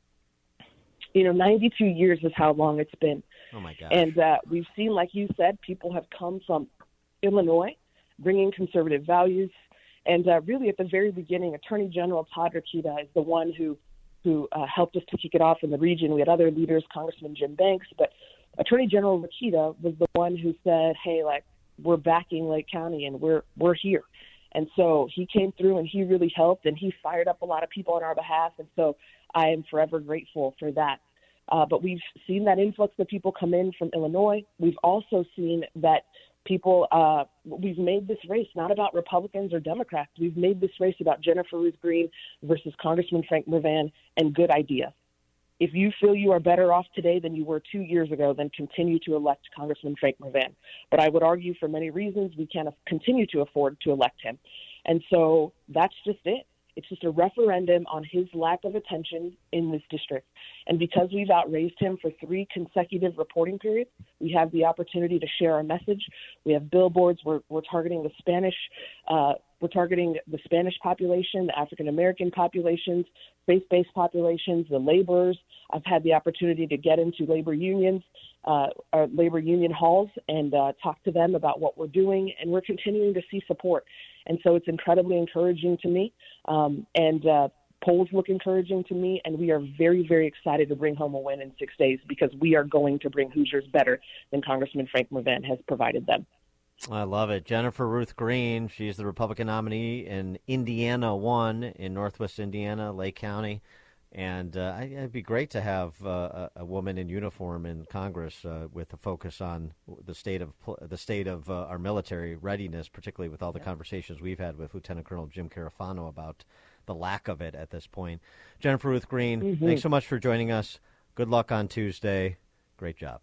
You know, ninety-two years is how long it's been. Oh my gosh. And uh, we've seen, like you said, people have come from Illinois, bringing conservative values. And uh, really, at the very beginning, Attorney General Todd Rokita is the one who who uh, helped us to kick it off in the region. We had other leaders, Congressman Jim Banks, but Attorney General Rokita was the one who said, "Hey, like we're backing Lake County, and we're we're here." And so he came through, and he really helped, and he fired up a lot of people on our behalf. And so I am forever grateful for that. Uh, but we've seen that influx of people come in from Illinois. We've also seen that people, uh, we've made this race not about Republicans or Democrats. We've made this race about Jennifer Ruth Green versus Congressman Frank Mervan and good ideas. If you feel you are better off today than you were two years ago, then continue to elect Congressman Frank Mervan. But I would argue for many reasons we can't continue to afford to elect him. And so that's just it. It's just a referendum on his lack of attention in this district. And because we've outraised him for three consecutive reporting periods, we have the opportunity to share our message. We have billboards. We're, we're targeting the Spanish, uh, we're targeting the Spanish population, the African-American populations, faith-based populations, the laborers. I've had the opportunity to get into labor unions, uh, or labor union halls and uh, talk to them about what we're doing. And we're continuing to see support. And so it's incredibly encouraging to me. Um, and uh, polls look encouraging to me. And we are very, very excited to bring home a win in six days because we are going to bring Hoosiers better than Congressman Frank Mervan has provided them. I love it. Jennifer Ruth Green, she's the Republican nominee in Indiana one in Northwest Indiana, Lake County. And uh, it'd be great to have uh, a woman in uniform in Congress uh, with a focus on the state of the state of uh, our military readiness, particularly with all the yeah. conversations we've had with Lieutenant Colonel Jim Carafano about the lack of it at this point. Jennifer Ruth Green, mm-hmm. thanks so much for joining us. Good luck on Tuesday. Great job.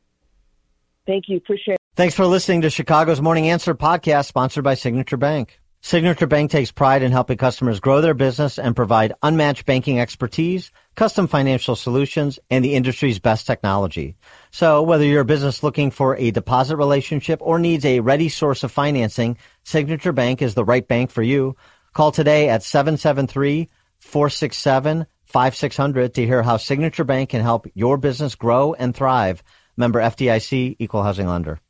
Thank you. Appreciate it. Thanks for listening to Chicago's Morning Answer podcast, sponsored by Signature Bank. Signature Bank takes pride in helping customers grow their business and provide unmatched banking expertise, custom financial solutions, and the industry's best technology. So whether you're a business looking for a deposit relationship or needs a ready source of financing, Signature Bank is the right bank for you. Call today at seven seven three, four six seven, five six zero zero to hear how Signature Bank can help your business grow and thrive. Member F D I C, Equal Housing Lender.